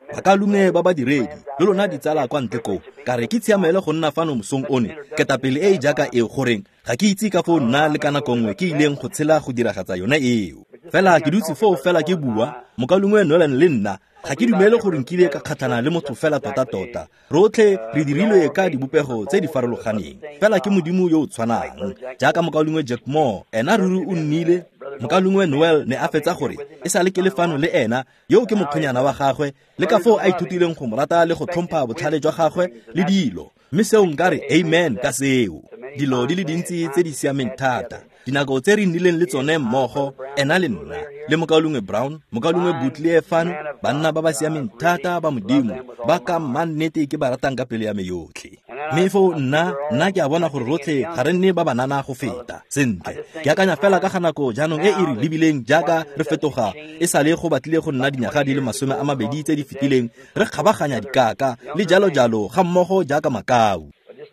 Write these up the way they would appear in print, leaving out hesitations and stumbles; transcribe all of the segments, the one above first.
bakalunge ba badiredi le lona ditsala kwa ntle ko ka re ke tshiamele go nna fano mosong one ketapele e jaaka e goreng ga ke itse ka fo nna le kana kongwe ke ileng go tshela go diragatsa yona eo fela ke dutse fo fela ke bua mokalungwe Nolan le nna ga ke dumele gore nkile ka kgatlhana le motho fela tota rotlhe re dirilwe ka dibopego tse di farologaneng fela ke modimo yo o tshwanang jaaka mokalungwe Jack Moore ena ruri o nnile mokalungwe Noel ne a fetsa gore e sa le ke lefano le ena yo ke mokgonyana wa gagwe le ka fo a ithutileng go morata le go tlhompha botlhale jwa gagwe le dilo mme seo nkare amen ka seo dilo di le dintsi tse di siameng thata dinako tse re nnileng le tsone mmogo ena le nna le mokalungwe Brown mokalungwe Butley fan banna ba ba siameng thata ba modimo ba ka mannete ke ba ratang ka pele ya me yotlhe mme fo nna ke a bona gore rotlhe ga re nne ba banana go feta sentle ke akanya fela ka ganako jaanong e re lebileng jaaka re fetoga e sa le go batlile go nna dinyaga di le 20 tse di fetileng re kgabaganya dikaka le jalo ga mmogo jaaka makau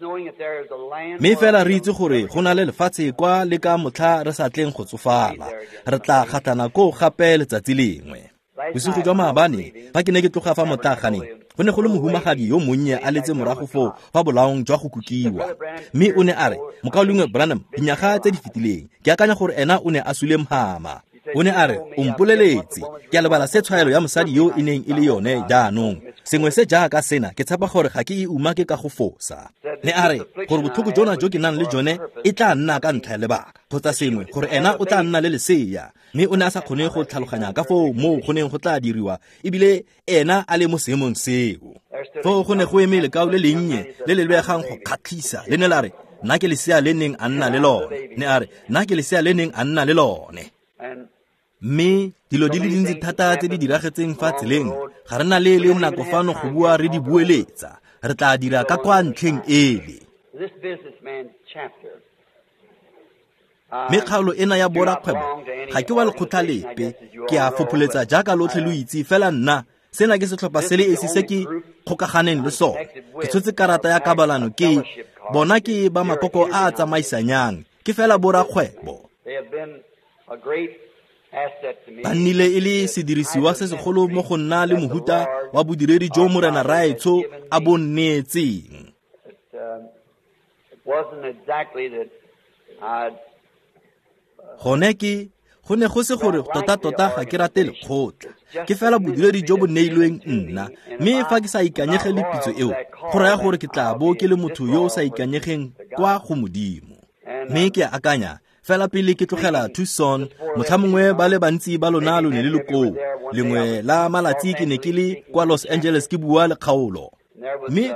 mme fela re itse gore go na le lefatshe kwa le ka motlha re sa tleng go tsofala re tla kgatlhana ko gape letsatsi lengwe bosigo jwa maabane fa ke ne ke tloga fa motlagane go ne go le mohumagadi yo monnye a letse morago fo fa bolaong jwa go kukiwa mme o ne a re mokalungwe Branham dinyaga tse di fetileng ke akanya gore ena o ne a sule mhama o ne a re o mpoleletse ke a lebala se tshwaelo ya mosadi yo e neng e le yone jaanong sengwe se jaaka sena ke tshepa gore ga ke e umake ka go fosa ne a re gore botlhoko jona jo ke nang le jone e tla nna ka ntlha ya lebaka kgotsa sengwe gore ena o tla nna le leseya mme o ne a sa kgone go tlhaloganya ka foo mo go neng go tla diriwa ebile ena a le mo seemong seo foo go ne go eme lekao le lennye le le lebegang go kgatlhisa le ne la re nna ke lesea le neng a nna le lone ne a re nna ke lesea le neng a nna le lone mme dilo di le dintsi thata tse di diragetseng fa tseleng ga re na le nako fano go bua re di bueletsa re tla dira ka kwa ntlheng ele mme kgaolo ena ya borakgwebo ga ke wa lekgotla lepe ke a fopholetsa jaaka lotlhe lo itse fela nna sena ke setlhopha se le esi se ke kgokaganeng le sone ke tshotse karata ya kabalano ke bona ke ba makoko a tsamaisanyang ke fela borakgwebo ba nnile e le sedirisiwa se segolo mo go nna le mohuta wa bodiredi jo morena raetsho a bonnetseng go ne go se gore tota ga ke rate lekgotla ke fela bodiredi jo bo neilweng nna mme fa ke sa ikanyegele pitso eo go raya gore ke tla bo ke le motho yo o sa ikanyegeng kwa go modimo mme ke akanya fela pele ke tlogela Tucson motlha mongwe ba le bantsi ba lona lo ne le lekoo lengwe la malatsi ke ne ke le kwa Los Angeles ke bua le kgaolo mme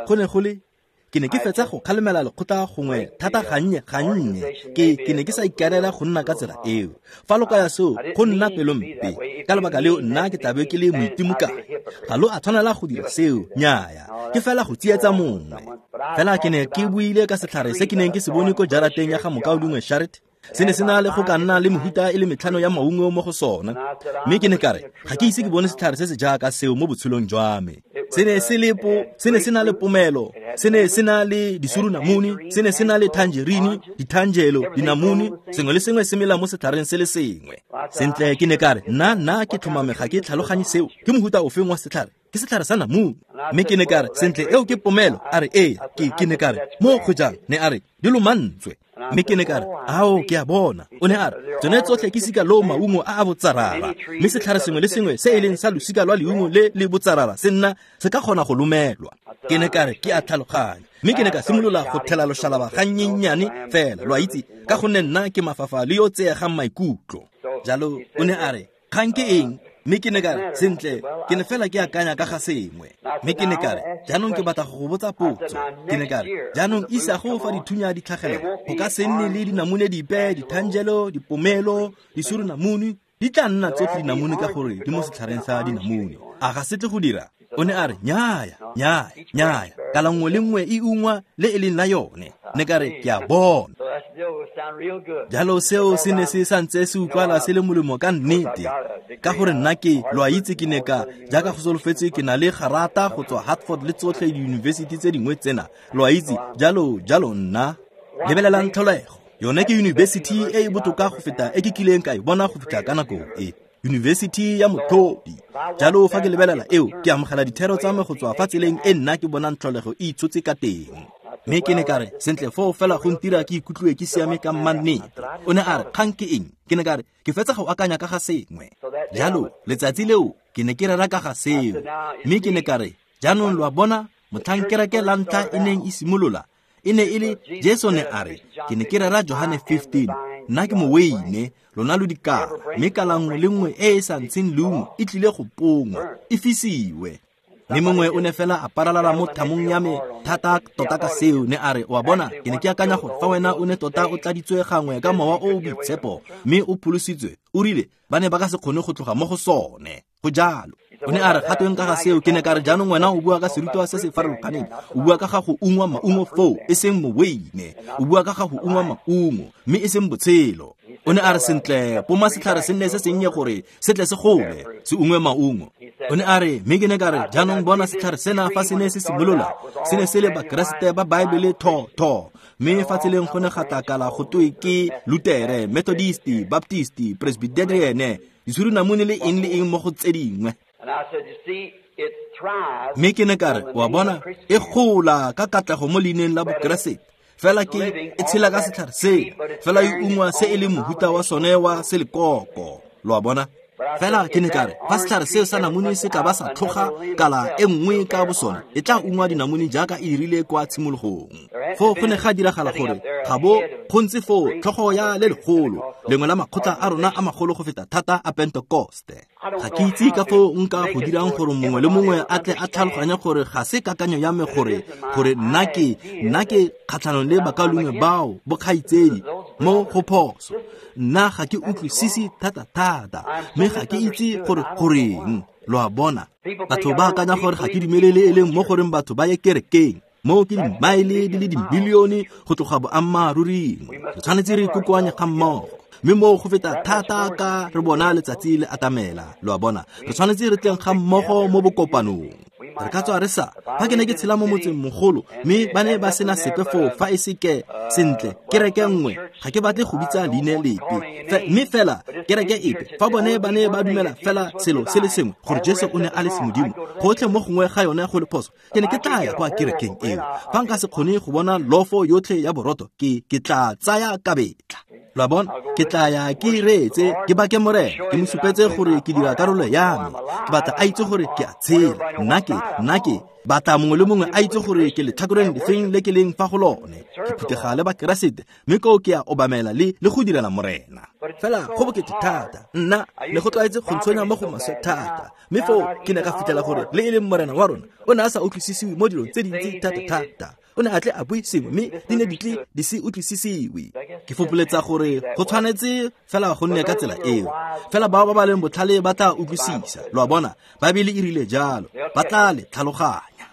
ke ne ke fetsa go kgalemela lekgotla gongwe thata gannye ke ne ke sa ikarela go nna ka tsela eo fa loka ya seo go nna pelo mpe ka lebaka leo nna ke tlabe ke le moitimokane ga lo a tshwanela go dira seo nnyaya ke fela go tsietsa mongwe fela ke ne ke buile ka setlhare se ke neng ke se bone ko jarateng ya ga mokaodungwe Charity se ne se na le go ka nna le mohuta e le metlhano ya maungo mo go sona mme ke ne ka re ga ke ise ke bone setlhare se se jaaka seo mo botshelong jwa me se ne se na le pomelo se ne se na le disurunamune se ne se na le tangerine ditangelo dinamune sengwe le sengwe se mela mo setlhareng se le sengwe sentle ke ne ka re nna ke tlhomamega ke tlhaloganye seo ke mohuta o feng wa setlhare ke setlhare sa namune mme ke ne ka re sentle eo ke pomelo a re ke ne ka re mo go jang ne a re di lo mantswe mme ke ne ka re ao ke a bona o ne a re tsone tsotlhe ke sika lo maungo a botsarara mme setlhare sengwe le sengwe se e leng sa losika lwa leungo le botsarara se nna se ka kgona go lomelwa ke ne ka re ke a tlhaloganya mme ke ne ka simolola go thela loshalaba ga nnyennyane fela lwa itse ka gonne nna ke mafafa le yo tseegang maikutlo jalo o ne a re kgang ke eng mme ke ne ka re sentle ke ne fela ke akanya ka ga sengwe mme ke ne ka re jaanong ke batla go go botsa potso ke ne ka re jaanong isa go fa dithunya di tlhagelela go ka se nne le dinamune dipe ditangelo dipomelo disurunamune di tla nna tsotlhe dinamune ka gore di mo setlhareng sa dinamune a ga setle go dira o ne a re nnyaya kala nngwe le nngwe e ungwa le e leng la yone ne ka re ke a bona jalo seo se ne se santse se utlwala se le molemo ka nnete ka gore nna ke lo a itse ke ne ka jaaka go solofetse ke na le garata go tswa Hartford le tsotlhe diyunibesithi tse dingwe tsena lo a itse jalo nna lebelelang tlholego yone ke yunibesithi e botoka go feta e ke kileng ka e bona go fitlha ka nako e University ya Motlhodi. Jalo fa ke lebelela eo ke amogela dithero tsa me go tswa fa tseleng e nna ke bonang tlholego e itshotse ka teng. Mme ke ne ka re sentle foo fela go ntira ke ikutlwe ke siame ka mmannete. O ne a re kgang ke eng? Ke ne ka re ke fetsa go akanya ka ga sengwe. Jalo letsatsi leo ke ne ke rera ka ga seo. Mme ke ne ka re jaanong lo a bona motlhang kereke la ntlha e neng e simolola e ne e le Jesu ne a re ke ne ke rera Johane 15 nna ke moweine lona lo dikara mme kala nngwe le nngwe e sa ntsheng leungo e tlile go pongwa e fisiwe. Mme mongwe o ne fela a paralala mo thamong ya me thata tota ka seo ne a re wa bona ke ne ke akanya gore fa wena o ne tota o tladitswe gangwe ka mowa o boitshepo mme o pholositswe o rile ba ne ba ka se kgone go tloga mo go sone. Go jalo o ne a re gatweng ka ga seo ke ne ka re jaanong wena o bua ka serutwa se se farologaneng o bua ka ga go ungwa maungo foo e seng moweine o bua ka ga go ungwa maungo mme e seng botshelo. O ne a re sentle poma setlhare se nne se sennye gore se tle se gole se ungwe maungo. O ne a re mme ke ne ka re jaanong bona setlhare sena fa se ne se simolola se ne se le bakeresete ba baebele tho mme fa tseleng go ne gatakala go twe ke Lutere, Methodist, Baptist, Presbyterian, disurunamune le eng mo go tse dingwe. Mme ke ne ka re wa bona e gola ka katlego mo leineng la bokeresete fela ke e tshela ka setlhare se fela e ungwa se e le mohuta wa sone wa selekoko. Lo a bona fela ke ne ka re fa setlhare seo sa namune se ka ba sa tlhoga kala e nngwe ka bosone e tla ungwa dinamune jaaka e rile kwa tshimologong. Foo go ne ga diragala gore ga bo go ntse foo tlhogo ya le legolo lengwe la makgotla a rona a magolo go feta thata a Pentecoste. Ga ke itse ka foo nka go dirang gore mongwe le mongwe a tle a tlhaloganya gore ga se kakanyo ya me gore nna ke kgatlhanong le bakalungwe bao bokgaitsedi mo go phoso. Nna ga ke utlwisisi thata mme ga ke itse gore goreng. Lo a bona batho ba akanya gore ga ke dumelele e leng mo goreng batho ba ye kerekeng mo ke dimaile di le dimilione go tloga boammaruring. Re tshwanetse re ikokoanye ga mmogo mme mo go feta thata ka re bona letsatsi le atamela. Lo a bona re tshwanetse re tleng ga mmogo mo bokopanong. Re ka tswa re sa fa ke ne ke tshela mo motseng mogolo mme ba ne ba sena sepe foo fa e se ke sentle kereke nngwe ga ke batle go bitsa leine lepe mme fela kereke epe fa bone ba ne ba dumela fela selo se le sengwe gore Jesu o ne a le semodimo gotlhe mo gongwe ga yone go le phoso ke ne ke tla ya kwa kerekeng eo. Fa nka se kgone go bona lofo yotlhe ya boroto ke tla tsaya ka betla. La bona ke tla ya ke iretse ke ba ke morena ke mo supetse gore ke dira karolo ya me ke batla a itse gore ke a tshela nna ke batla mongwe le mongwe a itse gore ke le tlhakoreng lefeng le ke leng fa go lone ke phutega le bakeresete mme ko ke a obamela le go direla morena. Fela go bokete thata nna le go tlwaetse go ntshonya mo go maswe thata mme foo ke ne ka fitela gore le e leng morena wa rona o ne a sa utlwisisiwe mo dilong tse dintsi thata o ne a tle a buisiwe mme di ne di se utlwisisiwe. Ke fopoletsa gore go tshwanetse fela go nne ka tsela eo fela bao ba ba leng botlhale ba tla utlwisisa. Lo a bona Babele e rile jalo ba tla le tlhaloganya.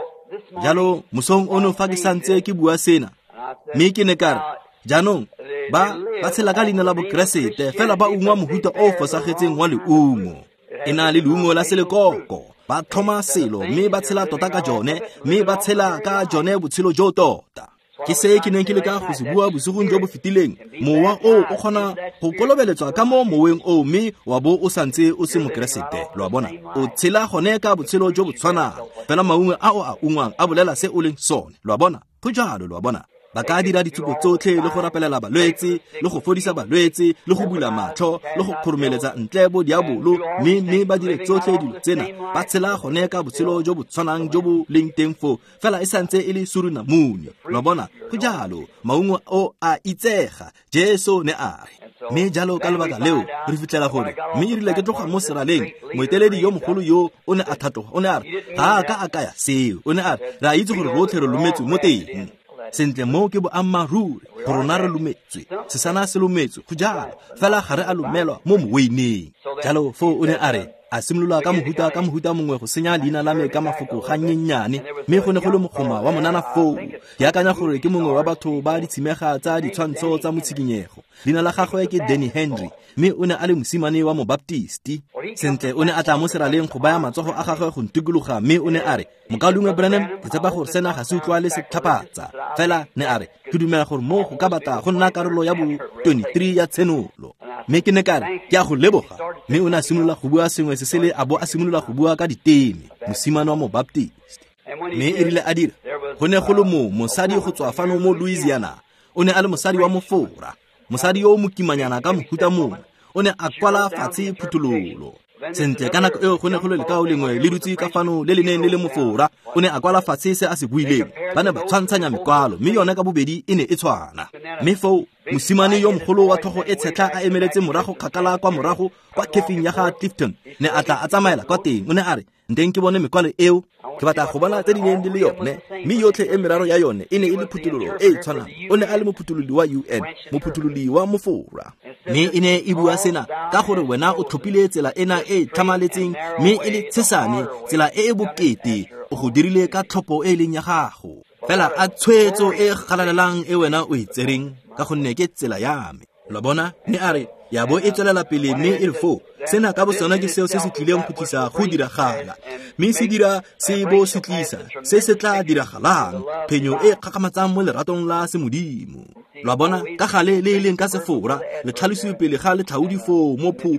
Jalo mosong ono fa ke santse ke bua sena mme ke ne ka re jaanong ba tshela ka leina la bokeresete fela ba ungwa mohuta o fosagetseng wa leungo e na le leungo la selekoko. Ba thoma selo mme ba tshela tota ka jone mme ba tshela ka jone botshelo jo tota. Ke se ke neng ke le ka go se bua bosegong jo bo fetileng mowa o kgona go kolobeletswa ka mo moweng o mme wa bo o santse o se mokeresete. Lo a bona o tshela gone ka botshelo jo bo tshwanang fela maungo a ungwang a bolela se o leng sone. Lo a bona go jalo. Lo a bona ba ka dira dithupo tsotlhe le go rapelela balwetse le go fodisa balwetse le go bula matlho le go khoromeletsa ntle bo diabolo mme ba dire tsotlhe dilo tsena ba tshela gone ka botshelo jo bo tshwanang jo bo leng teng fo fela e santse e le surunamune. Lo bona go jalo maungo o a itsega Jesu ne a re mme jalo ka lebaka leo re fitlela gore mme e rile ke tloga mo seraleng moeteledi yo mogolo yo o ne a thatoga o ne a re ga a ka ya seo o ne a re ra itse gore rotlhe re lometswe mo teng sentle mo ke boammaruri go rona re lumetswe sesana se lumetswe go jalo fela ga re a lumelwa mo moweineng. Jalo fo o ne a re a simolola ka mohuta mongwe go senya leina la me ka mafoko ga nyenyane mme go ne go le mogoma wa monana foo ke akanya gore ke mongwe wa batho ba ditshimega tsa ditshwantsho tsa motshikinyego. Leina la gagwe ke Danny Henry mme o ne a le mosimane wa mobaptisti. Sentle o ne a tla mo seraleng go baya matsogo a gagwe go ntukologa mme o ne a re mokalungwe Branham ke tshepa gore sena ga se utlwa le se tlhapatsa fela ne a re ke dumela gore mo go ka batla go nna karolo ya bo 23 ya tshenolo. mme ke ne ka re ke a go leboga mme o ne a simolola go bua sengwe se sele a bo a simolola go bua ka diteme mosimane wa Mobaptist mme e rile a dira go ne go le mosadi go tswa fano mo Louisiana o ne a le mosadi wa mofora mosadi yo o mokimanyana ka mohuta mongwe o ne a kwala fatshe phutololo sentle ka nako eo go ne go le lekao lengwe le dutse ka fano le le neng le le mofora o ne a kwala fatshe se a se buileng ba ne ba tshwantshanya mekwalo mme yone ka bobedi e ne e tshwana mme foo mosimane yo mogolo wa thogo e tshetla a emeletse morago kgakala kwa morago kwa kefing ya ga Clifton ne a tla a tsamaela kwa teng o ne a re nteng ke bone mekwalo eo ke batla go bona tse di neng di le yone mme yotlhe e meraro ya yone e ne e le phutololo e tshwanang o ne a le mophutolodi wa UN mophutolodi wa mofora mme e ne e bua sena ka gore wena o tlhophile tsela ena e tlhamaletseng mme e le tshesane tsela e e bokete o go dirile ka tlhopho e leng ya gago fela a tshwetso e galalelang e wena o e tsereng ka gonne ke tsela ya me la bona ne a re ya bo e tswelela pele mme e le fo sena ka bosona ke seo se se tlileng go tlisa go diragala mme se dira se bo se tlisa se se tla diragalang phenyo e kgakamatsang mo leratong la semodimo la bona ka gale le leng ka sefora le tlhalosiwe pele ga le tlhaodi fo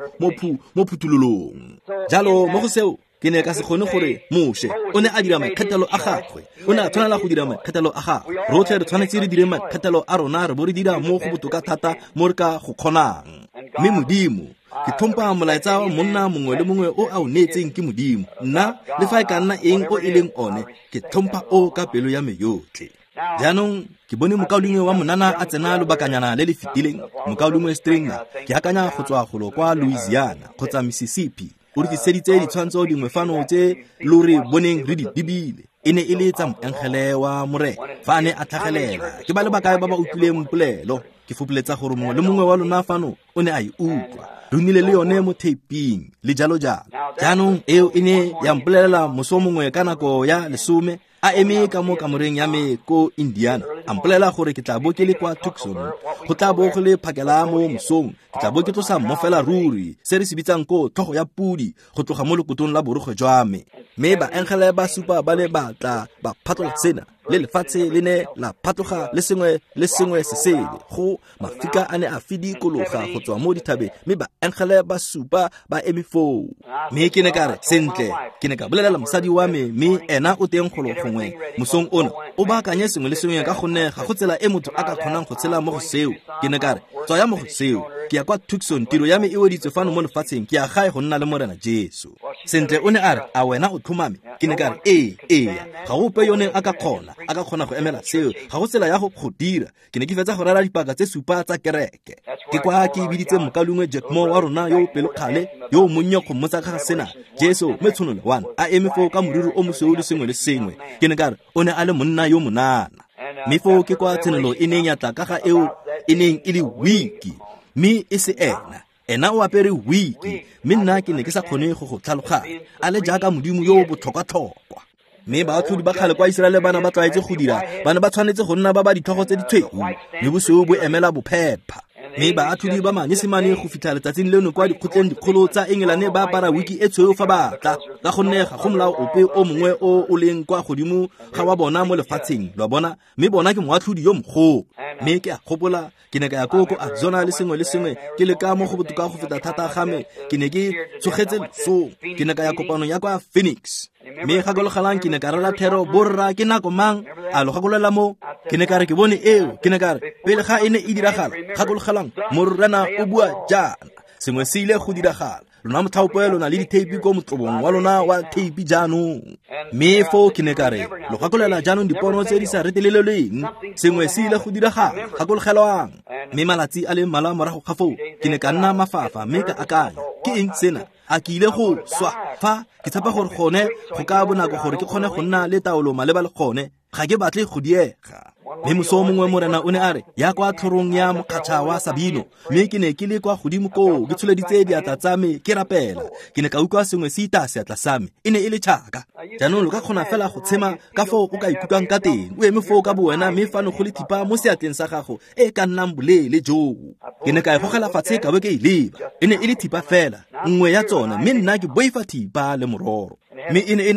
mo phutulolong jalo mo go seo ke ne ka se kgone gore Moshe o ne a dira makgetelo a gagwe o ne a tshwanela go dira makgetelo a gagwe rotlhe re tshwanetse re dire makgetelo a rona re bo re dira mo go botoka thata mo re ka go kgonang mme Modimo ke tlhompha molaetsa wa monna mongwe le mongwe o a o neetseng ke Modimo nna le fa e ka nna eng o e leng one ke tlhompha o ka pelo ya me yotlhe jaanong ke bone mokaodingwe wa monana a tsena lobakanyana le le fetileng mokaodingwe Stringer ke akanya go tswa golo kwa Louisiana kgotsa Mississippi o re tliseditse ditshwantsho dingwe fano tse lo re boneng re di bibile e ne e le tsa moengele wa more fa a ne a tlhagelela ke ba le bakae ba ba utlwileng polelo ke fopoletsa gore mongwe le mongwe wa lona fano o ne a e utlwa re nnile le yone mo taping le jalo jalo jaanong eo e ne ya mpolelela moso mongwe ka nako ya 10 a eme ka mo kamoreng ya me ko Indiana a mpolelela gore ke tla bo ke le kwa Tucson go tla bo go le phakela mo mosong ke tla bo ke tlosa mmofela ruri se re se bitsang ko thogo ya pudi go tloga mo lekotong la borogwe jwa me mme ba engele ba supa ba le batla ba phatlola sena le lefatshe le ne la phatloga le sengwe se sele go mafika a ne a fidikologa go tswa mo dithabe mme ba engele ba supa ba eme foo mme ke ne ka re sentle ke ne ka bolelela mosadi wa me mme ena o teng golo gongwe mosong ona o baakanye sengwe le sengwe ka gonne ga go tsela e motho a ka kgonang go tshela mo go seo ke ne ka re tswa ya mo go seo ke ya kwa Tucson tiro ya me e weditswe fano mo lefatsheng ke ya gae go nna le morena Jesu sentle o ne a re a wena o thomame ke ne ka re ga go pe yone a ka kgona go emela seo ga go tsela ya go dira ke ne ke fetsa go rara dipaka tse supa tsa kereke ke kwa ke biditse mokalungwe Jack Moore wa rona yo pelo kgale yo monnye go mmotsa ka sena Jesu metshonolo 1 a eme fo ka moriri o moseo le sengwe le sengwe ke ne ka re o ne a le monna yo monana mme fo ke kwa tsenelo e neng ya tla ka ga eo e neng e le wiki mme e se ena o apere wiki mme nna ke ne ke sa kgone go tlhaloganya a le jaaka Modimo yo botlhokwa mme baatlhodi ba kgale kwa Iseraele bana ba tlaetse go dira bana ba tshwanetse go nna ba ba ditlhogo tse ditshweu le bosweu bo emela bophepha mme baatlhodi ba manyesemane go fitlha letsatsing leno kwa dikgotleng dikgolo tsa England ba apara wiki e tshweu fa batla ka gonne ga go molao ope o mongwe o leng kwa godimo ga wa bona mo lefatsheng lwa bona mme bona ke moatlhodi yo mogolo mme ke a gopola ke ne ka ya koko Arizona le sengwe ke le ka mo go botoka go feta thata game ke ne ke tsogetse lesong ke ne ka ya kopano ya kwa Phoenix mme gakologalang ke ne ka rela thero borra ke nako mang a lo gakololela mo ke ne ka re ke bone eo ke ne ka re pele ga ene e diragala gakologalang morena o bua jana sengwe se ile go diragala lona mothaopelo na le diteipi ko motlobong wa lona wa teipi jaanong mme fo ke ne ka re lo gakolela jaanong dipono tse di sa reteleleleng sengwe se ile go diragala gakologelwang mme malatsi a le mmalwa morago ga foo ke ne ka nna mafafa mme ka akanya ke eng sena a ke ile go swa fa ke tshepa gore gone go ka bonako gore ke kgone go nna le taolo maleba le gone ga ke batle go diega mme moso mongwe morena o ne a re ya kwa tlhorong ya mokgatlha wa Sabino mme ke ne ke le kwa godimo koo ke tsholeditse diatla tsa me ke rapela ke ne ka utlwa sengwe se ita seatla sa me e ne e le tšhaka jaanong lo ka kgona fela go tshema ka foo o ka ikutlwang ka teng o eme foo ka bowena mme fano go le thipa mo seatleng sa gago e ka nnang boleele joo ke ne ka e gogela fatshe ka be ke e leba e ne e le thipa fela nngwe ya tsona mme nna ke boifa thipa le mororo mme e ne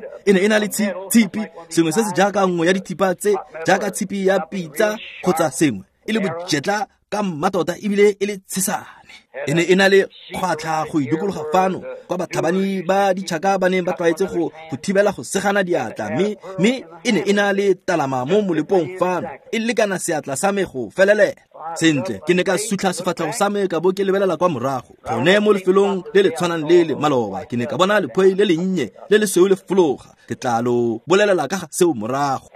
e na le tshipi sengwe se se jaaka nngwe ya dithipa tse jaaka tshipi ya pitsa kgotsa sengwe e le bojetla ka mmatota ebile e le tshesane e ne e na le kgwatlha go idukologa fano kwa bathabani ba ditšhaka ba neng ba tlwaetse go thibela go segana diatla mme e ne e na le talama mo molepong fano e lekana seatla sa me go felelela sentle. Ke ne ka sutlha sefatlhego sa me ka bo ke lebelela kwa morago gone mo lefelong le le tshwanang le maloba. Ke ne ka bona lephoi le le nnye le le seu le fologa. Ke tla lo bolelela ka ga seo morago,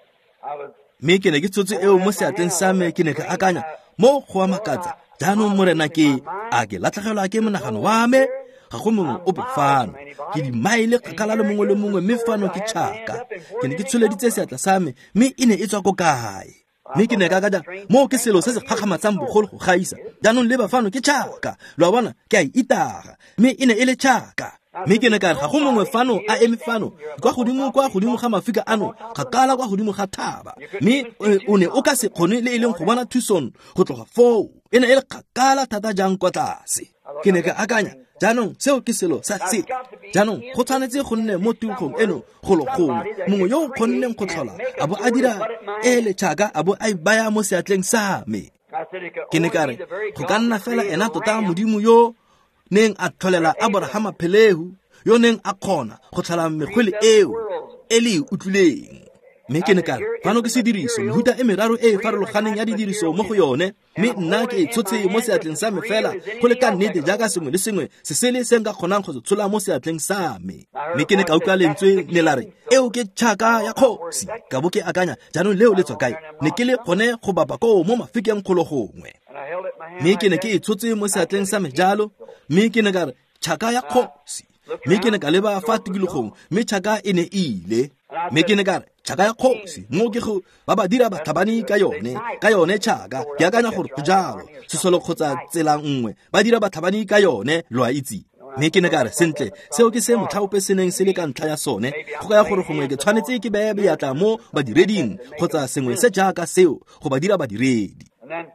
mme ke ne ke tshotse eo mo seatleng sa me. Ke ne ka akanya mo go a makatsa jaanong morena ke latlhegelwa ke monagano wa me. Ga go mongwe o bofano ke dimaile kgakala le mongwe mme fano ke tšhaka. Ke ne ke tsholeditse seatla sa me mme e ne e tswa ko kae. Mme ke ne ka akanya mo ke selo se se kgakgamatsang bogolo go gaisa. Jaanong le bafano ke tšhaka, lo a bona ke a itaga mme e ne e le tšhaka. Mme ke ne ka re ga go mongwe fano a eme fano kwa godimo ga mafika ano kgakala kwa godimo ga thaba. Mme o ne o ka se kgone le e leng go bona thusong go tloga foo. E ne e le kgakala thata jang kwa tlase. Ke ne ka akanya jaanong seo ke selo sa se. Jaanong go tshwanetse go nne mo tikogong eno gologolo mongwe yo o kgonneng go tlhola a bo a dira e le tšhaka a bo a baya mo seatleng sa me. Ke ne ka re go ka nna fela ena tota Modimo yo neng a tlholela Abrahama phelehu, yo neng a kgona go tlhala megwele eo e le utlwileng. Mme ke ne ka re fano ke sediriso mehuta e meraro e farologaneng ya didiriso mo go yone, mme nna ke tshotse mo seatleng sa me fela go le ka nnete jaaka sengwe le sengwe se se le se nka kgonang go se tshola mo seatleng sa me. Mme ke ne ka utlwa lentswe le la re eo ke tšhaka ya kgosi. Ka bo ke akanya jaanong leo le tswa kae. Ne ke le gone go bapa koo mo mafikeng kgolo gongwe, mme ke ne ke tshotse mo seatleng sa me jalo. Mme ke ne ka re tšhaka ya kgosi. Mme ke ne ka leba fa tikologong mme tšhaka e ne ile. Mme ke ne ka re tšhaka ya kgosi mo ke go ba ba dira bathabani ka yone tšhaka. Ke akanya gore go jalo sesolo kgotsa tsela nngwe ba dira bathabani ka yone lo a itse. Mme ke ne ka re sentle seo ke se motlhaope se neng se le ka ntlha ya sone go kaya gore gongwe ke tshwanetse ke beye beatla mo badireding kgotsa sengwe se jaaka seo go ba dira badiredi.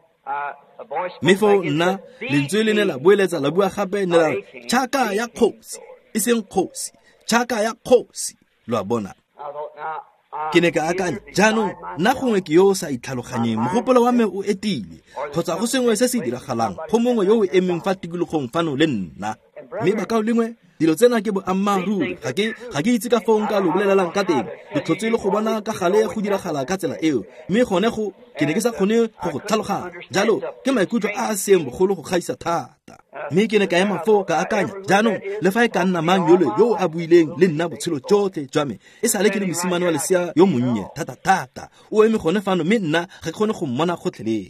Mme fo nna lentswe le ne la boeletsa la bua gape ne la re tšhaka ya kgosi e seng kgosi, tšhaka ya kgosi. Lo a bona. Ke ne ka akanya jaanong nna gongwe ke yo o sa itlhaloganyeng mogopolo wa me o etile kgotsa go sengwe se se diragalang go mongwe yo o emeng fa tikologong fano le nna. Mme bakao lengwe dilo tsena ke boammaaruri ga ke itse ka fao nka lo bolelelang ka teng. Ke tlhotse le go bona ka gale go diragala ka tsela eo, mme gone go ke ne ke sa kgone go tlhaloganya jalo ke maikutlo a seeng bogolo go gaisa thata. Mme ke ne ka ema foo ka akanya jaanong le fa e ka nna mang yole yo a buileng le nna botshelo jotlhe jwa me e sale ke le mosimane wa lesea yo monnye thata o eme gone fano mme nna ga ke kgone go mmona gotlhelele.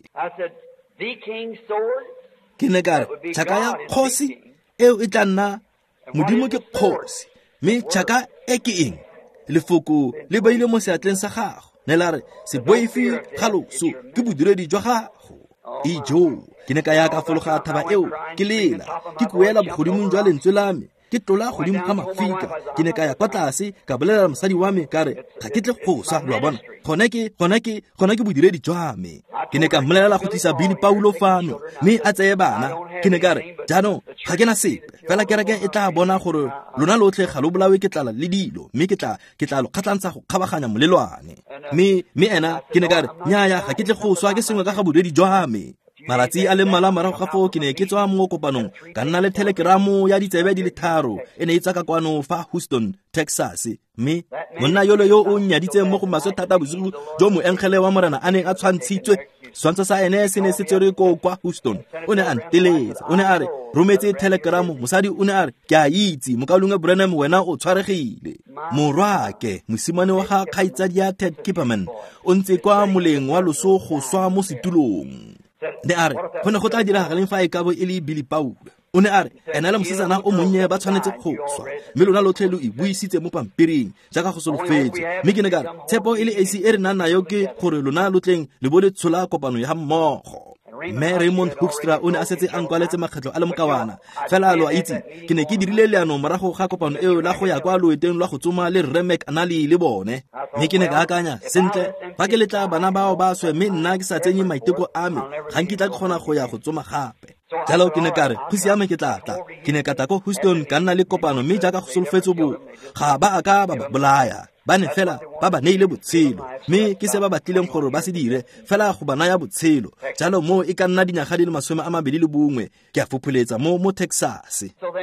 Ke ne ka re tšhaka ya kgosi eo e tla nna Modimo ke kgosi, mme tšhaka e ke eng? Lefoko le beile mo seatleng sa gago ne la re se boifi ga loso ke bodiredi jwa gago. Ijo ke ne ka ya ka fologa thaba eo ke lela ke kuela bogodimong jwa lentswe la me ke tlola godimo ga mafika. Ke ne ka ya kwa tlase ka bolelela mosadi wa me ka re ga ke tle go sa lo bona gona ke bodiredi jwa me. Ke ne ka mmolelela go tlisa Billy Paulo fano mme a tseye bana. Ke ne ka re jaanong ga ke na sepe fela kereke e tla bona gore lona lotlhe ga lo bolawe ke tlala le dilo mme ke tla lo kgatlantsha go kgabaganya molelwane. Mme ena ke ne ka re nnyaya ga ke tle go swa ke sengwe ka ga bodedi jwa me. Malatsi a le mmalwa morago ga foo ke ne ke tswa mo kopanong ka nna le telekeramo ya ditsebe di le 3 e ne e tsaka kwano fa Houston, Texas. Mme monna yolo yo o nnyaditseng mo go maswe thata bosigo jo moenkgele wa morena a neng a tshwantshitswe swantso sa ene se ne se tsere ko kwa Houston. O ne a nteletsa, o ne a re rometse telekeramo. Mosadi o ne a re ke a itse mokaulungwe Branham wena o tshwaregile. Morwake mosimane wa ga kgaitsadi ya Ted Kipperman o ntse kwa moleng wa loso go swa mo setulong. Ne a re go ne go tla diragaleng fa e kabo e le Billy Paulo. O ne a re ena le mosetsana o monnye ba tshwanetse go swa mme lona lotlhe lo e buisitse mo pampiring jaaka go solofetse. Mme ke ne ka re tshepo e le esi e re nang nayo ke gore lona lotleng le bo le tshola kopano ya mmogo. Mme Raymond Hoekstra o ne a setse a nkwaletse makgetlo a le mokawana fela lo a itse ke ne ke dirile leano morago ga kopano eo la go ya kwa loeteng lwa go tsoma le Rre McAnally le bone. Mme ke ne ka akanya sentle fa ke letla bana bao ba swe mme nna ke sa tsenye maiteko a me ga nkitla ke kgona go ya go tsoma gape. Jalo ke ne ka re go siame ke tlatla. Ke ne ka tla ko Houston ka nna le kopano mme jaaka go solofetse bo ga ba aka ba bolaya ba ne fela ba ba neile botshelo mme ke se ba batlileng gore ba se dire fela go ba naya botshelo jalo mo e ka nna dinyaga di le 21 ke a fopholetsa mo Texas.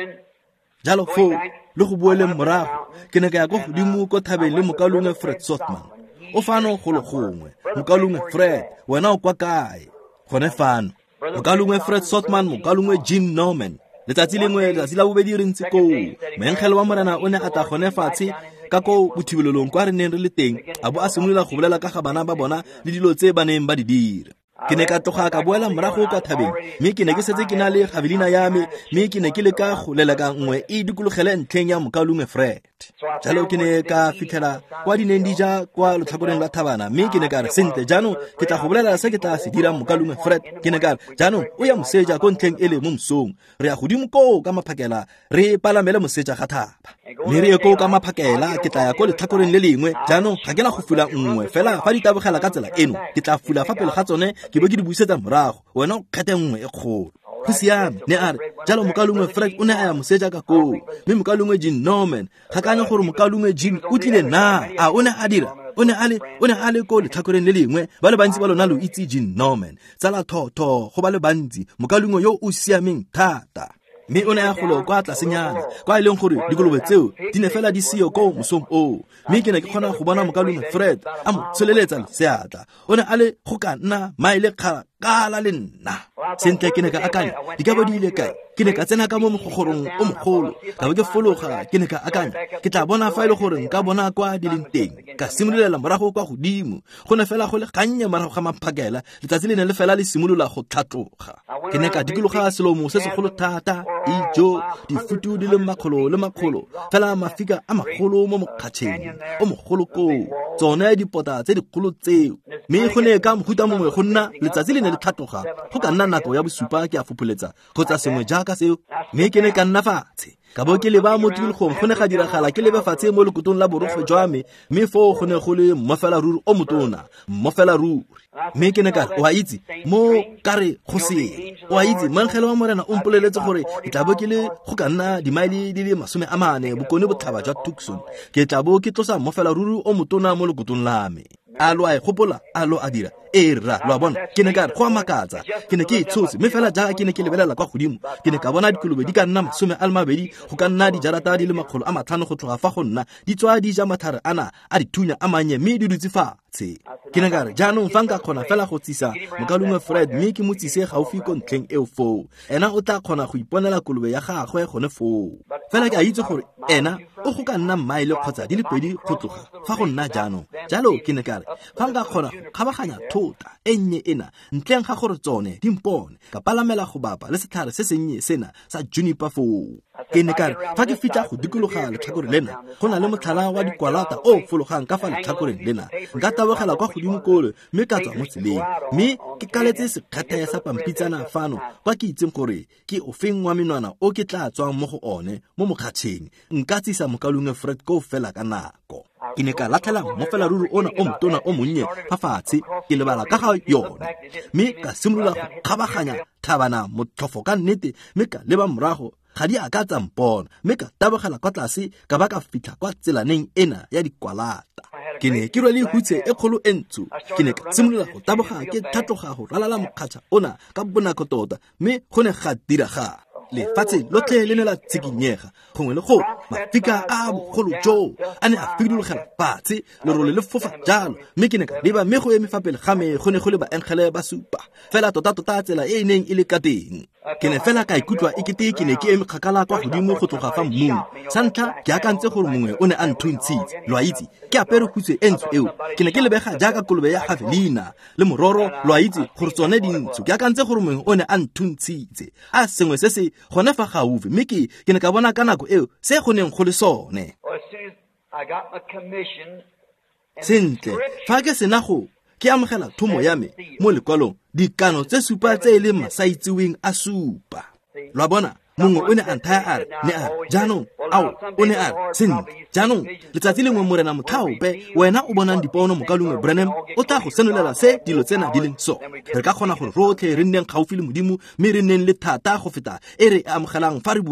Jalo fo le go bueleng morago ke ne ka ya go godimo ko thabeng le mokalongwe Fred Sotman o fano go le gongwe. Mokalongwe Fred wena o kwa kae gone fano? Mokalongwe Fred Sotman, mokalongwe Jim Norman. Letsatsi lengwe letsatsi la bobedi re ntse ko menkgele wa morena o ne a ta gone fatshe ka ko bothibelelong kwa re neng re le teng a bo a simolola go bolela ka ga bana ba bona le dilo tse ba neng ba di dira. Ke ne ka tloga ka boela morago kwa thabeng mme ke ne ke setse ke na le gavelina ya me mme ke ne ke le ka go leleka nngwe e dikologele ntlheng ya mokalongwe Fred. Jalo ke ne ka fitlhela kwa di neng di ja kwa letlhakoreng la Thabana mme ke ne ka re sentle jaanong ke tla go bolela se ke tla se dira mokalongwe Fred. Ke ne ka re jaanong o ya moseja ko ntlheng ele mo mosong re ya godimo ko ka maphakela re palamele moseja ga thaba mme re ye ko ka maphakela ke tla ya ko letlhakoreng le lengwe jaanong ga ke na go fula nngwe fela fa di tabogela ka tsela eno ke tla fula fa pele ga tsone ke be ke di buisetsa morago wena o kgethe nngwe e kgolo. Go siame ne a re jalo mokalongwe Fred o ne a ya moseja ka koo mme mokalongwe Jim Norman ga kane gore mokalongwe Jim o tlile na a o ne a dira o ne a le ko letlhakoreng le lengwe ba le bantsi ba lona lo itse Jim Norman tsala thotho go ba le bantsi mokalongwe yo o siameng thata mme o ne a golo kwa tlasenyana kwa ileng gore dikolobe tseo di ne fela di seo ko mosong o mme ke ne ke kgona go bona mokalongwe Fred a mo tsholeletsa seatla o ne a le go ka nna maile kgakala le nna sentle. Ke ne ka akanya di ka bo di ile kae ke ne ka tsena ka mo mogogorong o mogolo ka bo ke fologa ke ne ka akanya ke tla bona fa ile gore nka bona kwa di leng teng ka simololela morago kwa godimo go ne fela go le gannye morago ga maphakela letsatsi le ne le fela le simolola go tlhatloga. Ke ne ka dikologa selomo se segolo thata dijo difutu di le makgolo fela mafika a magolo mo mokgatšheng o mogolo koo tsone dipota tse dikgolo tseo mme go ne ka mohuta mongwe go nna letsatsi le ne le tlhatloga go ka nna nako ya bosupa ke a fopholetsa kgotsa sengwe jaaka seo mme ke ne ka nna fatshe ka bo ke leba mo tikologong go ne ga diragala ke lebe fatshe mo lekotong la borofo jwa me mme foo go ne go le mmofela ruri o motona mmofela ruri mme ke ne ka wa itse mo kare go se wa itse mangele wa morena o mpoleletse gore ke tla bo ke le go ka nna dimaili di le 40 bokone botlhaba jwa Tucson ke tla bo ke tlosa mmofela ruri o motona mo lekotong la me a lo a gopola a lo a dira ra lo a bona ke ne ka re go a makatsa ke ne ke itshotse mme fela jaaka ke ne ke lebelela kwa godimo ke ne ka bona dikolobe di ka nna 20 go ka nna dijarata di le 500 go tloga fa go nna di tswa di ja mathare ana a dithunya a manye mme di dutse fatshe. Ke ne ka re jaanong fa nka kgona fela go tsisa mokalongwe Fred mme ke mo tsise gaufi ko ntlheng eo foo ena o tla kgona go iponela kolobe ya gagwe gone foo fela ke a itse gore ena o go ka nna mile kgotsa di le 2 go tloga fa go nna jaanong jalo ke ne ka re fa nka kgona go kgabaganya thota ennye ena ntleng ga gore tsone dimpone ka palamela go bapa le setlhare se sennye sena sa juniper foo. Ke ne ka re fa ke fitla go dikologa letlhakore lena go na le motlhala wa dikwalata o fologang ka fa letlhakoreng lena nka tabogela kwa godimo kole mme ka tswa mo tseleng mme ke kaletse sekgethe sa pampitsana fano kwa ke itseng gore ke ofeng wa menwana o ke tla tswang mo go one mo mokgatšheng nka tsisa mokalongwe Fred ko fela ka nako. Ke ne ka latlhela mmofela ruri ona o motona o monnye fa fatshe ke lebala ka ga yone mme ka simolola go kgabaganya Thabana motlhofo ka nnete mme ka leba morago ga di a ka tsa mpona mme ka tabogela kwa tlase ka ba ka fitlha kwa tselaneng ena ya dikwalata. Ke ne ke rwele hutse e kgolo e ntsho ke ne ka simolola go taboga ke thatloga go ralala mokgatlha ona ka bonako tota mme go ne ga diraga lefatshe lotlhe le ne la tsikinyega gongwe le go mafika a bogolo jo a ne a fidologela fatshe lerole le fofa jalo mme ke ne ka leba mme go eme fa pele ga me go ne go le baengele ba supa fela tota tsela e neng e le ka teng. Ke ne fela ka ikutlwa ekete ke ne ke eme kgakala kwa godimo go tloga fa mmung sa ntlha ke akantse gore mongwe o ne a nthuntshitse lo a itse ke apere khutse e ntsho eo ke ne ke lebega jaaka kolobe ya Havelina le mororo lo a itse gore tsone dintsho ke akantse gore mongwe o ne a nthuntshitse a sengwe se se gone fa gaufi mme ke ne ka bona ka nako eo se go neng go le sone sentle fa ke sena go ke amogela thomo ya me mo lekwalong dikano tse supa tse le masaitsiweng a supa lo bona mongwe o ne a nthaya a re ne a jaanong ao o ne a re sentle jaanong letsatsi lengwe morena mothaope wena o bonang dipono mokalongwe Branham o tla go senolela se dilo tsena di leng so re ka kgona gore rotlhe re nneng gaufi le modimo mme re nneng le thata go feta e re amogelang fa re bua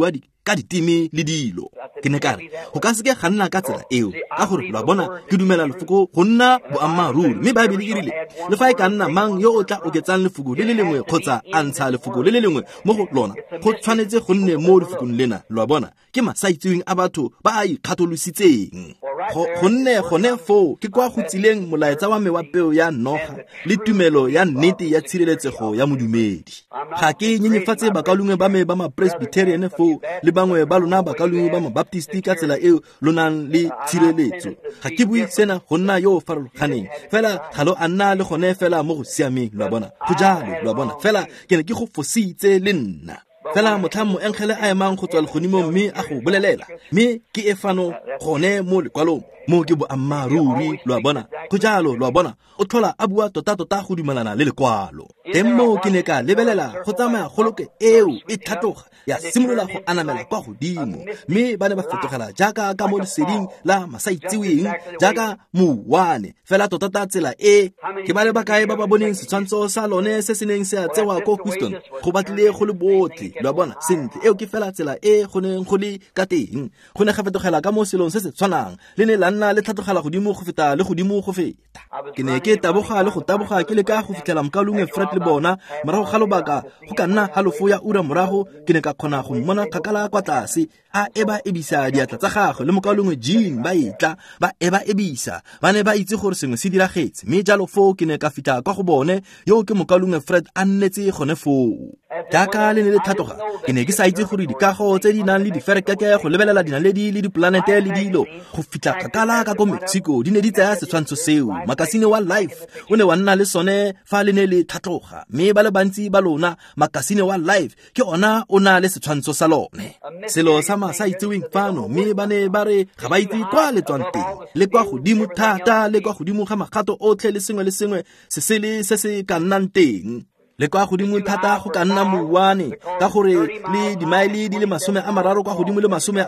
ka ditimi le dilo. Ke ne ka re go ka se ke ga nna ka tsela eo ka gore la bona ke dumela lefoko go nna boammaruri mme Baebele e rile le fa e ka nna mang yo o tla oketsang lefoko le le lengwe kgotsa a ntsha lefoko le le lengwe mo go lona go tshwanetse go nne mo lefokong lena la bona ke masaitsweng a batho ba a ikgatolositseng. Go nne gone foo ke kwa go tsileng molaetsa wa me wa peo ya noga le tumelo ya nnete ya tshireletsego ya modumedi. Ga ke nyenyefatse bakalungwe ba me ba ma-Presbyterian foo le bangwe ba lona bakalungwe ba ma-Baptisti ka tsela eo lo nang le tshireletso. Ga ke bue sena go nna yo o farologaneng fela ga lo a nna le gone fela mo go siameng la bona go jalo la bona fela ke ne ke go fositse le nna fela motlhamo enkgele a emang go tswa legodimo mme a go bolelela mme ke e fano gone mo lekwalong mo ke boammaruri la bona go jalo la bona o tlhola a bua tota go dumelana le lekwalo. Teng mo ke ne ka lebelela go tsamaya goloke eo e thatoga ya simolola go anamela kwa godimo mme ba ne ba fetogela jaaka ka mo leseding la masaitsiweng jaaka mouwane fela tota tsela e ke ba le bakae ba ba boneng setshwantsho sa lone se se neng se a tsewa ko Houston go batlile go le botlhe la bona sentle eo ke fela tsela e go neng go le ka teng go ne ga fetogela ka mo selong se se tshwanang le ne la nna le tlhatlogela godimo go feta le godimo go feta. Ke ne ke taboga le go taboga ke le ka go fitlhela mokalungwe Fred le bona morago ga lobaka go ka nna halofo ya ura morago ke ne ka kgona go mmona kgakala kwa tlase a eba ebisa diatla tsa gagwe le mokalungwe Jean ba etla ba eba ebisa ba ne ba itse gore sengwe se diragetse mme jalo foo ke ne ka fitla kwa go bone yo ke mokalungwe Fred a nnetse gone foo. Jaaka le ne le thatoga ke ne ke sa itse gore dikago tse di nang le diferekeke go lebelela dinaledi le diplanete le dilo go fitla kgakala ka ko Mexico di ne di tsaya setshwantsho seo. Makasine wa Life o ne wa nna le sone fa le ne le thatoga mme ba le bantsi ba lona makasine wa Life ke ona o na le setshwantsho sa lone selo sa sa itseweng fano mme ba ne ba re ga ba itse kwa le tswang teng le kwa godimo thata le kwa godimo ga magato otlhe le sengwe se se ka nnang teng le kwa godimo thata go ka nna mouwane ka gore le dimaile di le 30 kwa godimo le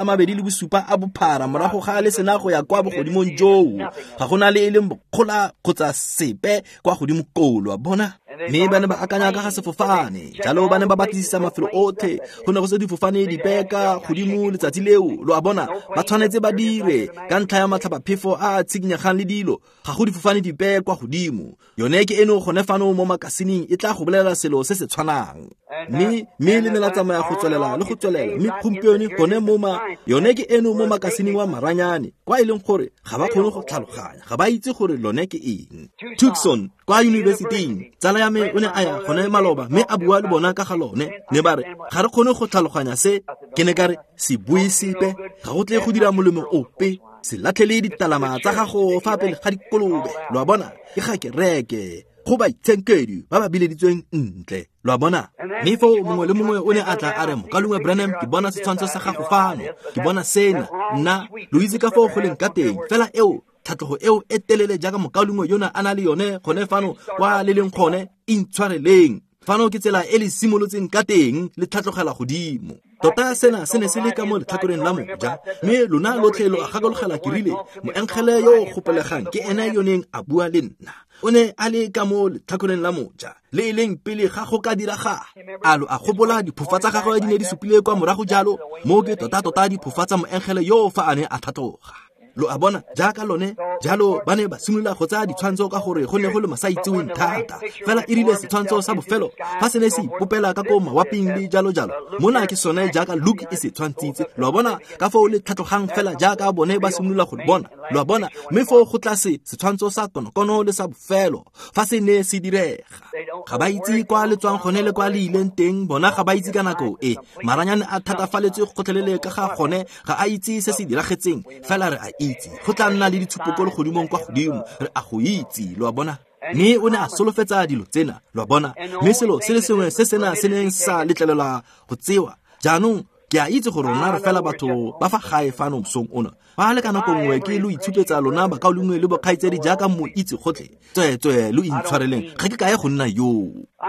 27 a bophara morago ga le sena go ya kwa bogodimong joo ga gona le le bokgola kgotsa sepe kwa godimo kolo bona mme ba ne ba akanya ka ga sefofane jalo ba ne ba batlisisa mafelo otlhe go ne go se difofane dipeka godimo letsatsi leo lo a bona ba tshwanetse ba dire ka ntlha ya matlhapaphefo a tshikinyagang le dilo ga go difofane dipe kwa godimo yone ke eno gone fano mo makasining e tla go bolela selo se se tshwanang mme le ne la tsamaya go tswelela le go tswelela mme gompieno gone mo yone ke eno mo makasining wa maranyane kwa e leng gore ga ba kgone go tlhaloganya ga ba itse gore lone ke eng. Tucson kwa university tsala ya me o ne a ya gone maloba mme a bua le bona ka ga lone ne ba re ga re kgone go tlhaloganya se ke ne ka re se bue sepe ga go tle go dira molemo ope se latlhele ditalama tsa gago fa pele ga dikolobe lo bona ke ga ke reke go ba itsenkedi ba ba bileditsweng ntle lo bona mme fo mongwe le mongwe o ne a tla a re mokalungwe Branham ke bona setshwantsho sa gago fano ke bona sena nna lo itse ka fo go leng ka teng fela eo tlhatlogo eo e telele jaaka mokalungwe yona a na le yone gone fano kwa le leng gone intshwareleng fano ke tsela e le simolotseng ka teng le tlhatlogela godimo tota sena se ne se le ka mo letlhakoreng la moja mme lona lotlhe lo a gakologela ke rile moenkgele yo go pelegang ke ena yoneng a bua le nna o ne a le ka mo letlhakoreng la moja le leng pele ga go ka diraga alo a gopola diphofa tsa gagwe di ne di supile kwa morago jalo mo ke tota diphofa tsa moenkgele yo fa a ne a thatoga lo a bona jaaka lone jalo ba ne ba simolola go tsaya ditshwantsho ka gore go ne go le masaitsiweng thata fela e rile setshwantsho sa bofelo fa se ne se ipopela ka ko mawaping le jalo mona ke sone jaaka Luke e se tshwantshitse lo bona ka fo le tlhatlogang fela jaaka bone ba simolola go bona lo bona mme fo go tlase setshwantsho sa konokono le sa bofelo fa se ne se direga ga ba itse kwa le tswang gone le kwa le ileng teng bona ga ba itse ka nako e maranyane a thatafaletse go tlhelele ka ga gone ga a itse se se diragetseng fela re a itse go tla nna le ditshupoko le godimong kwa godimo re a go itse lo bona mme o ne a solofetsa dilo tsena lo bona mme selo se le sengwe se sena se neng sa letlelela go tsewa jaanong ke a itse gore rona re fela batho ba fa gae fano mosong ona ba le ka nako nngwe ke lo itshupetsa lona ba kaolungwe le bokgaitsedi jaaka mo itse gotlhe tswe lo intshwareleng ga ke kae go nna yo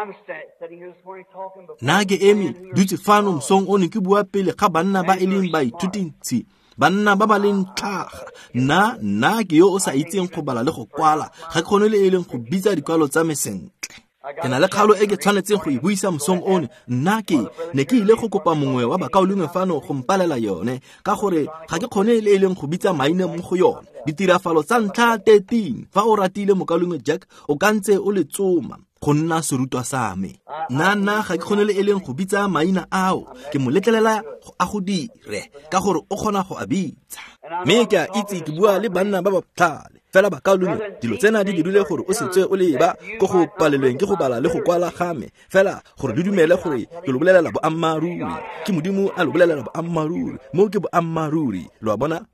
nna ke emi dutse fano mosong o ne ke bua pele ga banna ba e leng baithutintsi banna ba ba leng tlhaga nna ke yo o sa itseng go bala le go kwala ga ke kgone le e leng go bitsa dikwalo tsa me sentle ke na le kgalo e ke tshwanetseng go e buisa mosong one. Nna ne ke ile go kopa mongwe wa bakaolengwe fano go mpalela yone ka gore ga ke kgone le eleng go bitsa maina mo go yone. Ditirafalo tsa ntlha 13 fa o ratile mokaolengwe Jack o ka ntse o le tsoma go nna serutwa sa me. Nna ga ke kgone le eleng go bitsa maina ao, ke mo letlelela a go dire ka gore o kgona go a bitsa. Mme ke a itse ke bua le banna ba botlhale fela bakaolengwe dilo tsena di dirile gore o setswe o leba go go palelweng ke go bala le go kwala game fela gore di dumele gore ke lo bolelela boammaruri, ke Modimo a lo bolelela boammaruri mo ke boammaruri. Lo a bona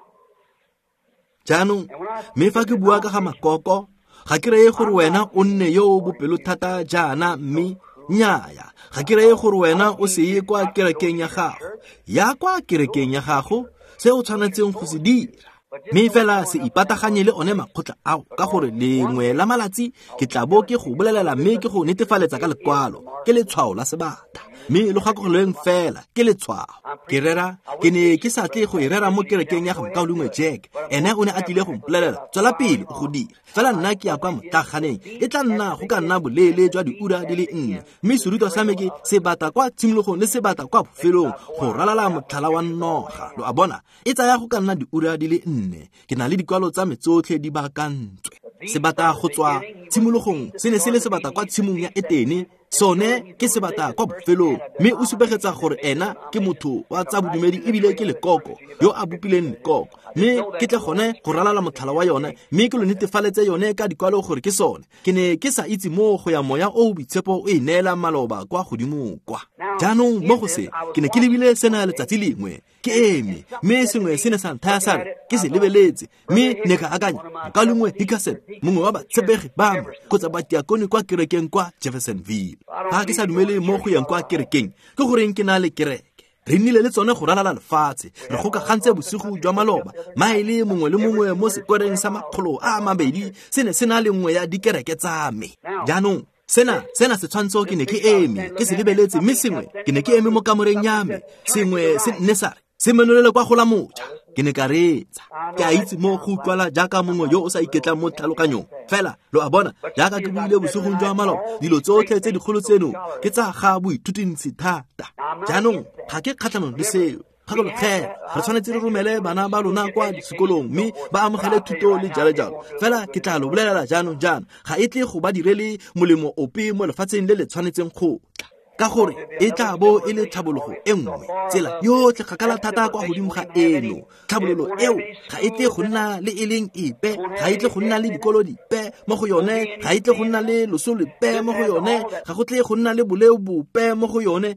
jaanong mme fa ke bua ka ga makoko ga ke reye gore wena o nne yo bopelo thata jaana, mme nnyaya ga ke reye gore wena o se ye kwa kerekeng ya gago. Ya kwa kerekeng ya gago se o tshwanetseng go se dira, mme fela se ipataganye le one makgotla ao ka gore lengwe la malatsi ke tla bo ke go bolelela mme ke go netefaletsa ka lekwalo ke letshwao la sebata, mme le gakogoleng fela ke letshwao. Ke rera ke ne ke sa tle go e rera mo kerekeng ya ga mokaolengwe Jack, ene o ne a tlile go mpolelela tswela pele o go dira fela. Nna ke ya kwa motaganeng e tla nna go ka nna boleele jwa diura di le 4, mme serutwa sa me ke sebata kwa tshimologong le sebata kwa bofelong go ralala motlhala wa noga. Lo a bona e tsaya go ka nna diura di le 4. Ke na le dikwalo tsa me tsotlhe di baakantswe. Sebata go tswa tshimologong se ne se le sebata kwa tshimong ya Etene, sone ke sebata kwa bofelong, mme o supegetsa gore ena ke motho wa tsa bodumedi ebile ke lekoko yo a bopileng lekoko, mme ke tle gone go ralala motlhala wa yone, mme ke lo netefaletse yone ka dikwalo gore ke sone. Ke ne ke sa itse mo go ya moya o boitshepo o e neela maloba kwa godimo kwa. Jaanong mo go se ke ne ke lebile sena letsatsi lengwe ke eme, mme sengwe se ne sa nthaya sa re ke se lebeletse, mme ne ka akanya mokaolengwe Hickerson mongwe wa batshepegi ba me kgotsa badiakoni kwa kerekeng kwa Jeffersonville. Ga ke sa dumele mo go yang kwa kerekeng ke goreng ke na le kereke. Re nnile le tsone go ralala lefatshe, re gokagantse bosigo jwa maloba, maele mongwe le mongwe mo sekwereng sa makgolo a mabedi se ne se na le nngwe ya dikereke tsa me. Jaanong sena se tshwantsho ke ne ke eme ke se lebeletse, mme sengwe ke ne ke eme mo kamoreng ya me, sengwe se ne sa re se menolele kwa go la moja. Ke ne ka reetsa ke a itse mo go utlwala jaaka mongwe yo o sa iketlang mo tlhaloganyong fela. Lo a bona jaaka ke buile bosigong jwa maloba, dilo tsotlhe tse dikgolo tseno ke tsa ga boithutintshe thata. Jaanong ga ke kgatlhanong le seo, re tshwanetse re romele bana ba lona kwa sekolong mme ba amogele thuto le jalo fela. Ke tla lo bolelela jaanong jaana ga e tle go ba direle molemo ope mo lefatsheng le le tshwanetseng go tla, ka gore e tla bo e le tlhabologo e nngwe tsela yotlhe kgakala thata kwa godimo ga eno. Tlhabololo eo ga e tle go nna le e leng epe, ga e tle go nna le dikolo dipe mo go yone, ga e tle go nna le loso lepe mo go yone, ga go tle go nna le boleo bope mo go yone.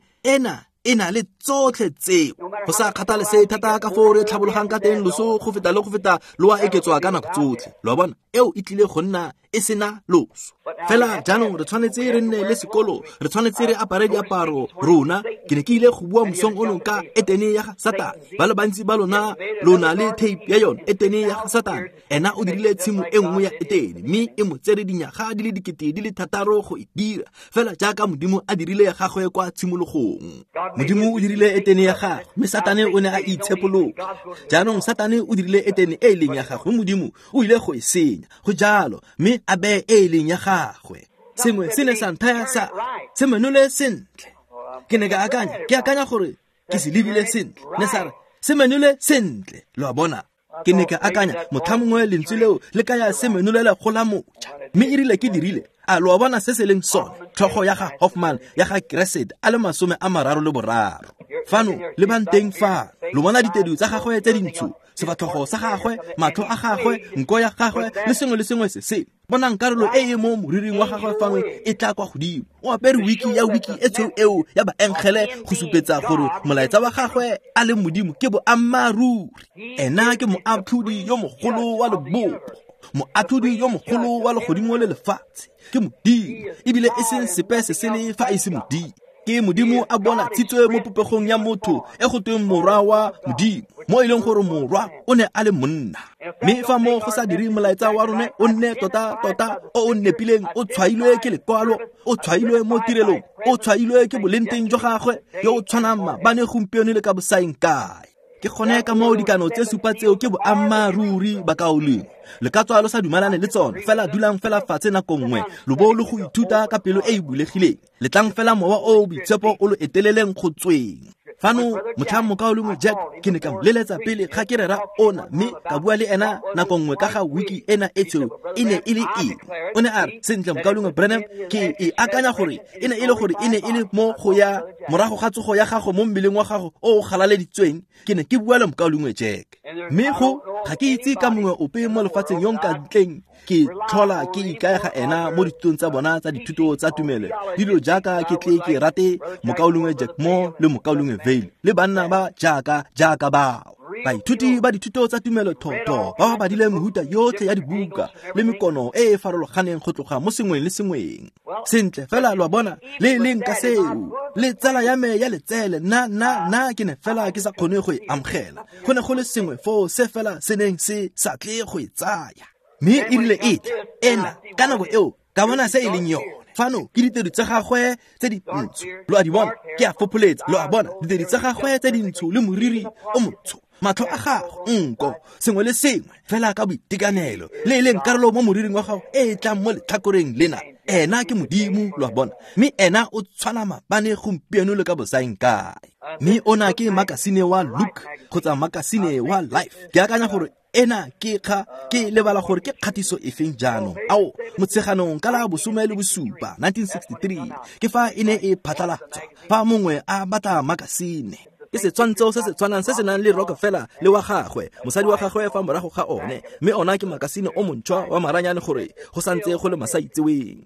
E na le tsotlhe tseo, go sa kgathalese thata ka foo re tlhabologang ka teng loso go feta le go feta loa eketswa ka nako tsotlhe. Lo bona eo e tlile go nna e sena loso fela. Jaanong re tshwanetse re nne le sekolo, re tshwanetse re apare diaparo rona. Ke ne ke ile go bua mosong ono ka Etene ya ga Satane. Ba le bantsi ba lona le tape ya yone Etene ya ga Satane. Ena o dirile tshimo e nngwe ya Etene, mme e mo tsere dinyaga di le 6,000 go e dira fela jaaka Modimo a dirile ya gagwe kwa tshimologong. Modimo o dirile Etene ya gagwe, mme Satane o ne a itshepologa. Jaanong Satane o dirile Etene e leng ya gagwe, Modimo o ile go e senya go jalo mme a be e leng ya gagwe. Sengwe se ne sa nthaya sa se menole sentle. Ke ne ke akanya gore ke se lebile sentle, ne sa re se menole sentle. Lo a bona ke ne ke akanya motlhamongwe lentswe leo le ka ya se menolele go la moja, mme e rile ke dirile a lo bona se se leng sone tlhogo ya ga Hoffman ya ga Gresset a le 33 fano le banteng fa lo bona ditedu tsa gagwe tse dintsho, sefatlhogo sa gagwe, matlho a gagwe, nko ya gagwe le sengwe se bonang karolo e mo moriring wa gagwe fano e tla kwa godimo. O apere wiki e tshweu eo ya baengele go supetsa gore molaetsa wa gagwe a le Modimo ke boammaruri. Ena ke moatlhodi yo mogolo wa lebopo, moatlhodi yo mogolo wa legodimo le lefatshe. Ke Modimo ebile e seng sepe se le fa e se Modimo. Ke Modimo a bona tshitswe mo popegong ya motho e go teng morwa wa Modimo, mo e leng gore morwa o ne a le monna. Mme fa mo go sa dire molaetsa wa rone o nne tota o nepileng, o tshwailwe ke lekwalo, o tshwailwe mo tirelong, o tshwailwe ke bolenteng jwa gagwe yo o tshwanang ba ne gompieno le ka bosaeng kae. ke gone ka mo dikano tse supa tseo ke boammaruri ba kaoleng le ka tswa lo sa dumalane le tsona fela dulang fela fatshe nako nngwe lo bo lo go ithuta ka pelo e bulegileng le tlang fela mowa o boitshepo o lo eteleleng go tsweng fano motlha mokaolongwe Jack ke ne ka moleletsa pele ga ke rera ona mme ka bua le ena nako nngwe ka ga wiki ena etso e ne e le eng o ne a re sentle mokaolongwe Branham ke e akanya gore e ne e le gore e ne e le mo go ya morago ga tsogo ya gago mo mmeleng wa gago o galaleditsweng ke ne ke bua le mokaolongwe Jack mme go ga ke itse ka mongwe ope mo lefatsheng yo nka ntleng ke tlhola ke ikaega ena mo ditutong tsa bona tsa dithuto tsa tumelo dilo jaaka ke tle ke rate mokaolongwe Jack Moore le mokaolongwe Vail le banna ba jaaka bao baithuti ba dithuto tsa tumelo thoto ba ba badile mehuta yotlhe ya dibuka le mekono e e farologaneng go tloga mo sengweng le sengweng sentle fela lo bona le leng ka seo le tsala ya me ya letsele na ke ne fela ke sa kgone go e amogela go ne go le sengwe fo se fela se neng se sa tle go e tsaya mme e rile ena ka nako eo ka bona se e leng yone fano ke ditedi tsa gagwe tse di ntsho lo a di bona ke a fopoletsa lo a bona ditedi tsa gagwe tse di ntsho le moriri o montsho matlho a gago nko sengwe le sengwe fela ka boitekanelo le leng karolo mo moriring wa gago e tlang mo letlhakoreng lena ena ke modimo lo a bona mme ena o tshwana mabane gompieno le ka bosaeng kae mme ona ke makasine wa Luke kgotsa makasine wa Life ke akanya gore ena ke lebala gore ke kgatiso e feng jaanong ao motsheganong ka la bosome le bosupa 1963 ke fa e ne e phatlalatswa fa mongwe a batla makasine ke setshwantsho se se tshwanang se se nang le Rockefeller le wa gagwe mosadi wa gagwe fa morago ga one mme ona ke makasine o montšhwa wa maranyane gore go santse go le masaitseweng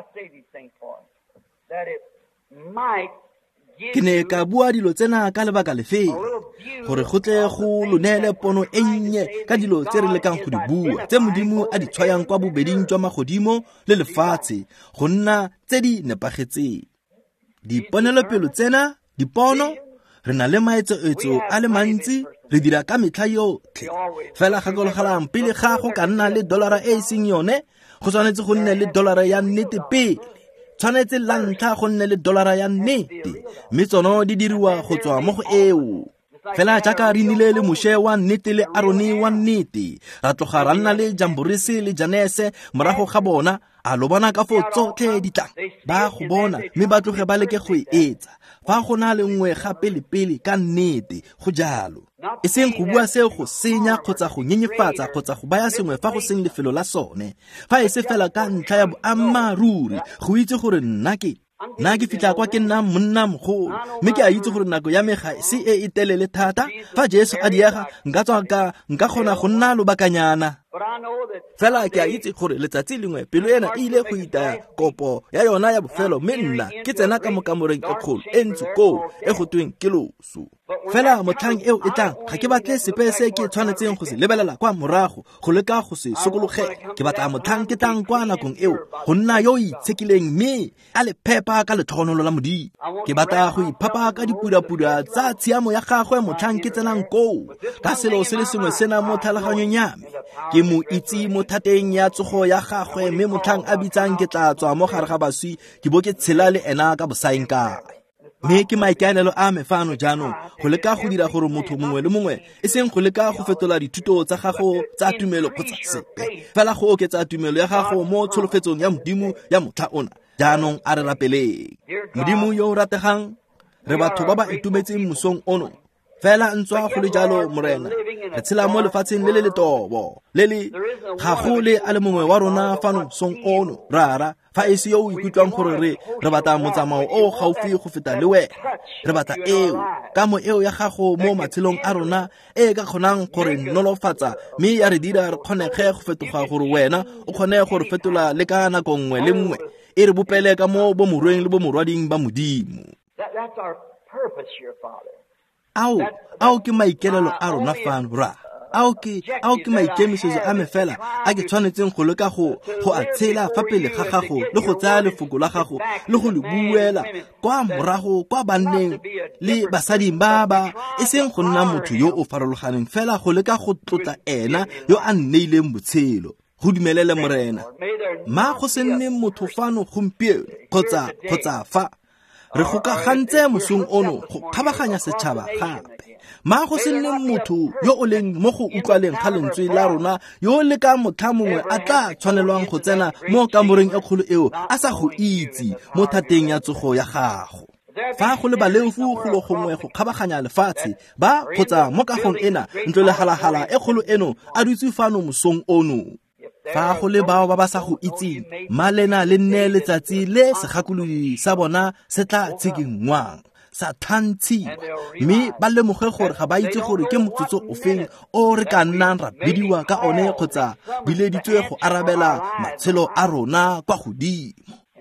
ke ne ka bua dilo tsena ka lebaka lefeng gore go tle go lonele pono e nnye ka dilo tse re lekang go di bua tse modimo a di tshwayang kwa bobeding jwa magodimo le lefatshe go nna tse di nepagetseng diponelopelo tsena dipono re na le maetsoetso a le mantsi re dira ka metlha yotlhe fela gakologalang pele ga go ka nna le dolara e seng yone go tshwanetse go nne le dolara ya nnete pele tshwanetse la ntlha go nne le dolara ya nnete mme tsono di diriwa go tswa mo go eo fela jaaka re nnile le Moshe wa nnete le Aroni wa nnete ra tloga ra nna le Jamborese le Janese morago ga bona a lo bona ka fo tsotlhe ditlang ba go bona mme ba tloge ba leke go e etsa fa go na le nngwe gape le pele ka nnete go jalo e seng go bua seo go senya kgotsa go nyenyefatsa kgotsa go baya sengwe fa go seng lefelo la sone fa e se fela ka ntlha ya boammaruri go itse gore nna ke fitla kwa ke nna monna mogolo mme ke a itse gore nako ya mega se e telele thata fa Jesu a diega nka kgona go nna lobakanyana fela ke a itse gore letsatsi lengwe pelo ena e ile go itaya kopo ya yona ya bofelo mme nna ke tsena ka mokamoreng e kgolo e ntse ko e go tweng ke loso fela motlhang eo e tlang ga ke batle sepe se ke tshwanetseng go se lebelela kwa morago go leka go se sokologela ke batla motlhang ke tlang kwa nakong eo go nna yo itshekileng mme a le phepa ka letlhogonolo la modimo ke batla go iphapa ka dipudapuda tsa tshiamo ya gagwe motlhang ke tsenang koo ka selo se le sengwe sena mo tlhaloganyong ya me ke mo itse mo thateng ya tsogo ya gagwe mme motlhang a bitsang ke tla tswa mo gare ga baswi ke bo ke tshela le ena ka bosaeng kae mme ke maikaelelo a me fano jaanong go leka go dira gore motho mongwe le mongwe e seng go leka go fetola dithuto tsa gago tsa tumelo kgotsa sepe fela go oketsa tumelo ya gago mo tsholofetsong ya modimo ya motlha ona jaanong a re rapeleng modimo yo o rategang re batho ba ba itumetseng mosong ono fela ntswa go le jalo morena re tshela mo lefatsheng le le letobo le le ga go le a le mongwe wa rona fano song ono rara fa e se yo o ikutlwang gore re batla motsamao o gaufi go feta le wena re batla eo ka mo eo ya gago mo matshelong a rona e ka kgonang gore nolofatsa mme ya re dira re kgonege go fetoga gore wena o kgone gore fetola le ka nako nngwe le nngwe e re bopele ka mo bo morweng le bo morwading ba modimo ao ke maikelelo a rona fano ra ao ke maikemisetso a me fela a ke tshwanetseng go leka go a tshela fa pele ga gago le go tsaya lefoko la gago le go le buela kwa morago kwa banneng le basading ba e seng go nna motho yo o farologaneng fela go leka go tlotla ena yo a nneileng botshelo go dumelele morena ma go se nne motho fano gompieno kgotsa fa re gokagantse mosong ono go kgabaganya setšhaba gape ma go se nne motho yo o leng mo go utlwaleng ga lentswe la rona yo le ka motlha mongwe a tla tshwanelwang go tsena mo kamoreng e kgolo eo a sa go itse mo thateng ya tsogo ya gago. Fa go le baleufu go lo gongwe go kgabaganya lefatshe ba kgotsa mo kagong ena ntlo le halagala e kgolo eno a dutse fano mosong ono. Fa go le bao ba ba sa go itseng malena le nne letsatsi le segakolodi sa bona se tla tshikingwang sa thantshiwa, mme ba lemoge gore ga ba itse gore ke motsotso o feng o re ka nnang ra bidiwa ka one kgotsa bileditswe go arabela matshelo a rona kwa godimo.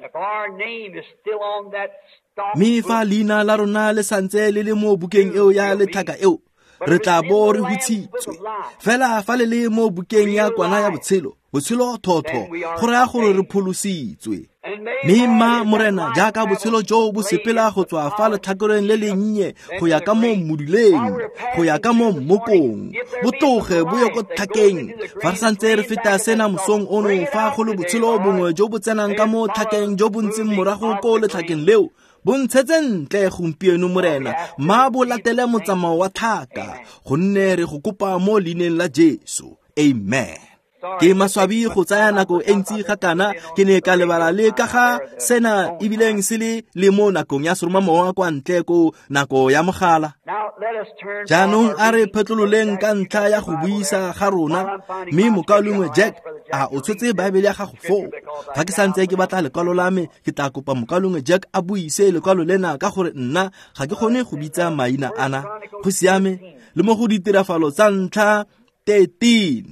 Mme fa leina la rona le santse le le mo bukeng eo ya letlhaka eo, re tla bo re hutsitswe. Fela fa le le mo bukeng ya kwana ya botshelo thotho go raya gore re pholositswe. Mme mma morena jaaka botshelo jo bo sepela go tswa fa letlhakoreng le le nnye go ya ka mo moduleng, go ya ka mo mmokong, botoge bo yo ko tlhakeng. Fa re santse re feta sena mosong ono, fa go le botshelo bongwe jo bo tsenang ka mo tlhakeng jo bo ntseng morago ko letlhakeng leo, bo ntshetse ntle gompieno morena, ma bo latele motsamao wa tlhaka, gonne re go kopa mo leineng la Jesu. Amen. Ke maswabi go tsaya nako e ntsi ga kana ke ne ka lebala le ka ga sena ebileng se le mo nakong ya seromamowa kwa ntle ko nako ya mogala. Jaanong a re phetlololeng ka ntlha ya go buisa ga rona, mme mokalongwe Jack a o tshotse baebele ya gago foo. Fa ke santse ke batla lekwalo la me ke tla kopa mokalongwe Jack a buise lekwalo lena ka gore nna ga ke kgone go bitsa maina ana. Go siame le mo go ditirafalo tsa ntlha 13.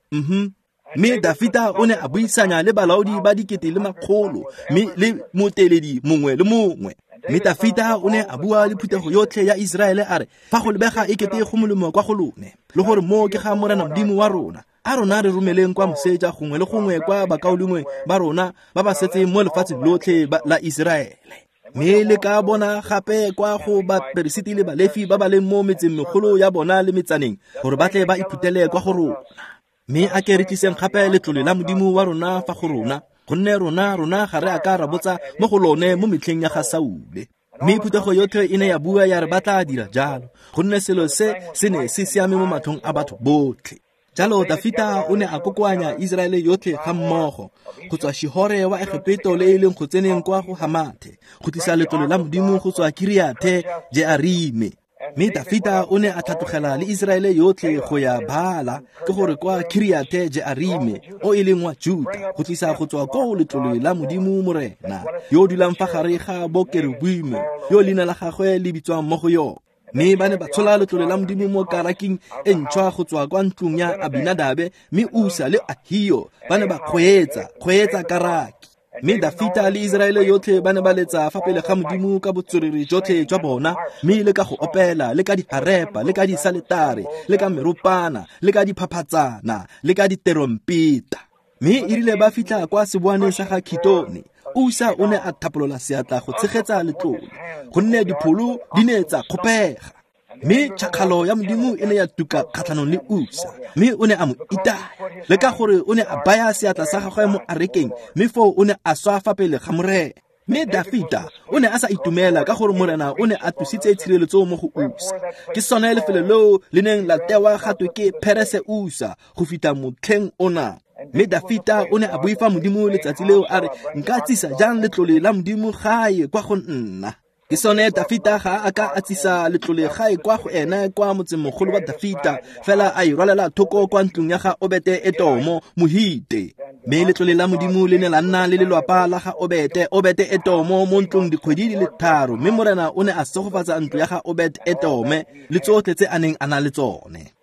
Mme Dafita o ne a buisanya le balaodi ba 100,000 mme le moteledi mongwe le mongwe. Mme Dafita o ne a bua le phuthego yotlhe ya Israele a re, fa go lebega ekete go molemo kwa go lone, le gore mo ke ga Morena Modimo wa rona, a rona re romeleng kwa moseja gongwe le gongwe kwa bakaolingwe ba rona ba ba setseng mo lefatsheng lotlhe la Israele. Mme le ka bona gape kwa go baperesiti le balefi ba ba leng mo metseng megolo ya bona le metsaneng gore ba tle ba iphutele kwa go rona. Mme a ke re tliseng gape letlole la Modimo wa rona fa go rona, gonne rona ga re a ka ra botsa mo go lone mo metlheng ya ga Saule. Mme phuthego yotlhe e ne ya bua ya re ba tla dira jalo, gonne selo se ne se siame mo matlhong a batho botlhe. Jalo Dafita o ne a kokoanya Israele yotlhe ga mmogo go tswa Shihore wa Egepeto le e leng go tseneng kwa go Hamathe go tlisa letlole la Modimo go tswa Kiriate Jearime. Mme Dafita o ne a tlhatlogela le Israele yotlhe go ya Bala ke gore kwa Kiriate Jearime o e leng wa Juda go tlisa go tswa ko letlole la Modimo morena yo dulang fa gare ga bokerubume yo leina la gagwe le bitswang mo go yo. Mme ba ne ba tshola letlole la Modimo mo karaking e ntšhwa go tswa kwa ntlong ya Abinadabe, mme Usa le Ahio ba ne ba kgweetsa karaki. Mme Dafita le Israele yotlhe ba ne ba letsa fa pele ga Modimo ka botswerere jotlhe jwa bona, mme le ka go opela le ka diharepa le ka disaletare le ka meropana le ka diphaphatsana le ka diterompeta. Mme e rile ba fitlha kwa seboaneng sa ga Khitone, Usa o ne a thapolola seatla go tshegetsa letlole, gonne dipholo di ne tsa kgopega. Mme tšhakgalo ya Modimo e ne ya tuka kgatlhanong le Usa, mme o ne a mo itaya le ka gore o ne a baya seatla sa gagwe mo arekeng, mme foo o ne a swa fa pele ga morena. Mme Dafita o ne a sa itumela ka gore morena o ne a tusitse tshireletso mo go Usa. Ke sone lefelo leo le neng la tewa gatwe ke Perese Usa go fita motlheng ona. Mme Dafita o ne a boifa Modimo letsatsi leo a re, nka tsisa jang letlole la Modimo gae kwa go nna. Ke sone Dafita ga a ka a tsisa letlole gae kwa go ena kwa motsemogolo wa Dafita, fela a irwalela thoko kwa ntlong ya ga Obed-Edomo Mohite. Mme letlole la Modimo le ne la nna le lelwapa la ga Obed-Edomo mo ntlong dikgwedi di le 3, mme morena o ne a segofatsa ntlo ya ga Obed-Edome le tsotlhe tse a neng a na le tsone.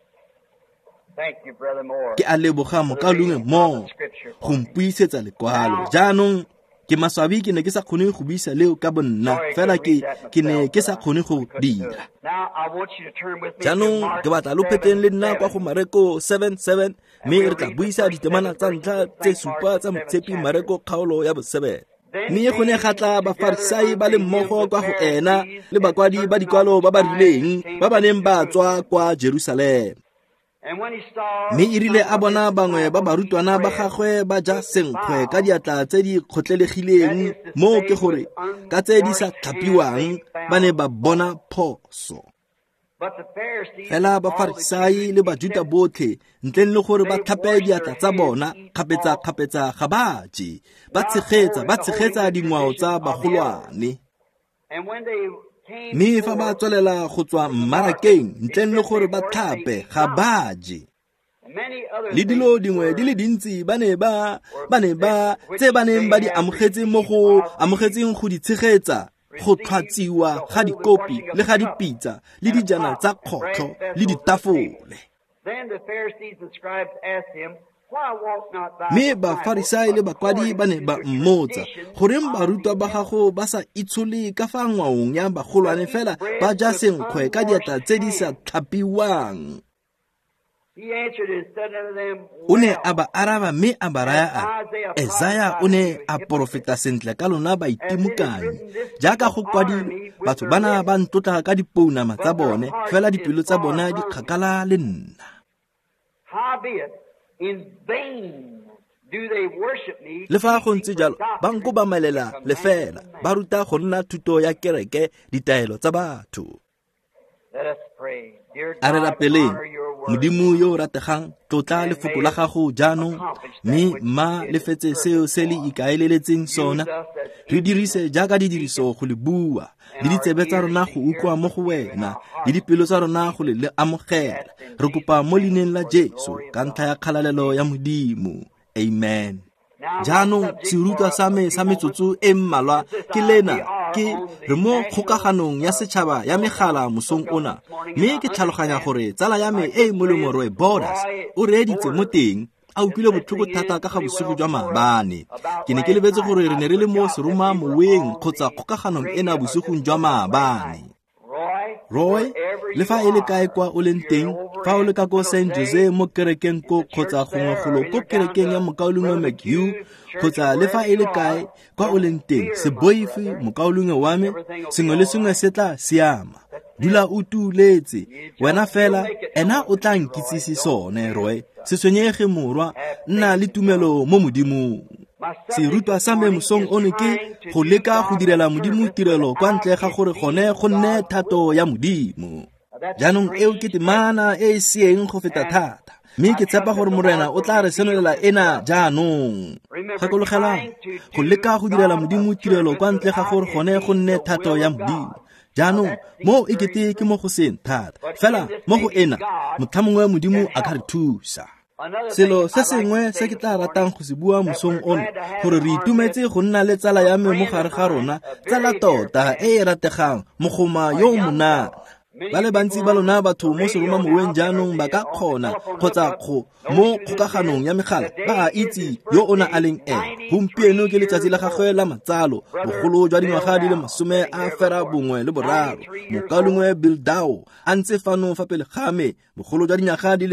Ke a leboga mokalongwe mo go mpuisetsa lekwalo. Jaanong ke maswabi ke ne ke sa kgone go buisa leo ka bonna, fela ke ne ke sa kgone go dira. Jaanong ke batla lo pheteng le nna kwa go Mareko 7:7, mme re tla buisa ditemana tsa ntlha tse 7 tsa motshepi Mareko kgaolo ya bo 7. Mme go ne ga tla Bafarisai ba le mmogo kwa go ena le bakwadi ba dikwalo ba ba rileng ba ba neng ba tswa kwa Jerusalema. Mme e rile a bona bangwe ba barutwana ba gagwe ba ja senkgwe ka diatla tse di kgotlelegileng, mo ke gore ka tse di sa tlhapiwang ba ne ba bona phoso. fela Bafarisai le Bajuda botlhe ntleng le gore ba tlhape diatla tsa bona kgapetsa ga ba je ba tshegetsa dingwao tsa bagolwane. Mme fa ba tswelela go tswa mmarakeng ntleng le gore ba tlhape ga ba je. Le dilo dingwe di le dintsi ba neng ba di amogetseng go di tshegetsa, go tlhatsiwa ga dikopi le ga dipitsa le dijana tsa kgotlho le ditafole. Mme Bafarisai le bakwadi ba ne ba mmotsa goreng barutwa ba gago ba sa itshole ka fa ngwaong ya bagolwane fela ba ja senkgwe ka diatla tse di sa tlhapiwang. O ne a ba araba mme a ba raya a, Isaiah o ne a profeta sentle ka lona baitemokanyi. Jaaka go kwadilwe, batho bana ba ntlotla ka dipounama tsa bone, fela dipelo tsa bona di kgakala le nna. Le fa go ntse jalo, ba nko ba malela le fela, ba ruta go nna thuto ya kereke ditaelo tsa batho. A re rapeleng, Modimo yo rategang, tlotla lefoko la gago jaanong, mme mma le fetse seo se le ikaeleletseng sona. Re dirise jaaka didiriso go le bua, le ditsebe tsa rona go utlwa mo go wena, le dipelo tsa rona go le amogela. Re kopa mo leineng la Jesu ka ntlha ya kgalalelo ya Modimo. Amen. Jaanong serutwa sa me sa metsotso e mmalwa ke lena, ke re mo kgokaganong ya setšhaba ya megala mosong ona, mme ke tlhaloganya gore tsala ya me e molemo Roy Borders o reeditse mo teng a utlwile botlhoko thata ka ga bosigo jwa maabane. Ke ne ke lebetse gore re ne re le mo seroma moweng kgotsa kgokaganong ena bosigong jwa maabane. Roy, le fa e le kae kwa o leng teng, fa o le ka ko St. Jose mo kerekeng ko kgotsa gongwe golo ko kerekeng ya mokaolongwe McHugh, kgotsa le fa e le kae kwa o leng teng, se boife mokaolongwe wa me, sengwe le sengwe se tla siama. Dula o tuletse, wena fela, ena o tla nkitsisi sone, Roy. Se tshwenyege morwa, nna le tumelo mo Modimong. Serutwa sa me mosong ono ke go leka go direla Modimo tirelo kwa ntle ga gore gone go nne thato ya Modimo. Jaanong eo ke temana e e sieng go feta thata, mme ke tshepa gore Morena o tla re senolela ena jaanong. Gakologelang, go leka go direla Modimo tirelo kwa ntle ga gore gone go nne thato ya Modimo. Jaanong mo e kete ke mo go seng thata, fela mo go ena motlhamongwe Modimo a ka re thusa. Selo se sengwe se ke tla ratang go se bua mosong ono, gore re itumetse go nna le tsala ya me mo gare ga rona, tsala tota e e rategang, mogoma yo monana. Ba le bantsi ba lona batho mo seroma moweng jaanong ba ka kgona kgotsa mo kgokaganong ya megala ba a itse yo ona a leng ene. Gompieno ke letsatsi la gagwe la matsalo, bogolo jwa dingwaga di le 13, mokaolongwe Bildao a ntse fano fa pele ga me, bogolo jwa dinyaga di le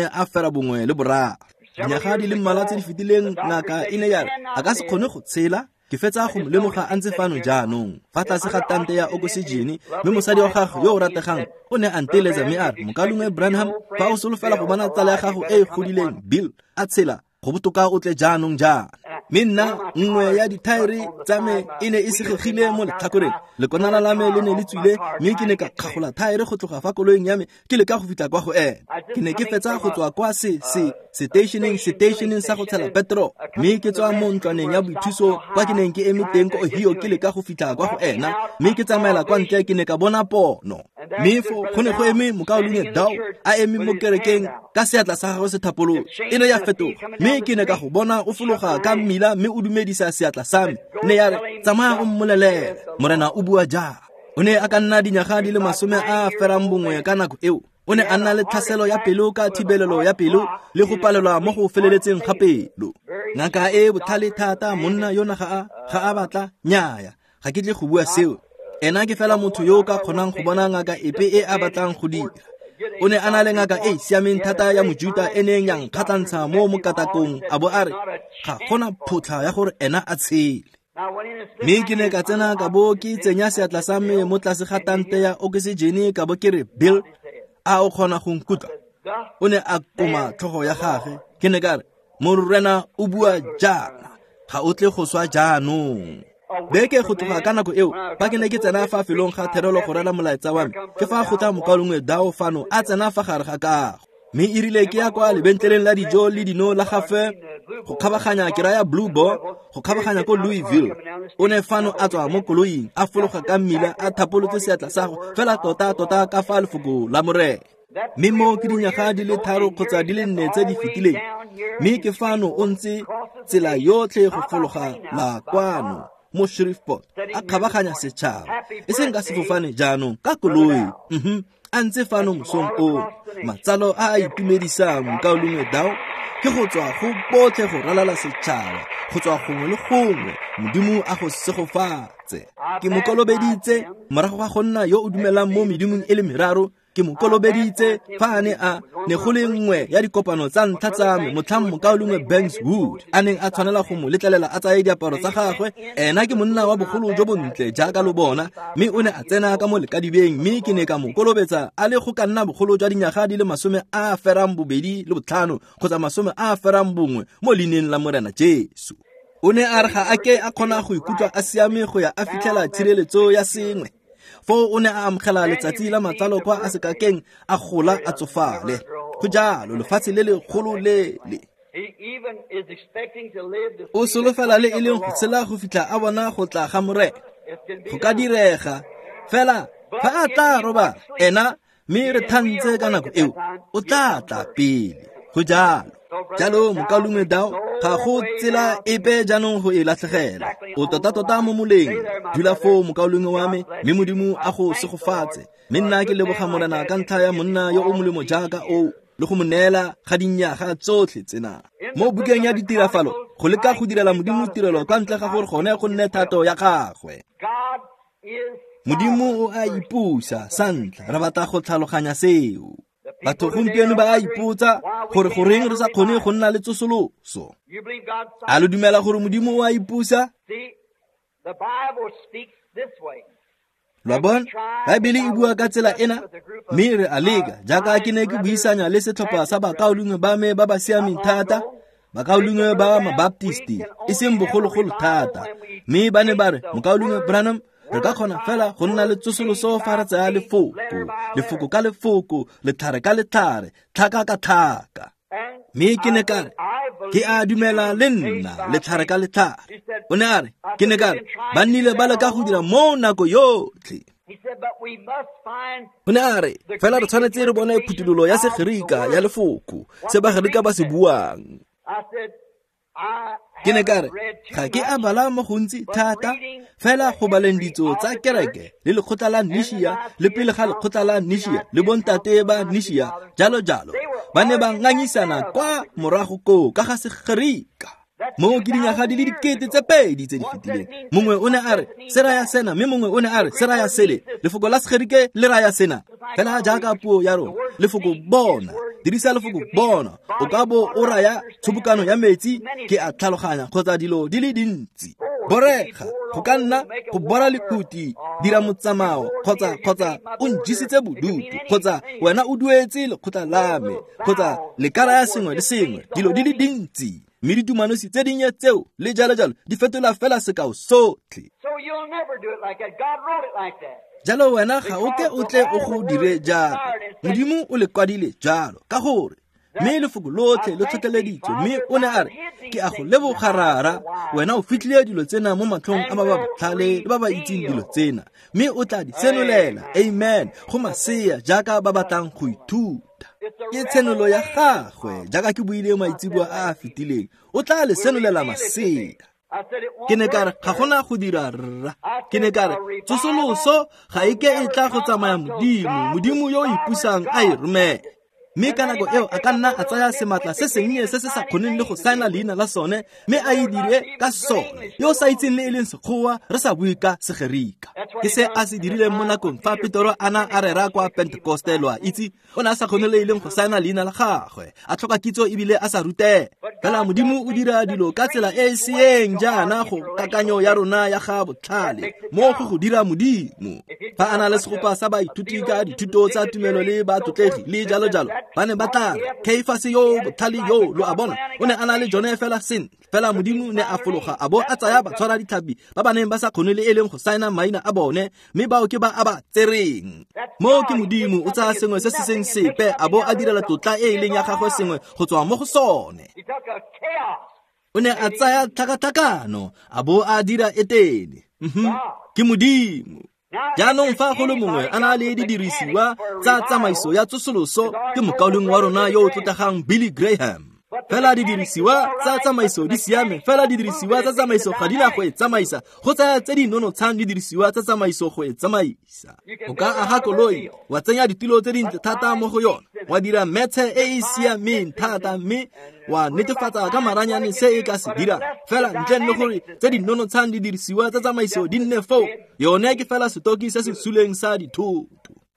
13. Dinyaga di le mmalwa tse di fetileng ngaka e ne ya re a ka se kgone go tshela. Ke fetsa go lemoga a ntse fano jaanong fa tlase ga tante ya oksijene, mme mosadi wa gago yo o rategang o ne a nteletsa mme a re, mokaolongwe Branham, fa o solofela go bona tsala ya gago e godileng Bill a tshela, go botoka o tle jaanong jaana. Mme nna nngwe ya dithaere tsa me e ne e segegile mo letlhakoreng, lekonana la me le ne le tswile, mme ke ne ka kgagola thaere go tloga fa koloing ya me ke le ka go fitlha kwa go ene. Ke ne ke fetsa go tswa kwa stationing sa go tshela petro, mme ke tswa mo ntlwaneng ya boithuso kwa ke neng ke eme teng ko Ohio ke le ka go fitlha kwa go ena, mme ke tsamaela kwa ntle ke ne ka bona pono. Mme fo go ne go eme mokaolongwe Dao a eme mo kerekeng ka seatla sa gagwe se thapolo e ne ya fetoga, mme ke ne ka go bona o fologa ka mmila mme o dumedisa seatla sa me. Ne ya re, tsamaya o mmolelele, Morena o bua ja. O ne a ka nna dinyaga di le 11 ka nako eo. O ne a nna le tlhaselo ya pelo ka thibelelo ya pelo le go palelwa mo go feleletseng ga pelo. Ngaka e botlhale thata, monna yona ga a batla, nyaaya, ga ke tle go bua seo. Ena ke fela motho yo ka kgonang go bona ngaka epe e a batlang go dira. O ne a na le ngaka e siameng thata ya Mojuda e neng yang kgatlantsha mo mokatakong a bo a re ga gona photla ya gore ena a tshele. Mme ke ne ka tsena ka bo ke tsenya seatla sa me mo tlase ga tante ya oksijene ka bo ke re, Bill, a o kgona go nkutla? O ne a koma tlhogo ya gage. Ke ne ka re, Morena o bua jaana, ga o tle go swa jaanong. beke go tloga ka nako eo ba ke ne ke tsena fa felong ga therelo go rela molaetsa wa me ke fa go tla mokalongwe Dao fano a tsena fa gare ga kago mme e rile ke ya kwa lebentleleng la dijo le dino la gafe go kgabaganya ke raya Blue Ball go kgabaganya ko Louisville o ne fano a tswa mo koloing a fologa ka mmila a thapolotse seatla sa go fela tota ka fa lefoko la more mme mo ke dinyaga di le 3 kgotsa di le 4 tse di fetileng mme ke fano o ntse tsela yotlhe go fologa la kwano mo Shreveport a kgabaganya setšhaba e seng ka sefofane jaanong ka koloi a ntse fano mosong o matsalo a itumedisang mokaolongwe Dao ke go tswa go botlhe go ralala setšhaba go tswa gongwe le gongwe modimo a go segofatse ke mo kolobeditse morago ga go nna yo o dumelang mo medimong e le meraro ke mo kolobeditse fa ne go le nngwe ya dikopano tsa ntlha tsa me motlhang mokaolongwe Bankswood a neng a tshwanela go mo letlelela a tsaye diaparo tsa gagwe ena ke monna wa bogolo jo bontle jaaka lo bona mme o ne a tsena ka mo lekadibeng mme ke ne ka mo kolobetsa a le go ka nna bogolo jwa dinyaga di le 25 kgotsa 1 mo leineng la Morena Jesu o ne a re ga a ke a kgona go ikutlwa a siame go ya a fitlhela tshireletso ya sengwe fo o ne a amogela letsatsi la matsalo kwa a sekakeng a gola a tsofale go jalo lefatshe le legolo le o solofela le e leng go tshela go fitlha a bona go tla ga Morena go ka direga fela fa a tla roba ena mme re thantse ka nako eo o tla pele go jalo mokaolongwe Dao ga go tsela epe jaanong go e latlhegela o tota mo moleng dula fo mokaolongwe wa me mme modimo a go segofatse mme nna ke leboga Morena ka ntlha ya monna yo o molemo jaaka o le go mo neela ga dinyaga tsotlhe tsena mo bukeng ya ditirafalo go leka go direla modimo tirelo kwa ntle ga gore gone go nne thato ya gagwe modimo o a ipusa sa ntlha re batla go tlhaloganya seo batho gompieno ba a ipotsa gore goreng re sa kgone go nna le tsosoloso a lo dumela gore modimo o a ipusa la bon Baebele e bua ka tsela ena mme re a leka jaaka ke ne ke buisanya le setlhopha sa bakaolongwe ba me ba ba siameng thata bakaolongwe ba Mabaptisti e seng bogologolo thata mme ba ne ba re mokaolongwe Branham re ka kgona fela go nna le tsosoloso fa re tsaya lefoko ka lefoko letlhare ka letlhare tlhaka ka tlhaka mme ke ne ka re ke a dumela le nna letlhare ka letlhare o ne a re ke ne ka re ba nnile ba leka go dira mo nako yotlhe o ne a re fela re tshwanetse re bone phutulolo ya segerika ya lefoko se bagerika ba se buang ke ne ka re ga ke a bala mo gontsi thata fela go baleng ditso tsa kereke le lekgotla la Nishia le pele ga lekgotla la Nishia le bontate ba Nishia jalo ba ne ba ngangisana kwa morago ka ga segerika mo ke dinyaga di le 2,000 tse di fetileng mongwe o ne a re se raya sena mme mongwe o ne a re se raya sele lefoko la segerike le raya sena fela jaaka puo ya rona lefoko bona dirisa lefoko bona o ka bo o raya tshobokano ya metsi ke a tlhaloganya kgotsa dilo di le dintsi borega go ka nna go bora lekuti dira motsamao kgotsa o njisitse bodutu kgotsa wena o duetse lekgotla la me kgotsa lekala ya sengwe le sengwe dilo di le dintsi mme ditumanosi tse dinnye tseo le jalo di fetola fela sekao sotlhe jalo wena ga o ke o tle o go dire jalo modimo o le kwadile jalo ka gore mme lefoko lotlhe le tlhotlheleditswe mme o ne a re ke a go leboga rara wena o fitlhile dilo tsena mo matlhong a ba botlhale le ba ba itseng dilo tsena mme o tla di senolela amen go masea jaaka ba batlang go ithuta ke tsenolo ya gagwe jaaka ke buile maitseboa a fetileng o tla le senolela masea ke ne ka re ga gona go dira rra ke ne ka re tsosoloso ga e ke e tla go tsamaya modimo yo o ipusang a e romela mme ka nako eo a ka nna a tsaya sematla se sennye se se sa kgoneng le go saena leina la sone mme a e dire ka sone yo o sa itseng le e leng sekgowa re sa bue ka segerika ke se a se dirileng mo nakong fa Petero ana a rera kwa Pentecoste lo a itse o ne a sa kgone le e leng go saena leina la gagwe a tlhoka kitso ebile a sa rute fela modimo o dira dilo ka tsela e e seeng jaana go kakanyo ya rona ya ga botlhale mo go dira modimo fa a na le segopa sa baithuti ka dithuto tsa tumelo le batlotlegi le jalo ba ne ba tla Caiphas yo botlhale yo lo a bona o ne a na le jone fela sin fela Modimo ne a fologa a bo a tsaya ba tshwara dithapi ba ba neng ba sa kgone le eleng go saena maina a bone mme bao ke ba a ba tsereng mo ke Modimo o tsaya sengwe se se seng sepe a bo a direla tlotla e leng ya gagwe sengwe go tswa mo go sone. O ne a tsaya tlhakatlhakano a bo a dira etele ke Modimo. Jaanong fa go le mongwe a na le didirisiwa tsa tsamaiso ya tsosoloso ke mokauleng wa rona yo o tlotlegang Billy Graham. Fela didirisiwa tsa tsamaiso di siame, fela didirisiwa tsa tsamaiso ga di na go e tsamaisa, go tsaya tse di nonotshang didirisiwa tsa tsamaiso go e tsamaisa. O ka aga koloi wa tsenya ditilo tse dintle thata mo go yona, wa dira metse e e siameng thata mme wa netefatsa ka maranyane se e ka se dira. Fela ntle le gore tse di nonotshang didirisiwa tsa tsamaiso di nne foo, yone ke fela setoki se se suleng sa dithoto.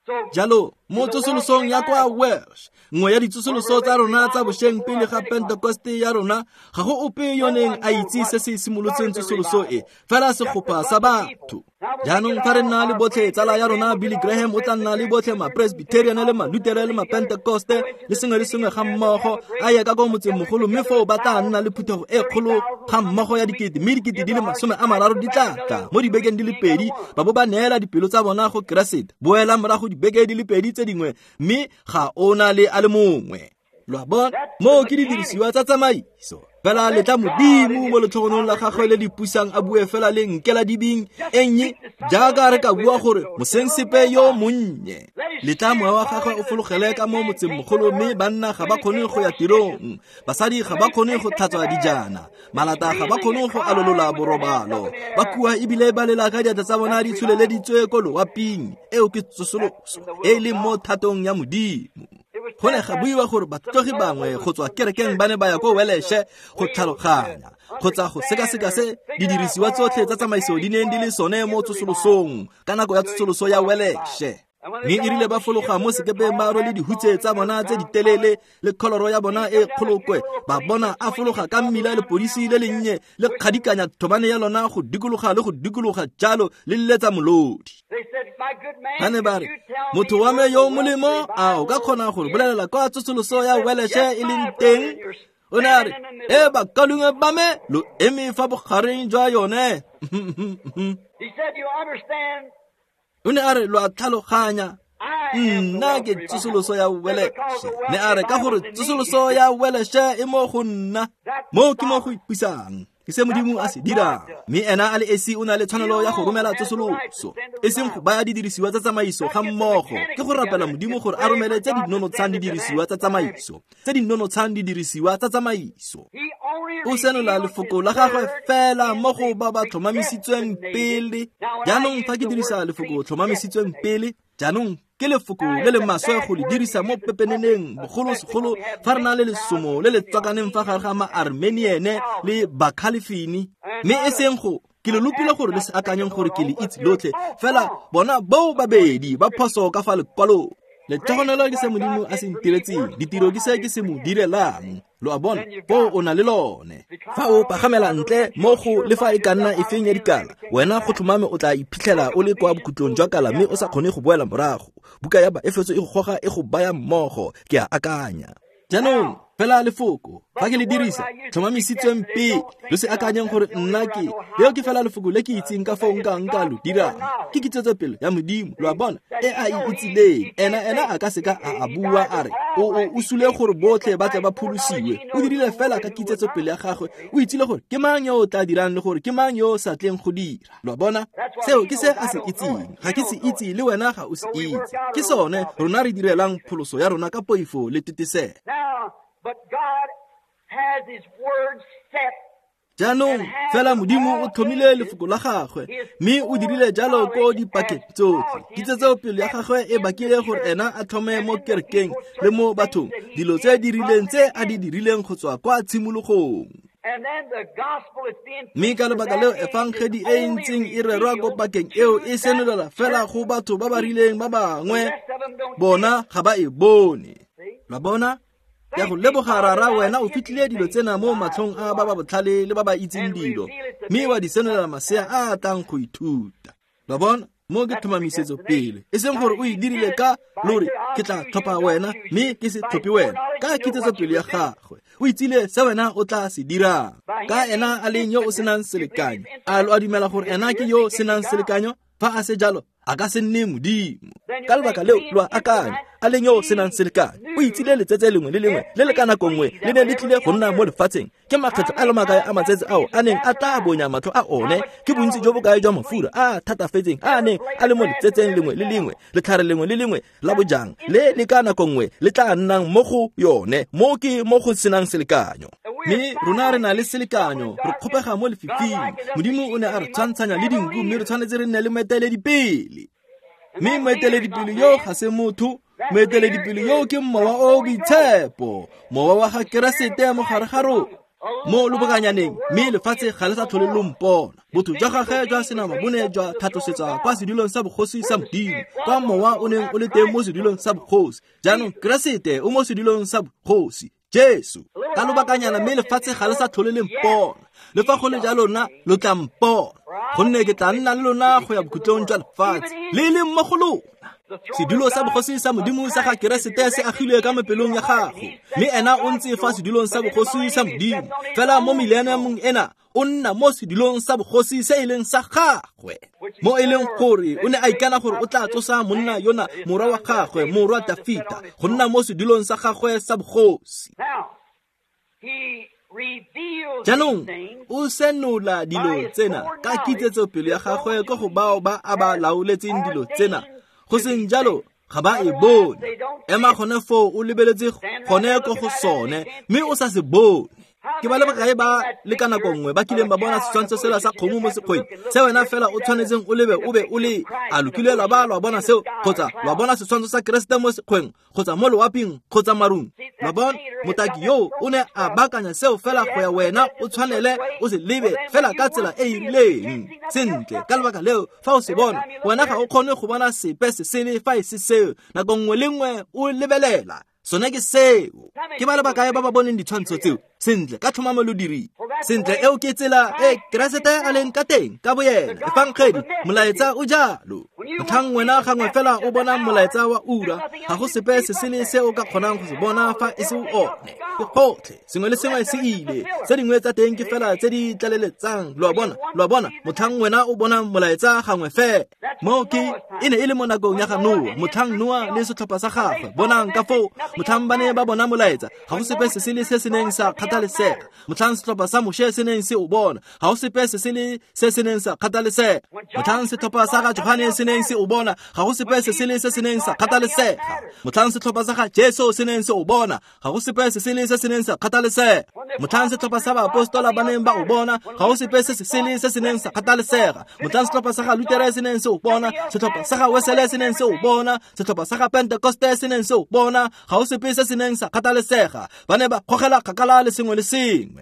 Jalo mo tsosolosong ya kwa Welsh, nngwe ya ditsosoloso tsa rona tsa bosheng pele ga Pentecoste ya rona, ga go ope yoneng a itse se se simolotseng tsosoloso e, fela segopa sa batho. Jaanong fa re nna le botlhe tsala ya rona Billy Graham o tla nna le botlhe ma-Presbyterian le ma-Lutheran le ma-Pentecoste le sengwe ga mmogo a ye ka kwa motseng mogolo mme foo ba tla nna le phuthego e kgolo ga mmogo ya dikete mme dikete di le 30 di tla mo dibekeng di le 2 ba bo ba neela dipelo tsa bona go Keresete boela morago dibeke di le 2 tse dingwe mme ga ona le a le mongwe. Lwa bona mo ke didirisiwa tsa tsamaiso fela letla Modimo mo letlhogonong la gagwe le di pusang a bue fela le nkela dibing ennye jaaka re ka bua gore moseng sepe yo monnye. Letla moya wa gagwe o fologele ka mo motseng mogolo mme banna ga ba kgone go ya tirong, basadi ga ba kgone go tlhatswa dijana, malata ga ba kgone go alolola borobalo, ba kua ebile ba lela ka diatla tsa bona di tsholeleditswe ko loaping eo ke tsosoloso e leng mo thatong ya Modimo. Go ne ga buiwa gore batlogi bangwe go tswa kerekeng ba ne ba ya ko Weleshe go tlhaloganya kgotsa go sekaseka se didirisiwa tsotlhe tsa tsamaiso di neng di le sone mo tsosolosong ka nako ya tsosoloso ya Weleshe. Mme e rile ba fologa mo sekepeng ba rwele dihutse tsa bona tse di telele le kholoro ya bona e kgolokwe, ba bona a fologa ka mmila le polisi le lennye le kgadikanya thobane ya lona go dikologa jalo le letsa molodi. Ba ne ba re, motho wa me yo molemo a o ka kgona gore bolelela kwa tsosoloso ya Weleshe e leng teng. O ne a re, e bakalunge ba me lo eme fa bogareng jwa yone. O ne a re lo a tlhaloganya nna ke tsosoloso ya Weleshe. Ne a re ka gore tsosoloso ya Weleshe e mo go nna mo ke mo go ipisang ke se Modimo a se dira mme ena a le esi o na le tshwanelo ya go romela tsosoloso e seng go baya didirisiwa tsa tsamaiso ga mmogo ke go rapela Modimo gore a romele tse di nonotshang didirisiwa tsa tsamaiso o senola lefoko la gagwe fela mo go ba ba tlhomamisitsweng pele. Jaanong fa ke dirisa lefoko tlhomamisitsweng pele, jaanong ke lefoko le le maswe go le dirisa mo pepeneneng bogolosegolo fa re na le lesomo le le tswakaneng fa gare ga ma-Armenian le Bakhalifini mme e seng go ke le lopile gore le se akanyeng gore ke le itse lotlhe fela bona bao babedi ba phoso ka fa lekwalong. Letlhogonelo ke se Modimo a se ntiretseng, ditiro ke se ke se mo direlang. Lo a bona po o na le lone fa o pagamela ntle mo go le fa e ka nna e feng ya dikala, wena go tlhomame o tla iphitlhela o le kwa bokhutlong jwa kala mme o sa kgone go boela morago. Buka ya Baefeso e go goga e go baya mmogo ke a akanya. Jaanong fela lefoko fa ke le dirisa tlhomamisitsweng pele le se akanyeng gore nna ke yo ke fela lefoko le ke itseng ka fao nka lo dirang ke kitsetso pele ya Modimo. Lo a bona e a itsileng ena a ka seka a bua a re o sule gore botlhe ba tle ba phulosiwe. O dirile fela ka kitsetso pele ya gagwe, o itsile gore ke mang yo o tla dirang le gore ke mang yo o sa tleng go dira. Lo a bona seo ke se a se itseng, ga ke se itse le wena ga o se itse, ke sone rona re direlang pholoso ya rona ka poifo le teteselo. But God has His word set. Jaanong fela Modimo o thomile lefoko la gagwe mme o dirile jalo ko dipakeng tsotlhe. Kitsetso pele ya gagwe e bakile gore ena a thome mo kerekeng le mo bathong dilo tse di rileng tse a di dirileng go tswa kwa tshimologong. Mme ka lebaka leo efangedi e ntseng e rerwa ko pakeng eo e senolela fela go batho ba ba rileng ba bangwe, bona ga ba e bone. La bona ya go leboga rara wena o fitlhile dilo tsena mo matlhong a ba ba botlhale le ba ba itseng dilo mme wa di senolela masea a tlang go ithuta. Ba bona mo ke thomamisetso pele e seng gore o e dirile ka lori ke tla tlhopha wena mme ke se tlhophe wena ka kitsetso pele ya gagwe o itsile se wena o tla se dirang ka ena a leng yo o senang selekanyo a lo a dumela gore ena ke yo senang selekanyo fa a se jalo a ka se nne modimo ka lebaka leo lo akanya a leng yo senang selekanyo o itsile letsetse lengwe le lengwe le le ka nako nngwe le ne le tlile go nna mo lefatsheng ke makgetlo a le makae a matsetse ao a neng a tla bonya matlho a one ke bontsi jo bokae jwa mafura a thatafetseng a neng a le mo letsetseng lengwe le lengwe letlhare lengwe le lengwe la bojang le ka nako nngwe le tla nnang mo go yone mo ke mo go senang selekanyo mme rona re na le selekanyo re kgopega mo lefifing modimo o ne a re tshwantshanya le dinku mme re tshwanetse re nne le moeteledipele mme moeteledipele yo ga se motho moeteledipele yo ke mmowa o boitshepo mowa wa ga keresete mo gare ga rona mo lobokanyaneng mme lefatshe ga le sa tlhole lo mpona botho jwa gage jwa senama bone jwa thatlosetsa kwa sedulong sa bogosi sa modimo kwa mowa o neng o le teng mo sedulong sa bogosi jaanong keresete o mo sedulong sa bogosi Jesu ka lobakanyana mme lefatshe ga le sa tlhole le mpona le fa go le ja lona lo tla mpona gonne ke tla nna le lona go ya bokhutlong jwa lefatshe le le mmo go lona sedulo sa bogosi sa modimo sa ga keresete se agilwe ka mepelong ya gago mme ena o ntse fa sedulong sa bogosi sa modimo fela mo millenniumong ena o nna mo sedulong sa bogosi se e leng sa gagwe mo e leng gore o ne a ikana gore o tla tsosa monna yona morwa wa gagwe morwa Dafita go nna mo sedulong sa gagwe sa bogosi jaanong o senola dilo tsena ka kitsetso pelo ya gagwe ka go bao ba a ba laoletseng dilo tsena go seng jalo ga ba e bone ema gone fo o lebeletse gone ko go sone mme o sa se bone ke ba le bakae ba le ka nako nngwe ba kileng ba bona setshwantsho sela sa kgomo mo sekgweng se wena fela o tshwanetseng o lebe o be o le a lokile la ba lwa bona seo kgotsa lwa bona setshwantsho sa keresete mo sekgweng kgotsa mo loaping kgotsa marung lwa bona motaki yo o ne a bakanya seo fela go ya wena o tshwanele o se lebe fela ka tsela e e rileng sentle ka lebaka leo fa o se bona wena ga o kgone go bona sepe se sele fa e se seo nako nngwe le nngwe o lebelela sone ke seo ke ba le bakae ba ba boneng ditshwantsho tseo sentle ka tlhomamo lo diri sentle eo ke tsela e keresete a leng ka teng ka boyena e fangkgedi molaetsa o jalo motlhang wena gangwe fela o bona molaetsa wa ura ga go sepe se sele se o ka kgonang go se bona fa e se o one ke gotlhe sengwe le sengwe se ile tse dingwe tsa teng ke fela tse di tlaleletsang lwa bona motlhang wena o bona molaetsa gangwe fela mo ke e ne e le mo nakong ya ga Noa motlhang Noa le setlhopha sa gagwe bonang ka foo motlhang ba ne ba bona molaetsa ga go sepe se sele se se neng sa kgathalesega motlhang setlhopha sa Moshe se neng se o bona ga go sepe se sele se se neng sa kgathalesega motlhang setlhopha sa ga Johane se neng se o bona ga go sepe se sele se se neng sa kgathalesega motlhang setlhopha sa ga Jesu se neng se o bona ga go sepe se sele se se neng sa kgathalesega motlhang setlhopha sa baapostola ba neng ba o bona ga go sepe se sele se se neng sa kgathalesega motlhang setlhopha sa ga Luther se neng se o bona setlhopha sa ga Wesley se neng se o bona setlhopha sa ga Pentecoste se neng se o bona ga go sepe se se neng sa kgathalesega ba ne ba kgogela kgakala le sengwe le sengwe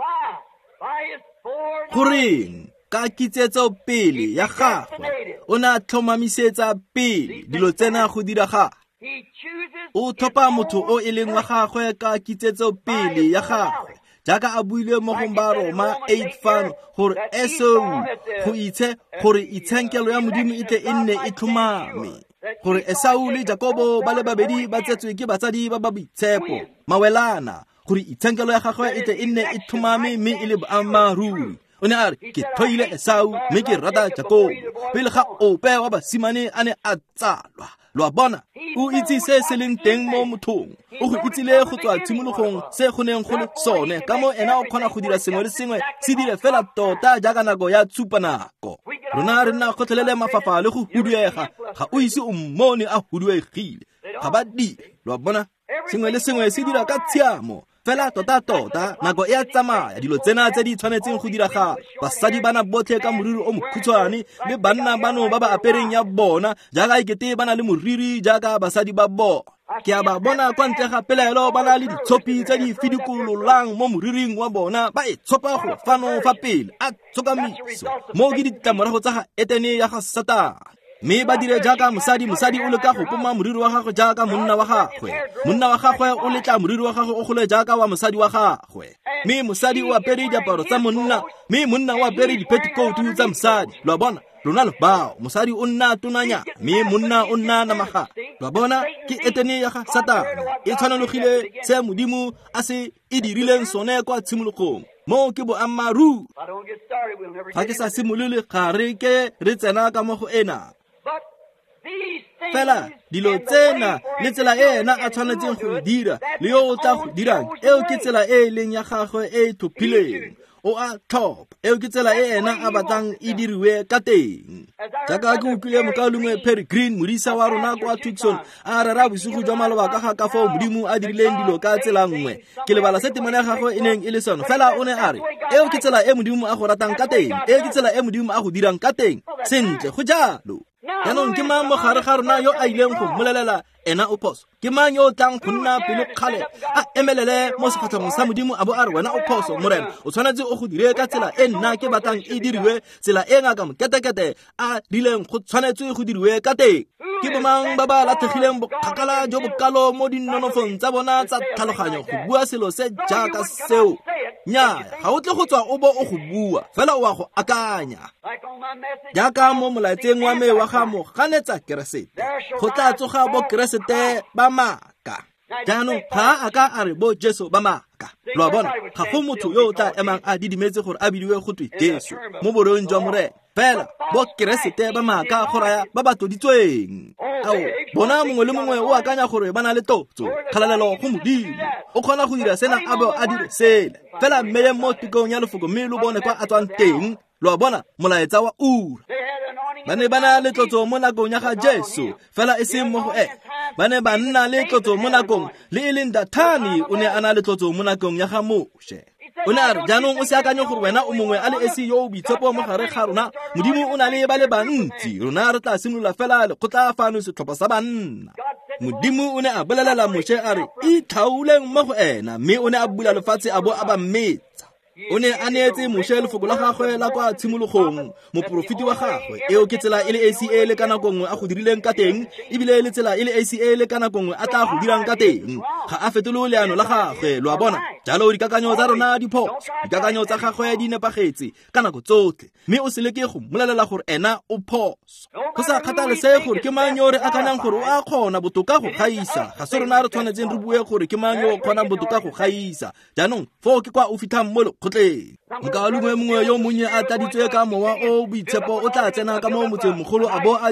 goreng ka kitsetso pele ya gagwe o ne a tlhomamisetsa pele dilo tsena go diraga o tlhopha motho o e leng wa gagwe ka kitsetso pele ya gagwe jaaka a buile mo go ba Roma 8:5 gore Esau go itse gore itshenkelo ya modimo e tle e nne e tlhomame gore Esau le Jakobo ba le babedi ba tsetswe ke batsadi ba ba boitshepo mawelana gore itshenkelo ya gagwe e tle e nne e tlhomame mme e le boammaruri o ne a re ke thoile Esau mme ke rata Jakobo pele ga ope wa basimane a ne a tsalwa lwa bona o itse se se leng teng mo mothong o go itsile go tswa tshimologong se go neng go le sone ka mo ena o kgona go dira sengwe le sengwe se dire fela tota jaaka nako ya tshupanako rona re nna gotlhelele mafafa le go huduega ga o ise o mmone a huduegile ga ba di lwa bona sengwe le sengwe se dira ka tshiamo fela tota nako e a tsamaya dilo tsena tse di tshwanetseng go diraga basadi bana botlhe ka moriri o mokhutshwane le banna bano ba ba apereng ya bona jaaka ikete bana le moriri jaaka basadi ba bona ke a ba bona kwa ntle ga pelaelo ba na le ditshopi tse di fidikololang mo moriring wa bona ba e tshopa go fano fa pele a tsokamiso mo ke ditlamorago tsa ga Etene ya ga Satana mme ba dire jaaka mosadi o le ka go poma moriri wa gagwe jaaka monna wa gagwe o letla moriri wa gagwe o gole jaaka wa mosadi wa gagwe mme mosadi o apere diaparo tsa monna mme monna o apere dipetikotu tsa mosadi lwa bona lona le bao mosadi o nna tonanya mme monna o nna namaga lwa bona ke etene ya ga Satana e tshwanelogile se modimo a se e dirileng sone kwa tshimologong mo ke boammaru ga ke sa simolole gare ke re tsena ka mo go ena fela dilo tsena le tsela e ena a tshwanetseng go dira le yo o tla go dirang eo ke tsela e leng ya gagwe e thopileng o a top eo ke tsela e ena a batlang e diriwe ka teng jaaka ke utlwile mokaolongwe Perry Green modisa wa rona kwa Tucson a rera bosigo jwa maloba ka ga ka fao modimo a dirileng dilo ka tsela nngwe ke lebala se temane ya gagwe e neng e le sone fela o ne a re eo ke tsela e modimo a go ratang ka teng eo ke tsela e modimo a go dirang ka teng sentle go jalo yaanong ke mang mo gare ga rona yo a ileng go mmolelela ena o phoso ke mang yo o tlang go nna pelo kgale a emelele mo sefatlhegong sa modimo a bo a re wena o phoso morena o tshwanetse o go dire ka tsela e nna ke batlang e diriwe tsela e ngaka moketekete a rileng go tshwanetse go diriwe ka teng ke bomang ba ba latlhegileng bokgakala jo bokalo mo dinonofong tsa bona tsa tlhaloganyo go bua selo se jaaka seo nyaa ga o tle go tswa o bo o go bua fela o a go akanya jaaka mo molaetseng wa me wa ga mo ganetsa keresete go tla tsoga bo keresete ba maaka jaanong ga a ka a re bo Jesu ba maaka lwa bona ga go motho yo o tla emang a didimetse gore a bidiwe go twe Jesu mo borong jwa morena fela bo keresete ba maaka go raya ba ba toditsweng ao bona mongwe le mongwe o akanya gore ba na le totso kgalalelo go modimo o kgona go dira sena a bo a dire sele fela mmeye mo tikong ya lefoko mme lo bone kwa a tswang teng lwa bona molaetsa wa ura ba ne ba na le tlotso mo nakong ya ga Jesu fela e seng mo go ena ba ne ba nna le tlotso mo nakong le e leng Datani o ne a na le tlotso mo nakong ya ga Moshe o ne a re jaanong o se akanye gore wena o mongwe a le esi yo o boitshepo mo gare ga rona modimo o na le ba le bantsi rona re tla simolola fela le go tla fano setlhopha sa banna modimo o ne a bolelela Moshe a re itlhaoleng mo go ena mme o ne a bula lefatshe a bo a ba mmetsa o ne a neetse Moshe lefoko la gagwe la kwa tshimologong moporofiti wa gagwe eo ke tsela e le esi e le ka nako nngwe a go dirileng ka teng ebile le tsela e le esi e le ka nako nngwe a tla go dirang ka teng ga a fetole leano la gagwe lwa bona jalo dikakanyo tsa rona diphoso dikakanyo tsa gagwe di nepagetse ka nako tsotlhe mme o se leke go mmolelela gore ena o phoso go sa kgathalesege gore ke mang yo re akanyang gore o a kgona botoka go gaisa ga se rona re tshwanetseng re bue gore ke mang yo o kgonang botoka go gaisa jaanong foo ke kwa o fitlhang mo lekgotleng mokaolongwe mongwe yo monnye a tladitswe ka mowa o boitshepo o tla tsena ka mo motseng mogolo a bo a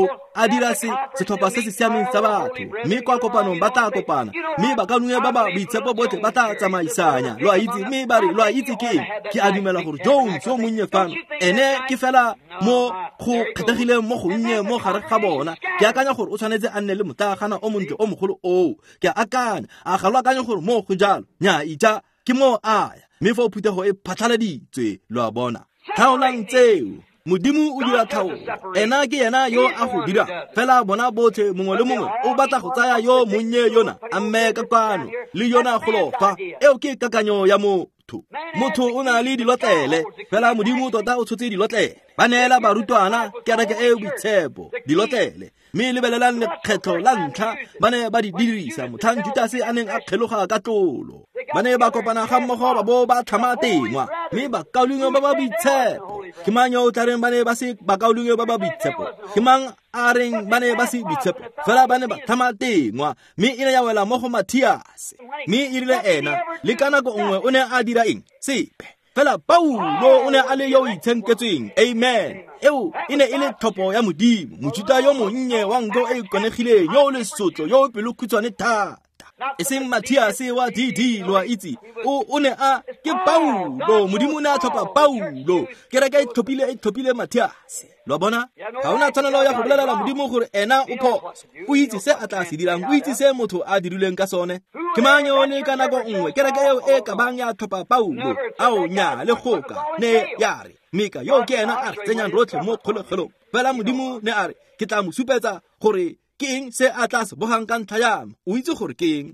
dira setlhopha se se siameng sa batho mme kwa kopanong ba tla kopana mme bakanongwe ba ba boitshepo botlhe ba tla tsamaisanya lo a itse mme ba re lo a itse ke eng ke a dumela gore Jones yo monnye fano ene ke fela mo go kgethegileng mo go nnye mo gare ga bona ke akanya gore o tshwanetse a nne le motagana o montle o mogolo o ke akanya a ga lo akanya gore mo go jalo nya ita ke mo aya mme fa o phuthego e phatlaladitswe lo a bona tlhaolang tseo modimo o dira tlhaolo ena ke yena yo a go dira fela bona botlhe mongwe le mongwe o batla go tsaya yo monnye yona a mmeka kwano le yona golofa eo ke kakanyo ya motho o na le dilotlele fela modimo tota o tshotse dilotlele ba neela barutwana kereke e boitshepo dilotlele mme lebelelang lekgetho la ntlha ba ne ba di dirisa motlhang Judase a neng a kgeloga ka tlolo ba ne ba kopana ga mmogo ba bo ba tlhama tengwa mme bakaolongwe ba ba boitshepo ke mang yo o tla reng ba ne ba se bakaolongwe ba ba boitshepo ke mang a reng ba ne ba se boitshepo fela ba ne ba tlhama tengwa mme e ne ya wela mo go Mathiase mme e rile ena le ka nako nngwe o ne a dira eng sepe fela Paulo o ne a le yo itshenketsweng amen eo e ne e le thopo ya modimo mojuta yo monnye wa nko e konegileng yo le sotlo yo pelo khutshwane thata e seng Mathiase wa DD lo a itse o ne a ke Paulo modimo o ne a tlhopha Paulo kereke e tlhopile Mathiase lo bona ga ona tshwanelo ya go bolelela modimo gore ena o phoso o itse se a tla se dirang o itse se motho a dirileng ka sone ke mang yo le ka nako nngwe kereke eo e ka bang ya tlhopha Paulo ao nya le goka ne ya re mika yo ke ena a tsenyang rotlhe mo kgolegelong fela modimo ne a re ke tla mo supetsa gore ke eng se a tla se bogang ka ntlha yame o itse gore ke eng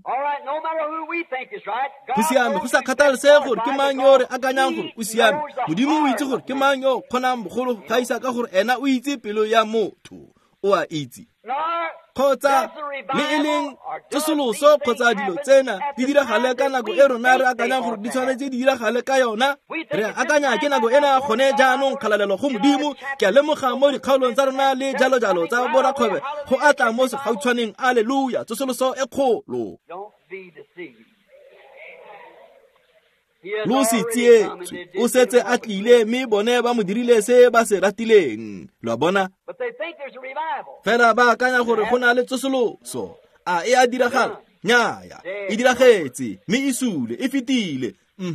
go siame go sa kgathalesege gore ke mang yo re akanyang gore o siame modimo o itse gore ke mang yo kgonang bogolo gaisa ka gore ena o itse pelo ya motho o a itse kgotsa le e leng tsosoloso kgotsa dilo tsena di diragale ka nako e rona re akanyang gore di tshwanetse di diragale ka yona. Re akanya ke nako ena gone jaanong kgalalelo go Modimo, ke a lemoga mo dikgaolong tsa rona le jalo tsa borakgwebe go atla mo segautshwaneng. Aleluya, tsosoloso e kgolo. Lo se tsietswe, o setse a tlile mme bone ba mo dirile se ba se ratileng. Lo bona fela ba akanya gore go na le tsosoloso. A e a diragala? Nnyaya, e diragetse mme e sule e fetile.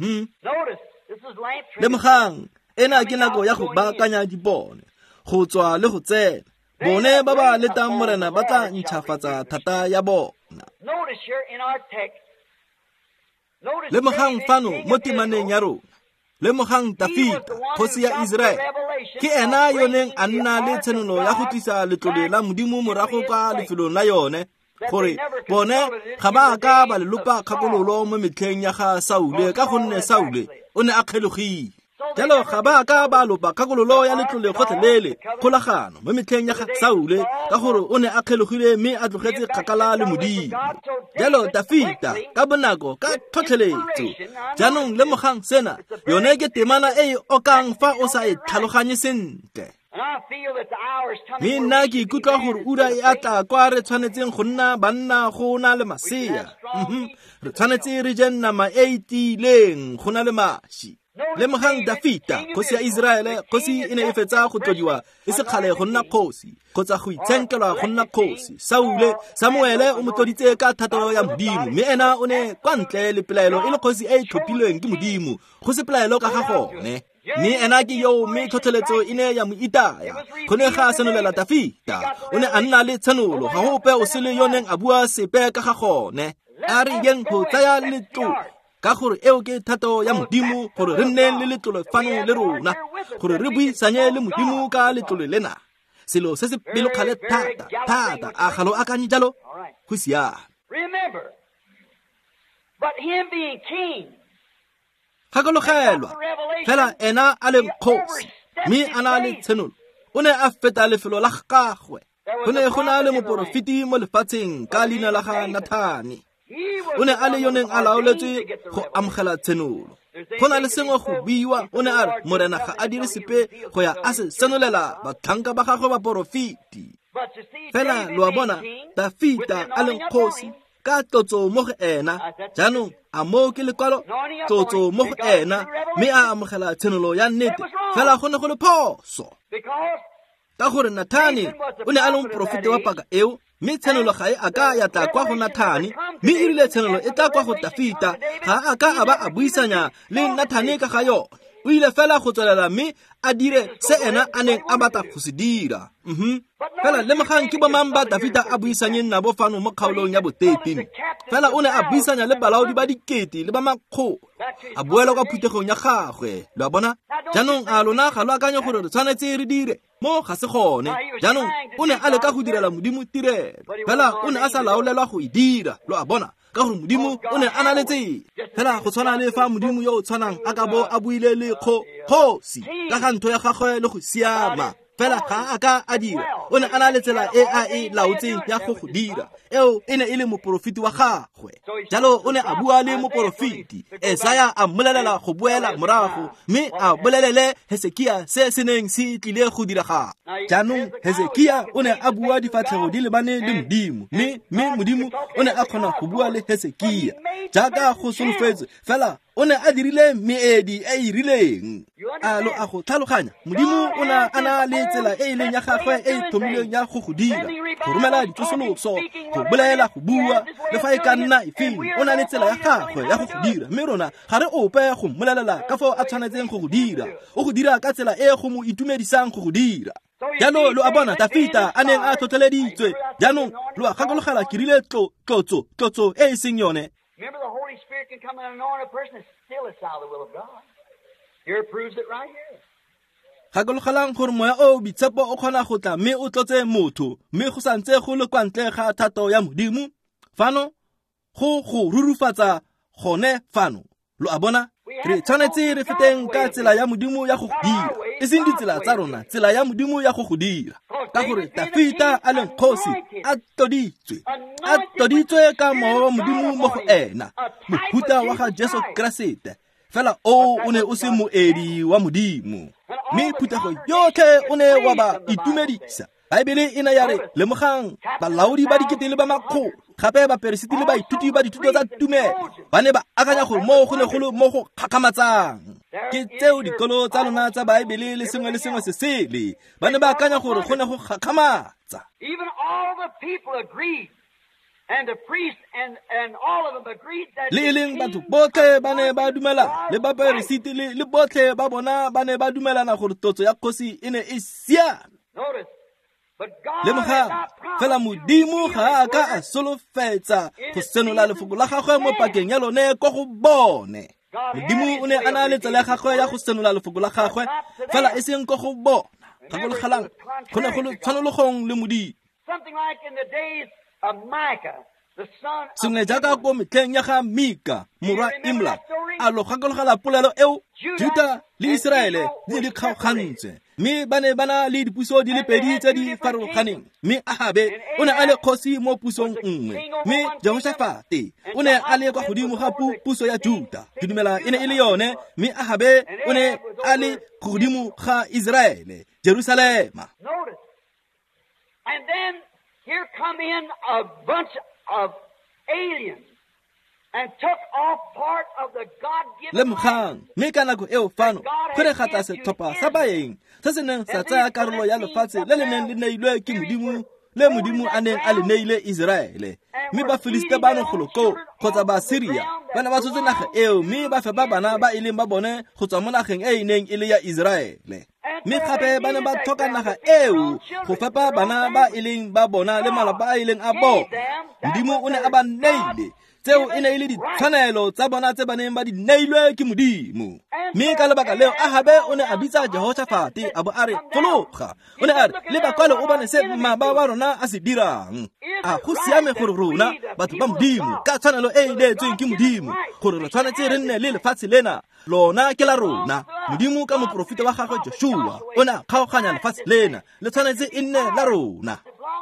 Lemogang ena ke nako ya go baakanya dipone, go tswa le go tsena. Bone ba ba letang morena ba tla ntšhafatsa thata ya bona. Lemogang fano mo temaneng ya rona, lemogang Dafita kgosi ya Israele, ke ena yoneng a nna le tshenolo ya go tlisa letlole la Modimo morago ka lefelong la yone, gore bone ga ba ka ba lelopa kgakololo mo metlheng ya ga Saule, ka gonne Saule o ne a kgelogile. Jalo ga ba ka ba lopa kgakololo ya letlole gotlhelele kgolagano mo metlheng ya ga Saule, ka gore o ne a kgelogile mme a tlogetse kgakala le Modimo. Jalo Dafita ka bonako ka tlhotlheletso. Jaanong lemogang sena, yone ke temana e okang fa o sa e tlhaloganye sentle. Mme nna ke ikutlwa gore ura e a tla kwa re tshwanetseng go nna banna go na le masea. Re tshwanetse re je nama e itileng go na le maši. Lemogang Dafita kgosi ya Israele, kgosi e ne e fetsa go tlodiwa e se kgale go nna kgosi kgotsa go itshenkelwa go nna kgosi. Samuele o mo tloditse ka thato ya Modimo, mme ena o ne kwa ntle le pelaelo e le kgosi e tlhophilweng ke Modimo, go se pelaelo ka ga gone. Mme ena ke yo mme tlhotlheletso e ne ya mo itaya. Go ne ga senolela Dafita, o ne a nna le tshenolo, ga gope o se le yoneng a bua sepe ka ga gone. A re yeng go tsaya letlole, ka gore eo ke thato ya Modimo, gore re nne le letlole fano le rona, gore re buisanye le Modimo ka letlole lena. Selo se se belokgale thata a galo a kanye jalo go siame. Gakologelwa fela ena a le kgosi mme a na le tshenolo, o ne a feta lefelo la gagwe. Go ne go na le moporofiti mo lefatsheng ka leina la ga Nathani. O ne a le yoneng a laoletswe go amogela tshenolo. Go na le sengwe go buiwa, o ne a re morena ga a dire sepe go ya a se senolela batlhanka ba gagwe ba porofiti. Fela lo a bona Dafita a leng kgosi ka tlotso mo go ena. Jaanong a mo ke lekwalo tlotso mo go ena, mme a amogela tshenolo ya nnete. Fela go ne go le phoso, ka gore Nathani o ne a le moporofiti wa paka eo, mme tshenolo ga e a ka ya tla kwa go Nathani, mme e rile tshenolo e tla kwa go Dafita. Ga a ka a ba a buisanya le Nathani ka ga yone. O ile fela go tswelela mme a dire se ena a neng a batla go se dira. Fela lemogang ke bomang ba Dafita a buisanye nna bofano mo kgaolong ya bo13. Fela o ne a buisanya le balaodi ba dikete le ba makgolo, a boela kwa phuthegong ya gagwe. Lo a bona? Jaanong a lona ga lo akanya gore re tshwanetse re dire mo ga se gone. Jaanong o ne a leka go direla Modimo tirelo, fela o ne a sa laolelwa go e dira. Lo a bona? Ka gore Modimo o ne a na le tsela. Fela go tshwana le fa Modimo yo o tshwanang a ka bo a buile le kgosi ka ga ntho ya gagwe le go siama. Fela ga a ka a dira, o ne a na le tsela e a e laotseng ya go dira, eo e ne e le moporofiti wa gagwe. Jalo o ne a bua le moporofiti. Esaya a mmolelela go boela morago, mme a bolelele Hezekia se se neng se tlile go diraga. Jaanong Hezekia o ne a bua difatlhego di lebane le Modimo, mme Modimo o ne a kgona go bua le Hezekia jaaka go solofetswe. Fela o ne a dirile meedi e e rileng. A lo a go tlhaloganya, Modimo o ne a na le tsela e e leng ya gagwe e e thomileng ya go dira, go romela ditsosoloso, go bolela, go bua, le fa e ka nna efeng. O na le tsela ya gagwe ya go dira, mme rona ga re ope go mmolelela ka fao a tshwanetseng go dira. O go dira ka tsela e go mo itumedisang go dira. Jaanong lo a bona Dafita a neng a tlhotlheleditswe. Jaanong lo a gakologelwa ke rile tlotso e e seng yone. Remember, the Holy Spirit can come and anoint a person and still it's out of the will of God. Here it proves it right here. Gakologelang gore moya o bitshepo o kgona go tla mme o tlotse motho, mme go santse go le kwa ntle ga thato ya Modimo. Fano go rurufatsa gone fano. Lo a bona? Re tshwanetse re feteng ka tsela ya Modimo ya go dira, e seng ditsela tsa rona, tsela ya Modimo ya go dira. ka gore Dafita a leng kgosi a toditswe ka Moya wa Modimo mo go ena, mohuta wa ga Jesu Kriste. Fela o ne o se moedi wa Modimo, mme phutego yotlhe o ne wa ba itumedisa. Baebele e ne ya re lemogang balaodi ba diketele ba makgolo gape baperesiti le baithuti ba dithuto tsa tumelo ba ne ba akanya gore mo go legolo mo go kgakamatsang ke tseo dikolo tsa lona tsa Baebele le sengwe se sele ba ne ba akanya gore go ne go kgakamatsa. Even all the people agreed, and the priests and all of them agreed that le leng batho botlhe ba ne ba dumela le baperesiti le botlhe ba bona ba ne ba dumelana gore totso ya kgosi e ne e siame. Notice, but God Le had moga not fela promised Modimo ga a ka a solofetsa go senola lefoko la gagwe mo pakeng ya lone ko go bone. Modimo o ne a na le tsela ya gagwe ya go senola lefoko la gagwe fela e seng ko go bona. Gakologalang go ne go le tshwanelogong le Modimo. something like in the days of Micah, the son of Sengwe jaaka ko metlheng ya ga Mika morwa Imla a lo gakologa polelo eo Juda le Israele di kgaogantse, mme ba ne ba na le dipuso di le pedi tse di farologaneng, mme Ahabe o ne a le kgosi mo pusong nngwe, mme Jehoshafate o ne a le kwa godimo ga puso ya Juda. Ke dumela e ne e le yone, mme Ahabe o ne a le godimo ga Israele, Jerusalema. Notice. And then here come in a bunch of aliens and took off part of the God-given Le mogang mme ka nako eo fano go re gata setlhopha sa baeng se se neng sa tsaya karolo ya lefatshe le le neng le neilwe ke Modimo le Modimo a neng a le neile Israele, mme Bafilisite ba nogoloko kgotsa ba Syria ba ne ba tshotse naga eo, mme ba fepa bana ba e leng ba bone go tswa mo nageng e neng e le ya Israele, mme gape ba ne ba tlhoka naga eo go fepa bana ba e leng ba bona le malapa a e leng a bona. Modimo o ne a ba neile tseo e ne e le ditshwanelo tsa bona tse ba neng ba di neilwe ke Modimo, mme ka lebaka leo Ahabe o ne a bitsa Jehoshafate a bo a re fologa, o ne a re le bakwale o bane se mmaba wa rona a se dirang. A go siame gore rona batho ba Modimo ka tshwanelo e e neetsweng ke Modimo gore re tshwanetse re nne le lefatshe lena, lona ke la rona. Modimo ka moprofita wa gagwe Joshua o ne a kgaoganya lefatshe lena le tshwanetse e nne la rona.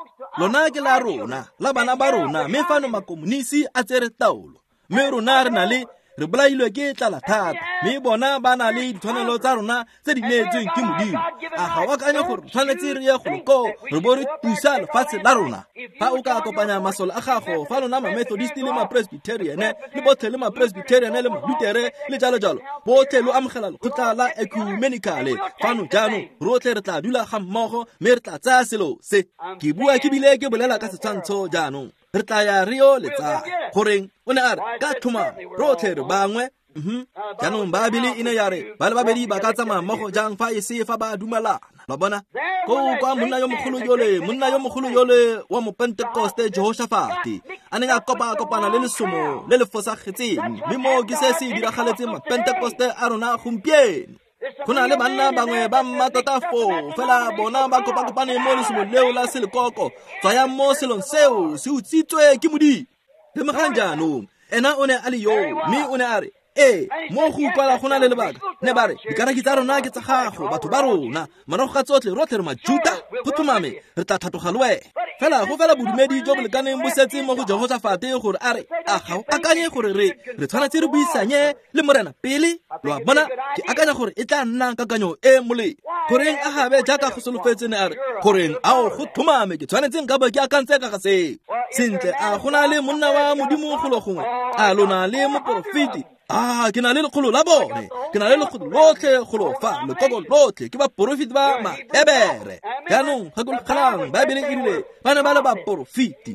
Lona ke la rona, la bana ba rona, mme fano makomunisi a tsere taolo, mme rona re na le re bolailwe ke tlala thata, mme bona ba na le ditshwanelo tsa rona tse di neetsweng ke Modimo. A ga wa kanye gore tshwanetse re ye goloko re bo re tusa lefatshe la rona. Fa o ka kopanya masole a gago fa lona ma-Methodist le ma-Presbyterian le botlhe le ma-Presbyterian le ma-Lutere le jalo jalo botlhe lo amogela lekgotla la ecumenicale fano jaanong rotlhe re tla dula ga mmogo mme re tla tsaya selo se. Ke bua ke bile ke bolela ka setshwantsho jaanong re tla ya re yo le tsaya goreng o ne a re ka thoma rotlhe re bangwe. Jaanong Baebele e ne ya re ba le babedi ba ka tsamaya mmogo jang fa e se fa ba dumelana. Ba bona ko kwa monna yo mogolo yole wa mo Pentecoste Jehoshafate a neng a kopana le lesomo le le fosagetseng, mme mo ke se se diragaletseng ma Pentecoste a rona gompieno. Go na le banna bangwe ba mmatota fo fela bona ba kopane mo lesomo leo la selekoko tsaya mo selong seo se utsitswe ke Modimo. Le mogang jaanong ena o ne a le yo, mme o ne a re mo go utlwala go na le lebaka ne ba re dikaraki tsa rona ke tsa gago batho ba rona morago ga tsotlhe rotlhe re Majuda go thomame re tla thatoga le wena. Fela go fela bodumedi jo bo lekaneng bo setse mo go Jehoshafate gore a re a ga o akanye gore re tshwanetse re buisanye le morena pele. Lo bona ke akanya gore e tla nna kakanyo e molemo goreng Ahabe jaaka go solofetse ne a re goreng ao go thomame ke tshwanetse nka ba ke akantse ka ga seo sentle. A gona le monna wa Modimo go lo gongwe a lona le moprofiti ke na le lekgolo la bone, ke na le lekgolo lotlhe go lo fa lekoko lotlhe ke baporofiti ba Mahebere. Jaanong ga go kgalang Baebele e rile ba ne ba le baporofiti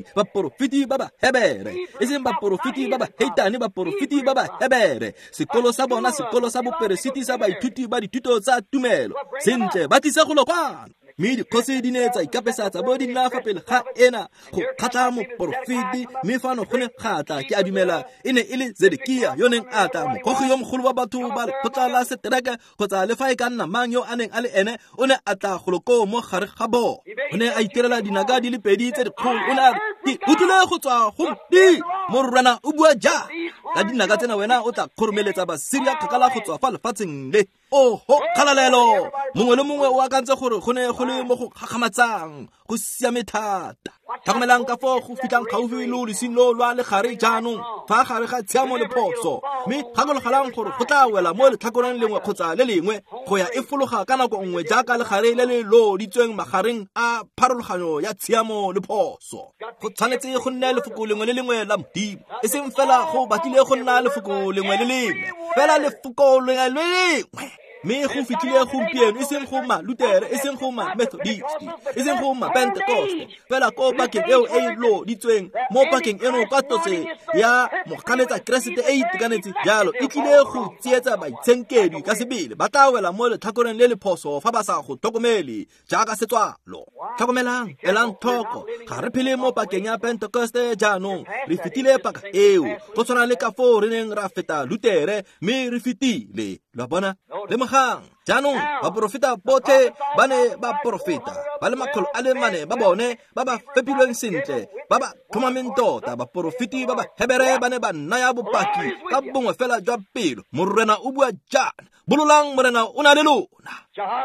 ba Bahebere, e seng baporofiti ba Baheitane, baporofiti ba Bahebere. Sekolo sa bona sekolo sa boperesiti sa baithuti ba dithuto tsa tumelo sentle ba tlisa go lokwana, mme dikgosi di ne tsa ikapesa tsa bo di nna fa pele ga ena go kgatla moporofiti, mme fano go ne kgatla ke a dumela e ne e le Zedekia yo neng a tla mogogi yo mogolo wa batho ba lekgotla la setereke kgotsa le fa e ka nna mang yo a neng a le ene o ne a tla goloko mo gare ga bona. O ne a itirela dinaga di le pedi tse dikgolo, o ne a re di utile go tswa go di morwana o bua ja ka dinaka tsena wena o tla khoromeletsa ba Syria kgakala go tswa fa lefatsheng le oho kgalalelo mongwe le mongwe o akantse gore go ne go le mo go gagamatsang go siame thata tlhokomelang ka fo go fitlang gaufi le lesing lo lwa le gare jaanong fa gare ga tshiamo le phoso mme gakologalang gore go tla wela mo letlhakoreng lengwe kgotsa le lengwe go ya e fologa ka nako nngwe jaaka le gare le le lo ditsweng magareng a pharologanyo ya tshiamo le phoso go tshwanetse go nne lefoko lengwe le lengwe la Modimo e seng fela go batlile go nna lefoko lengwe le lengwe fela lefoko lengwe le lengwe me go fitile gompieno e seng go ma Luther e seng go ma Methodist e seng go ma Pentecost fela ko bakeng eo e lo ditsweng mo bakeng eno ka totse ya moganetsa Kriste e itekanetse jalo e tlile go tsietsa baitsenkedi ka sebele ba tawela mo letlhakoreng le le phoso fa ba sa go tlhokomele jaaka setswalo tlhokomelang elang thoko ga re phele mo bakeng ya Pentecost jaanong re fitile paka eo go tshwana le ka fo re neng ra feta Luther me re fitile la bona le jaanong baporofeta botlhe ba ne ba porofeta ba le makgolo a le mane ba bone ba ba fepilweng sentle ba ba tlhomameng tota baporofeti ba ba Hebere ba ne ba naya bopaki ka bongwe fela jwa pelo morena o bua jaana bololang morena o na le lona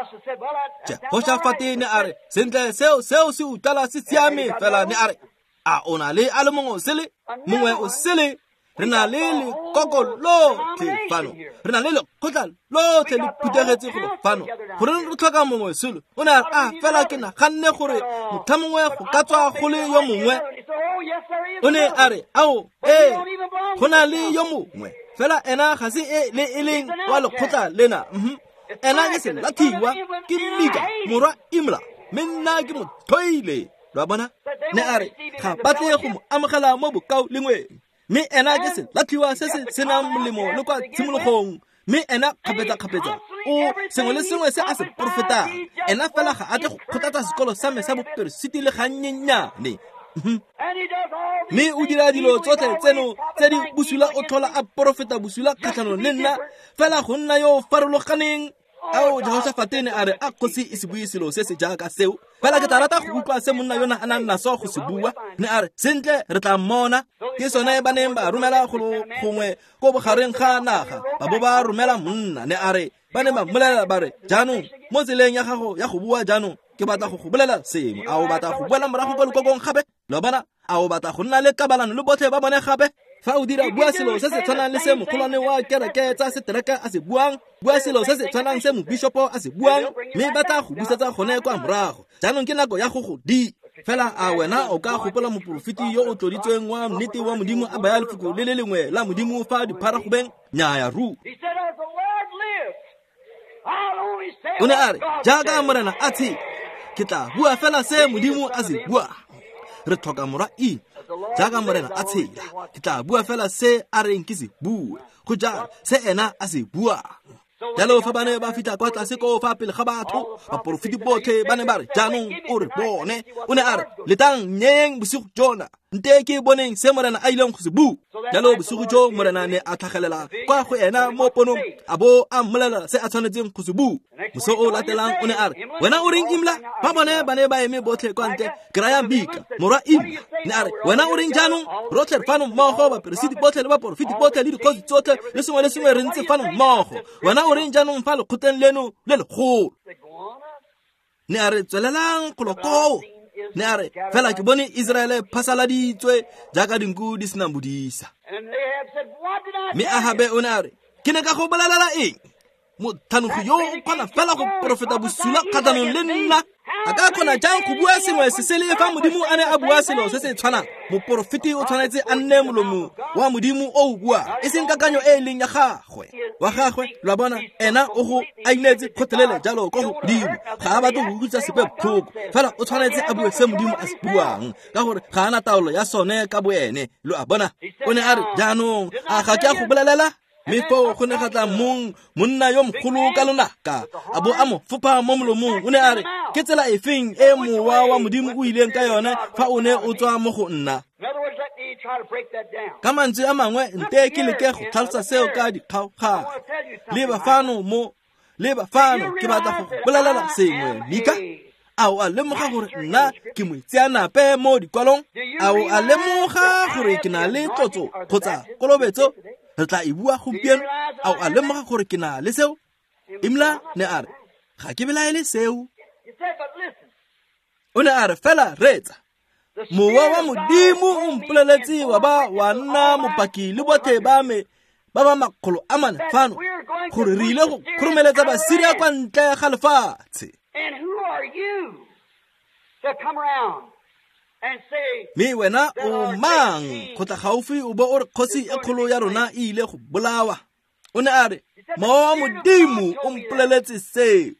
Jehoshafate ne a re sentle seo se utlwala se siame fela ne a re a o na le a le mongwe o sele re na le lekoko lotlhe fano re na le lekgotla lotlhe le phuthegetse go fano gore re tlhoka mongwe selo o ne a fela ke naganne gore motho mongwe go ka tswa go le yo mongwe o ne a re ao go na le yo mongwe fela ena ga se e leng wa lekgotla lena ena ke se lathiwa ke Mika morwa Imla mme nna ke mothoile lwa bona ne a re ga batle go mo amogela mo bokao lengwe mme ena ke se lathiwa se se senang molemo le kwa tshimologong mme ena kgapetsa o sengwe le sengwe se a se profetang ena fela ga a tle go kgotlatsa sekolo sa me sa boperesiti le gannyenyane mme o dira dilo tsotlhe tseno tse di busula o tlhola a profeta busula kgatlhanong le nna fela go nna yo farologaneng ao Jehoshafate ne a re a kgosi e se bue selo se se jaaka seo fela ke tla rata go utlwa se monna yona a nang naso go se bua ne a re sentle re tla mmona ke sone ba neng ba romela gongwe ko bogareng ga naga ba bo ba romela monna ne a re ba ne ba mmolelela ba re jaanong mo tseleng ya gago ya go bua jaanong ke batla go go bolela sengwe a o batla go boela morago ko lekokong gape lo bona a o batla go nna le kabalano le botlhe ba bone gape fa o dira bua selo se se tshwanang le se mogolwane wa kereke tsa setereka a se buang bua selo se se tshwanang se mobishopo a se buang mme ba tla go busetsa gone kwa morago jaanong ke nako ya go di fela a wena o ka gopola moprofeti yo o tloditsweng wa nnete wa Modimo a baya lefoko le le lengwe la Modimo fa dipharagobeng nyaaya ru o ne a re jaaka morena a tshe ke tla bua fela se Modimo a se bua re tlhoka morwa jaaka morena a tshela ke tla bua fela se a reng ke se bue go ja se ena a se bua jalo fa bane ba fita kwa tlase ko fa pele ga batho baporofeti botlhe ba ne ba re jaanong o re bone o ne a re letang nyeng bosigo jona nte ke boneng se morena a ileng go se bua jalo bosigo jo morena ne a tlhagelela kwa go ena mo ponong a bo a mmolela se a tshwanetseng go se bua moso o latelang o ne a re wena o reng Imla ba bone ba ne ba eme botlhe kwa ntle kraya Mika morwa Imla ne a re wena o reng jaanong rotlhe fano mmogo baperesiti botlhe le baporofeti botlhe le dikgosi tsotlhe le sengwe re ntse fano mmogo wena o reng jaanong fa lekgotleng leno le legolo ne a re tswelelang koloko ne a re fela ke bone Israele phasaladitswe jaaka dinku di sena modisa mme Ahabe o ne a re ke ne ka go bolelela eng mothanogi yo o kgona fela go profeta bosula kgatlhanong le nna a ka kgona jang go bua sengwe se se le fa Modimo a ne a bua selo se se tshwanang moporofeti o tshwanetse a nne molomo wa Modimo o bua e seng kakanyo e leng ya gagwe lwa bona ena o go a inetse kgothelele jalo ko godimo ga a batlo go utlwisa sepe botlhoko fela o tshwanetse a bue se Modimo a se buang ka gore ga ana taolo ya sone ka boene lo a bona o ne a re jaanong a ga ke a go bolelela mme fo go ne gatla monna yo mogolo ka lonaka a bo a mo fopa mo molomong o ne a re ke tsela efeng e mowa wa Modimo o ileng ka yone fa o ne o tswa mo go nna ka mantswe a mangwe nte ke leke go tlhalosa seo ka dikgaogano le bafano ke batla go bolelela sengwe Mika a o a lemoga gore nna ke moitseanape mo dikwalong? A o a lemoga gore ke na le tlotso kgotsa kolobetso? Re tla e bua gompieno. A o a lemoga gore ke na le seo? Imla ne a re, ga ke belaele seo. O ne a re, fela reetsa. Mowa wa Modimo o mpoleletse wa ba wa nna mopaki le bothe ba me ba ba makgolo a mane fano gore re ile go khurumeletsa Basiria kwa ntle ga lefatshe. Me wena o mang go tla gaufi o bo o re kgosi e kgolo ya rona e ile go bolawa? O ne a re, mowa wa Modimo o mpoleletse seo.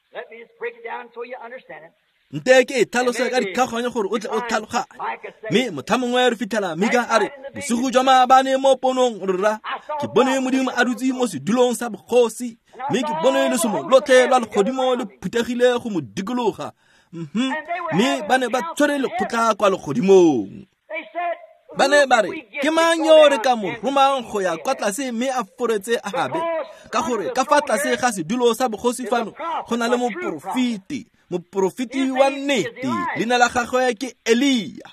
Nte ke tlhalose ka dikgaganya gore o tle o tlhaloganye. Me motho mongwe re fitlhela Mika a re, bosigo jwa maabane mo ponong rra ke bone Modimo a dutse mo sedulong sa bogosi, me ke bone lesomo lotlhe lwa legodimo le phuthegile go mo dikologa. Me ba ne ba tshwere lekgotla kwa legodimong. Ba ne ba re, ke mang yo re ka mo romang go ya kwa tlase me a foretse Ahabe? Ka gore ka fa tlase ga sedulo sa bogosi fano go na le moprofiti wa nnete, leina la gagwe ke Elia.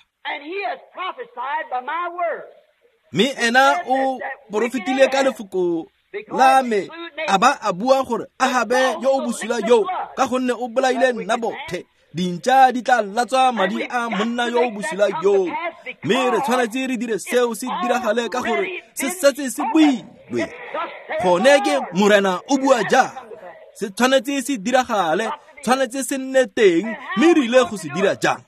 Me ena o profitile ka lefoko la me a ba a bua gore Ahabe yo o bosula yo ka gonne o bolaile Nabothe. Dintša di tla latswa madi a monna yo o bosula yo. Me re tshwanetse re dire seo se diragale ka gore se setse se builwe. Gone ke morena o bua ja. Se tshwanetse se diragale, tshwanetse se nne teng, me re ile go se dira jang.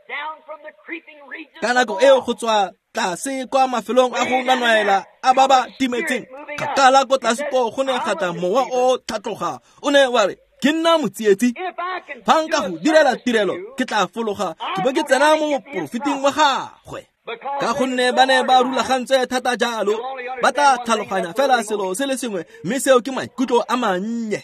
Ka nako eo go tswa tlase kwa mafelong a go nanwaela a ba ba timetseng, kgakala ko tlase ko go ne gata mowa o tlhatloga. O ne wa re, ke nna motsietsi, fa nka go direla tirelo ke tla fologa ke bo ke tsena mo moprofiting wa gagwe. Ka gonne ba ne ba rulagantse thata jalo, ba tla tlhaloganya fela selo se le sengwe, mme seo ke maikutlo a mannye.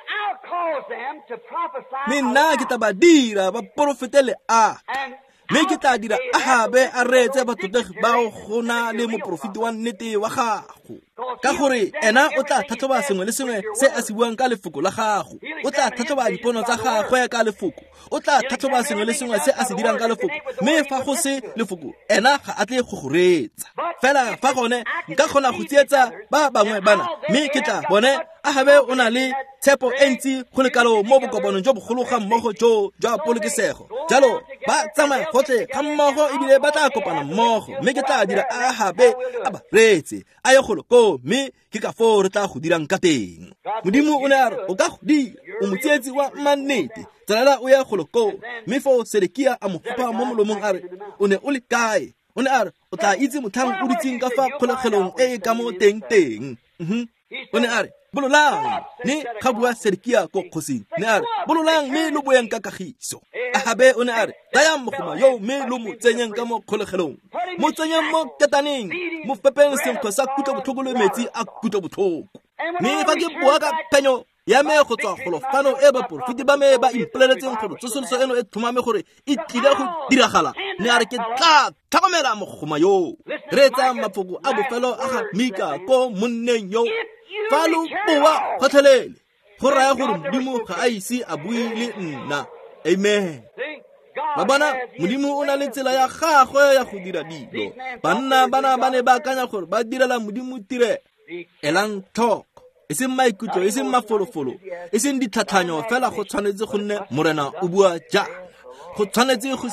Me nna ke tla ba dira ba profetele a me ke tla dira Ahabe a reetse batotegi ba go na le moprofiti wa nnete wa gago. Ka gore ena o tla tlhatlhoba sengwe le sengwe se a se buang ka lefoko la gago. O tla tlhatlhoba dipono tsa gagwe ka lefoko. O tla tlhatlhoba sengwe le sengwe se a se dirang ka lefoko. Me fa go se lefoko, ena ga a tle go go reetsa. Fela fa gone nka kgona go tsietsa ba bangwe bana, me ke tla bone Ahabe o na le tshepo e ntsi go lekalo mo bokopanong jo bogolo ga mmogo jo jwa polokesego. Jalo ba tsamaya gotlhe ga mmogo ebile ba tla kopana mmogo, mme ke tla dira Ahabe a ba reetse a ye goloko, mme ke ka foo re tla go dirang ka teng. Modimo o ne a re, o ka go dira, o motsietsi wa mannete, tsalela o ye goloko. Mme foo Sedekia a mo fopa mo molomong a re, o ne o le kae? O ne a re, o tla itse motlhang o ditseng ka fa kgolegelong e e ka mo teng. O ne a re, bololang, ne ga bua Sedekia ko kgosing. Ne a re, bololang me lo boyang ka kagiso. Ahabe o ne a re, tayang mogoma yo me lo mo tsenyeng ka mo kgolegelong, mo tsenyeng mo ketaneng, mo fepeng senkgo sa kutlobotlhoko le metsi a kutlobotlhoko. Me fa ke bua ka phenyo ya me go tswa golofano e baprofiti ba me ba impoleletseng gore tsosoloso eno e thomame gore e tlile go diragala. Ne a re, ke tla tlhokomela mogoma yo. Re etsa mafoko a bofelo a ga Mika ko monneng yo. Fa lo bua gotlhelele, go raya gore Modimo ga a ise a bue le nna. Amen. Ba bona, Modimo o na le tsela ya gagwe ya go dira dilo. Banna bana ba ne ba akanya gore ba direla Modimo tire. Elang tlhoko, e seng maikutlo, e seng mafolofolo, e seng ditlhatlhanyo fela. Go tshwanetse go nne morena o bua ja. Go tshwanetse go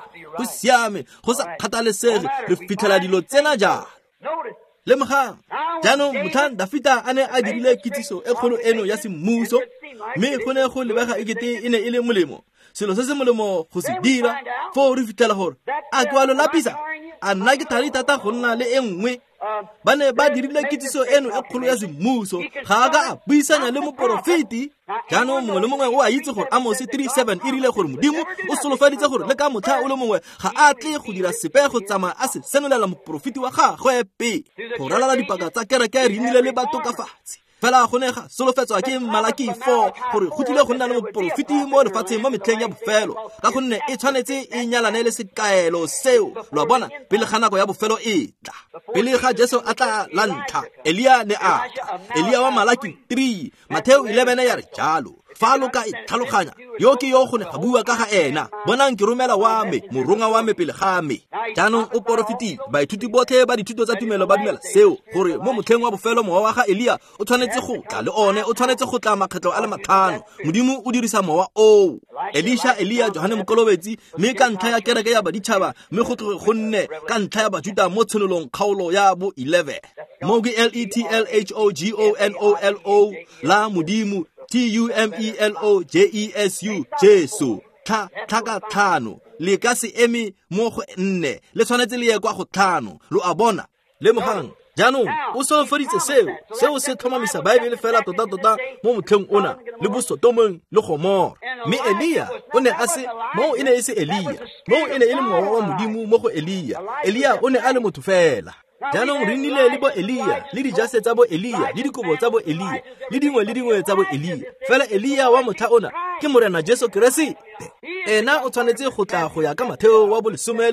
siame, go sa kgathalesege re fitlhela dilo tsena jalo. Le mogang, jaanong motlhang Dafita a ne a dirile kitsiso e kgolo eno ya semmuso, mme go ne go lebega ekete e ne e le molemo. Selo se se molemo go se dira, foo re fitlhela gore a ke wa lo lapisa, a nna ke thari thata go nna le e nngwe. Ba ne ba dirile kitsiso eno e kgolo ya semmuso, ga a ka a buisanya le moprofiti. Jaanong mongwe le mongwe o a itse gore Amos 3:7 e rile gore Modimo o solofaditse gore le ka motlha o le mongwe ga a tle go dira sepe go tsamaya a se senolela moprofiti wa gagwe pele go ralala dipaka tsa kereke re nnile le batokafatsi. Fela go ne ga solofetswa ke Malaki 4 gore go tlile go nna le moprofiti mo lefatsheng mo metlheng ya bofelo, ka gonne e tshwanetse e nyalane le sekaelo seo. Lo bona pele ga nako ya bofelo e tla, pele ga Jesu a tla la ntlha, Elia ne a tla. Elia wa Malaki 3, Mateo 11 ya re jalo. fa lo ka tlhaloganya yo ke yo go ne ga bua ka ga ena bonang ke romela wa me moronga wa me pele ga me jaanong o porofiti baithuti botlhe ba dithuto tsa tumelo ba dumela seo gore mo motlheng wa bofelo mowa wa ga Elia o tshwanetse go tla le one o tshwanetse go tla makgetlo a le 5 modimo o dirisa mowa o Elisha Elia Johane Mokolobetsi mme ka ntlha ya kereke ya baditšhaba mme go tloge go nne ka ntlha ya bajuda mo tshololong kgaolo ya bo 11 mo ke LETLHOGONOLO la modimo TUMELOJESU Jesu tlhaka 5 le ka se eme mo go 4 le tshwanetse le ye kwa go 5 lo a bona le mogang jaanong o solofeditse seo se thomamisa baebele fela tota mo motlheng ona le bosotomong le Gomora mme Elia o ne a se mo ene e se Elia mo ene e le mowa wa modimo mo go Elia o ne a le motho fela jaanong re nnile le bo Elia le dijase tsa bo Elia le dikobo tsa bo Elia le dingwe tsa bo Elia fela Elia wa motha ona ke morena Jesu Kriste ena o tshwanetse go tla go ya ka Matheo wa bo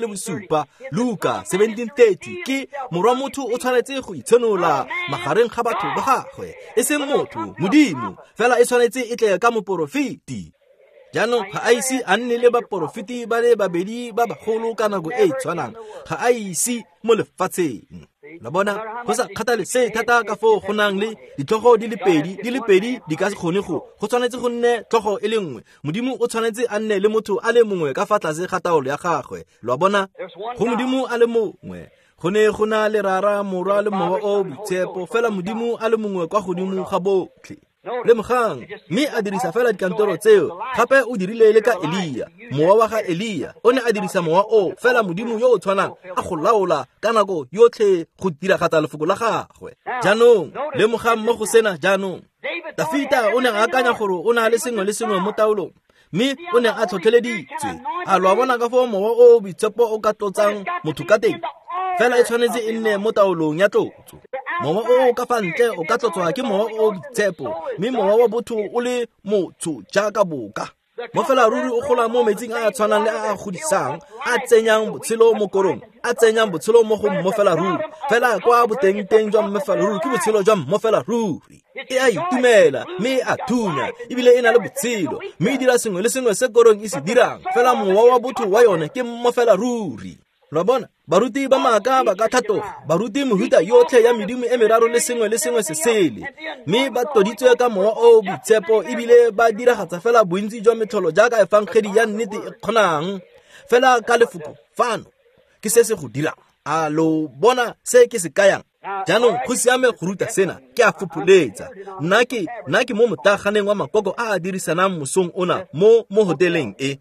17 Luka 17:30 ke morwa motho o tshwanetse go itshonola magareng ga batho ba gagwe e seng motho modimo fela e tshwanetse e tle ka moporofiti jaanong ga a ise a nne le baporofiti ba le babedi ba bagolo ka nako e tshwanang ga a ise mo lefatsheng la bona go sa kgathalese thata ka fo go nang le ditlhogo di le pedi di ka se kgone go tshwanetse go nne tlhogo e le nngwe modimo o tshwanetse a nne le motho a le mongwe ka fa tlase ga taolo ya gagwe la bona go modimo a le mongwe go ne go na le rara morwa le mowa o boitshepo fela modimo a le mongwe kwa godimo ga botlhe le mogang mme a dirisa fela dikantoro tseo gape o dirile le ka Elia mowa wa ga Elia o ne a dirisa mowa o fela modimo yo o tshwanang a go laola ka nako yotlhe go diragatsa lefoko la gagwe jaanong le mogang mo go sena jaanong Dafita o ne a akanya gore o na le sengwe le sengwe mo taolong mme o ne a tlhotlheleditswe a lo a bona ka fo mowa o boitshepo o ka tlotsang motho ka teng fela e tshwanetse e nne mo taolong ya tlotso mowa o ka fa ntle o ka tlotswa ke mowa o boitshepo mme mowa wa botho o le motho jaaka boka mo fela ruri o gola mo metsing a tshwanang le a godisang a tsenyang botshelo mo korong a tsenyang botshelo mo go mo fela ruri fela kwa boteng jwa mo fela ruri ke botshelo jwa mo fela ruri e a itumela mme a thunya ebile e na le botshelo mme e dira sengwe le sengwe se korong e se dirang fela mowa wa botho wa yone ke mo fela ruri la bona baruti ba maaka ba ka thatoga baruti mohuta yotlhe ya medimo e meraro le sengwe se sele mme ba toditswe ka mowa o boitshepo ebile ba diragatsa fela bontsi jwa metlholo jaaka efangedi ya nnete e kgonang fela ka lefoko fano ke se se go dirang a lo bona se ke se kayang jaanong go siame go ruta sena ke a fopoletsa nna ke mo motaganeng wa makoko a dirisanang mosong ona mo hoteleng e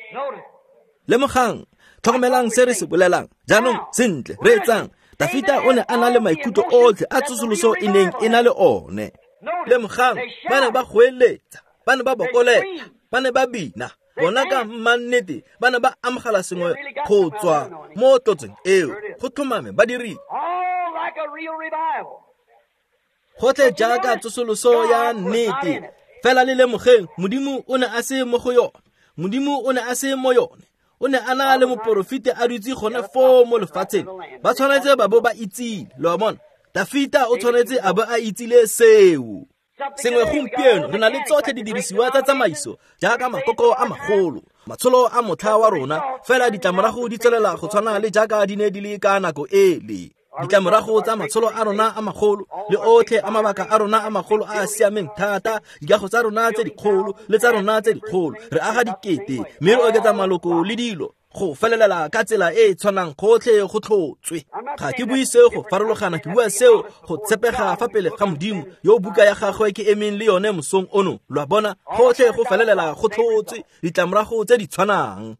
le mogang tlhokomelang se re se bolelang jaanong sentle re etsang Dafita o ne a na le maikutlo otlhe a tsosoloso e neng e na le one le mogang ba ne ba goeletsa ba ne ba bokolela ba ne ba bina bona ka mannete ba ne ba amogela sengwe go tswa mo tlotseng eo go thomame ba dirile gotlhe jaaka tsosoloso ya nnete fela le lemogeng modimo o ne a se mo go yone modimo o ne a se mo yone o ne a na le moporofite a dutse gone fo mo lefatsheng ba tshwanetse ba bo ba itsile lo bona Dafita o tshwanetse a bo a itsile seo sengwe gompieno re na le tsotlhe di dirisiwa tsa tsamaiso jaaka makoko a magolo matsholo a motha wa rona fela ditlamorago di tswelela go tshwana le jaaka di ne di le ka nako ele ditlamorago tsa matsholo a rona a magolo le otlhe a mabaka a rona a magolo a siameng thata diago tsa rona tse dikgolo le tsa rona tse dikgolo re aga dikete mme re oketsa maloko le dilo go felelela ka tsela e tshwanang gotlhe go tlhotswe ga ke bue seo go farologana ke bua seo go tshepega fa pele ga modimo yo buka ya gagwe ke emeng le yone mosong ono lwa bona gotlhe go felelela go tlhotswe ditlamorago tse di tshwanang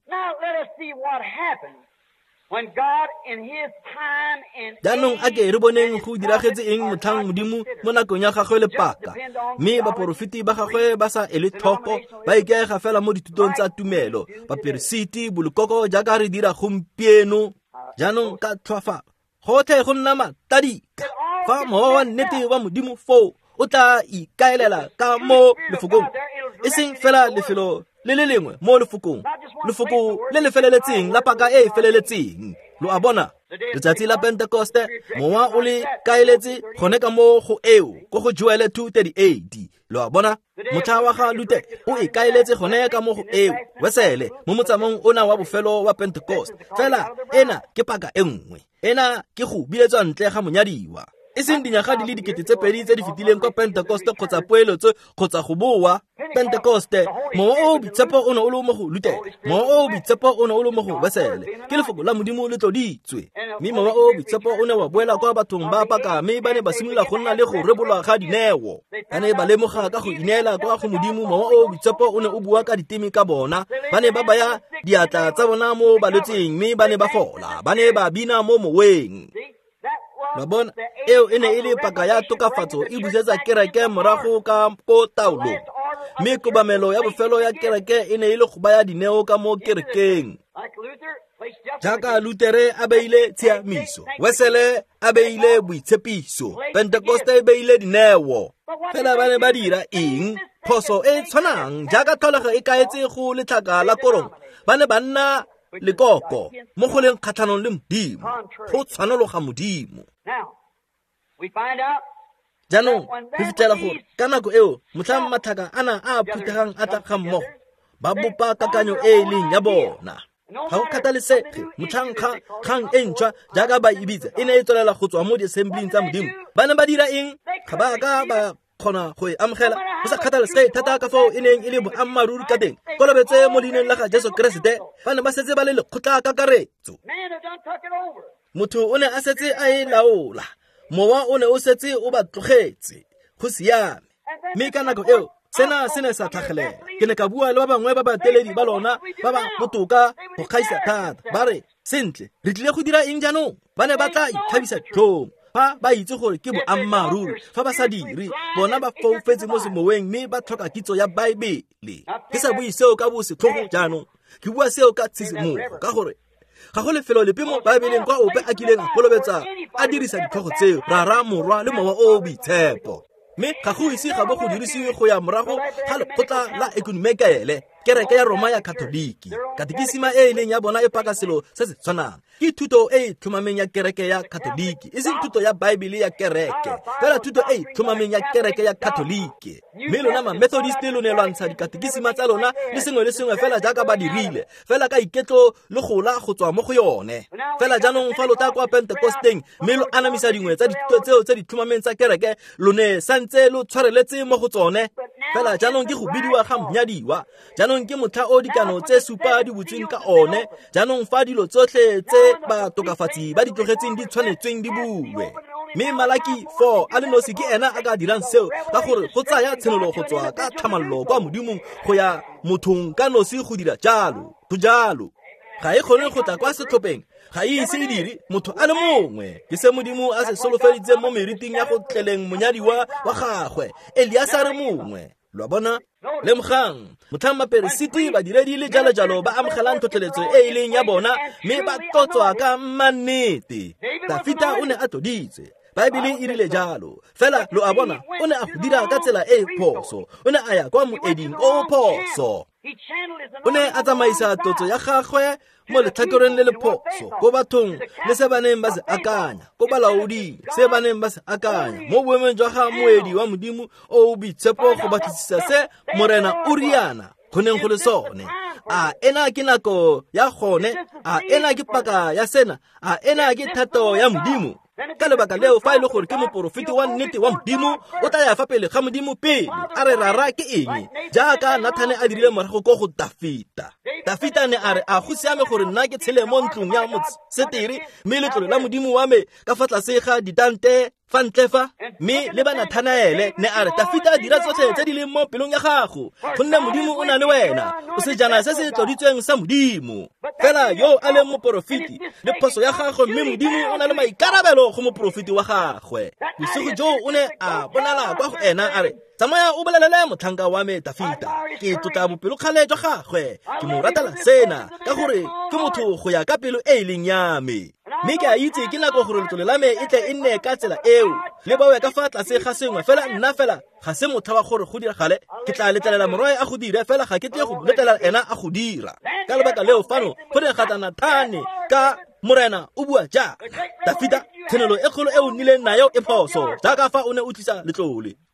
jaanong a ke re boneng go diragetse eng motlhang modimo mo nakong ya gagwe le paka mme baporofiti ba gagwe ba sa ele tlhoko ba ikaega fela mo dithutong tsa tumelo baperesiti bolokoko jaaka re dira gompieno jaanong ka tlhwafa gotlhe go nna matadika fa mowa wa nnete wa modimo foo o tla ikaelela ka mo lefokong e seng fela lefelo le le lengwe mo lefoko le le feleletseng la paka e feleletseng lo a bona letsatsi la Pentecoste mowa o le kaeletse gone ka mo go eo go Joel 2:38 lo a bona motha wa ga Luther o e kaeletse gone ka mo go eo wesele mo motsamong ona wa bofelo wa Pentecost fela ena ke paka e nngwe ena ke go biletswa ntle ga monyadiwa e seng dinyaga di le dikete tse pedi tse di fetileng kwa Pentecost kgotsa poeletso kgotsa go boa Pentecost mowa o boitshepo o ne o le mo go Luther mowa o boitshepo o ne o le mo go wesele ke lefoko la modimo le tloditswe mme mowa o boitshepo o ne wa boela kwa bathong ba paka mme ba ne ba simolola go nna le go rebolwa ga dineo ba ne ba lemoga ka go ineela kwa go modimo mowa o boitshepo o ne o bua ka ditemi ka bona ba ne ba baya diatla tsa bona mo balwetseng mme ba ne ba fola ba ne ba bina mo moweng ba bona eo e ne e le paka ya tokafatso e busetsa kereke morago ka ko taolo mme kobamelo ya bofelo ya kereke e ne e le go baya dineo ka mo kerekeng jaaka Lutere a beile tshiamiso wesele a beile boitshepiso Pentecoste e beile dineo fela ba ne ba dira eng phoso e tshwanang jaaka tlholego e kaetse go letlhaka la korong ba ne ba nna lekoko mo go leng kgatlhanong le modimo go tshwanologa modimo jaanong re fitlhela gore ka nako eo motlha matlhaka ana a phuthegang a tla ga mmogo ba bopa kakanyo e e leng ya bona ga go kgathalesege motlhankgang e ntšhwa jaaka ba e bitsa e ne e tswelela go tswa mo di-assembling tsa modimo ba ne ba dira eng ga ba ka ba kgona go e amogela go sa kgathalesege thata ka fao e neng e le boammaruri ka teng kolobetse mo leineng la ga Jesu Keresete ba ne ba setse ba le lekgotla kakaretso motho o ne a setse a e laola mowa o ne o setse o ba tlogetse go siame mme ka nako eo sena se ne sa tlhagelela ke ne ka bua le ba bangwe ba bateledi ba lona ba ba botoka go gaisa thata ba re sentle re tlile go dira eng jaanong ba ne ba tla ithabisa tlhong fa ba itse gore ke boammaruri fa ba sa dire bona ba foufetse mo semoweng mme ba tlhoka kitso ya Baebele ke sa bue seo ka bosetlhogo jaanong ke bua seo ka tshisimogo ka gore ga go lefelo lepe mo Baebeleng kwa ope a kileng a kolobetsa a dirisa ditlhogo tseo rara morwa le mowa o boitshepo mme ga go ise ga bo go dirisiwe go ya morago ga lekgotla la ekumenekele kereke ya Roma ya Katoliki katekisima e leng ya bona e paka selo se se tshwanang ke thuto e tlhomameng ya kereke ya Katoliki e seng thuto ya Baebele ya kereke fela thuto e tlhomameng ya kereke ya Katoliki mme lona ma-Methodist lo ne lwantsha dikatekisima tsa lona le sengwe le sengwe fela jaaka ba dirile fela ka iketlo le gola go tswa mo go yone fela jaanong fa lo tla kwa Pentecosteng mme lo anamisa dingwe tsa dithuto tseo tse di tlhomameng tsa kereke lo ne santse lo tshwareletse mo go tsone fela jaanong ke go bidiwa ga monyadiwa jaanong ke motlha o dikano tse supa di butsweng ka one jaanong fa dilo tsotlhe tse ba tokafatsi ba di tlogetseng di tshwanetsweng di bue mme Malaki 4 a le nosi ke ena a ka dirang seo ka gore go tsaya tshenolo go tswa ka tlhamallo kwa modimong go ya mothong ka nosi go dira jalo go jalo ga e kgone go tla kwa setlhopheng ga e ise e dire motho a le mongwe ke se modimo a se solofeditse mo meriting ya go tleleng monyadiwa wa gagwe Eliasare mongwe lo bona lemgang motlhang maperesiti ba diredi le jalo ba amogelang tlhotlheletso e e leng ya bona mme ba tlotswa ka mannete Dafita o ne a toditse Baebele e rile jalo fela lo a bona o ne a go dira ka tsela e phoso o ne a ya kwa moeding o phoso o ne a tsamaisa tlotso ya gagwe mo letlhakoreng le le phoso ko bathong le se baneng ba se akanya ko balaodi se baneng ba se akanya mo boemeng jwa ga moedi wa modimo o boitshepo go batlisisa se morena Uriana khoneng go le sone a ena ke nako ya gone a ena ke paka ya sena a ena ke thato ya modimo ka lebaka leo fa ile gore ke moporofiti wa nnete wa modimo o tla ya fa pele ga modimo pele a re rara ke eng jaaka Nathane a dirile morago ko go Dafita ne a re a go siame gore nna ke tshele mo ntlong ya motseteri mme letlole la modimo wa me ka fa tlase ga ditante fa ntlefa mme le ba Nathanaele ne a re Dafita a dira tsotlhe tse di leng mo pelong ya gago gonne modimo o na le wena o sejana se se tloditsweng sa modimo fela yo a leng moporofiti le phoso ya gagwe mme modimo o na le maikarabelo go moporofiti wa gagwe bosigo jo o ne a bonala kwa go ena a re tsamaya o bolelele motlhanka wa me Dafita ke tlotla bopelokgale jwa gagwe ke mo ratela sena ka gore ke motho go ya ka pelo e leng ya me mme ke a itse ke nako gore letlole la me e tle e nne ka tsela eo le bawe ka fa tlase ga sengwe fela nna fela ga se motho wa gore go diragale ke tla letlelela morwae a go dire fela ga ke tle go letlelela ena a go dira ka lebaka leo fano go re gatana Nathane ka morena o bua ja Dafita thenelo e kgolo e o nnileng nayo e phoso jaaka fa o ne o tlisa letlole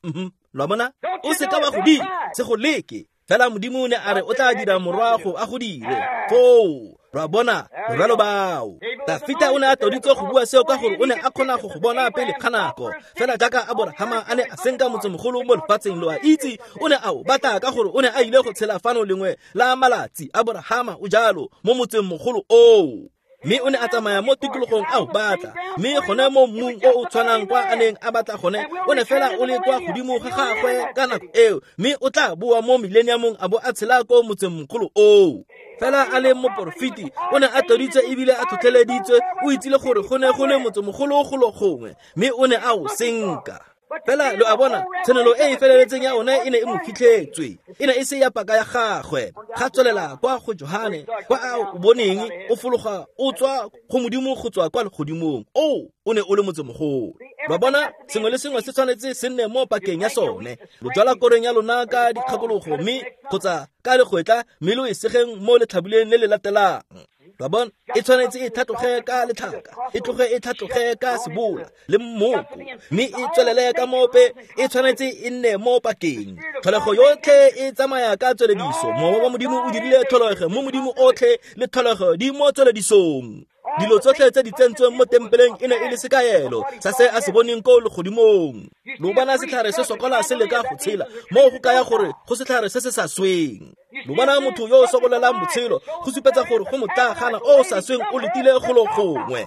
Lwa bona o se ka wa go di se go leke fela modimo o ne a re o tla dira morago a go dire foo. Lwa bona loralo bao Dafita o ne a toditse go bua seo ka gore o ne a kgona go bona pele ga nako fela jaaka Abrahama a ne a senka motsemogolo mo lefatsheng lo a itse o ne a o batla ka gore o ne a ile go tshela fano lengwe la malatsi. Abrahama o jalo mo motsemogolo o mme o ne a tsamaya mo tikologong a o batla mme gone mo mmung o o tshwanang kwa a neng a batla gone o ne fela o le kwa godimo ga gagwe ka nako eo mme o tla boa mo millenniumong a bo a tshela ko motsemogolo o fela a le moporofiti o ne a toditse ebile a tlhotlheleditswe o itsile gore go ne go le motsemogolo go lo gongwe mme o ne a o senka fela lo a bona tshwanelo e feleletseng ya one e ne e mo fitlhetswe e ne e se ya paka ya gagwe ga tswelela kwa go Johane kwa a o boneng o fologa o tswa go modimo go tswa kwa legodimong o ne o le motsemogolo. Ba bona sengwe le sengwe se tshwanetse se nne mo pakeng ya sone lo jala koreng ya lona ka dikgakologo mme kgotsa ka legwetla mme lo e segeng mo letlhabuleng le le latelang. Ba bona e tshwanetse e thatoge ka letlhaka e tloge e thatoge ka sebola le mmoko mme e tswelele ka mope e tshwanetse e nne mo pakeng. Tlholego yotlhe e tsamaya ka tswelediso mowa wa modimo o dirile tlholego mo modimo otlhe le tlholego di mo tsweledisong. Dilo tsotlhe tse di tsentsweng mo tempeleng e ne e le sekaelo sa se a se boneng ko legodimong. Lo bona setlhare se sokola se le ka go tshela mo go kaya gore go setlhare se se sa sweng. Lo bona motho yo o sokolelang botshelo go supetsa gore go motagana o sa sweng o letile go lo gongwe.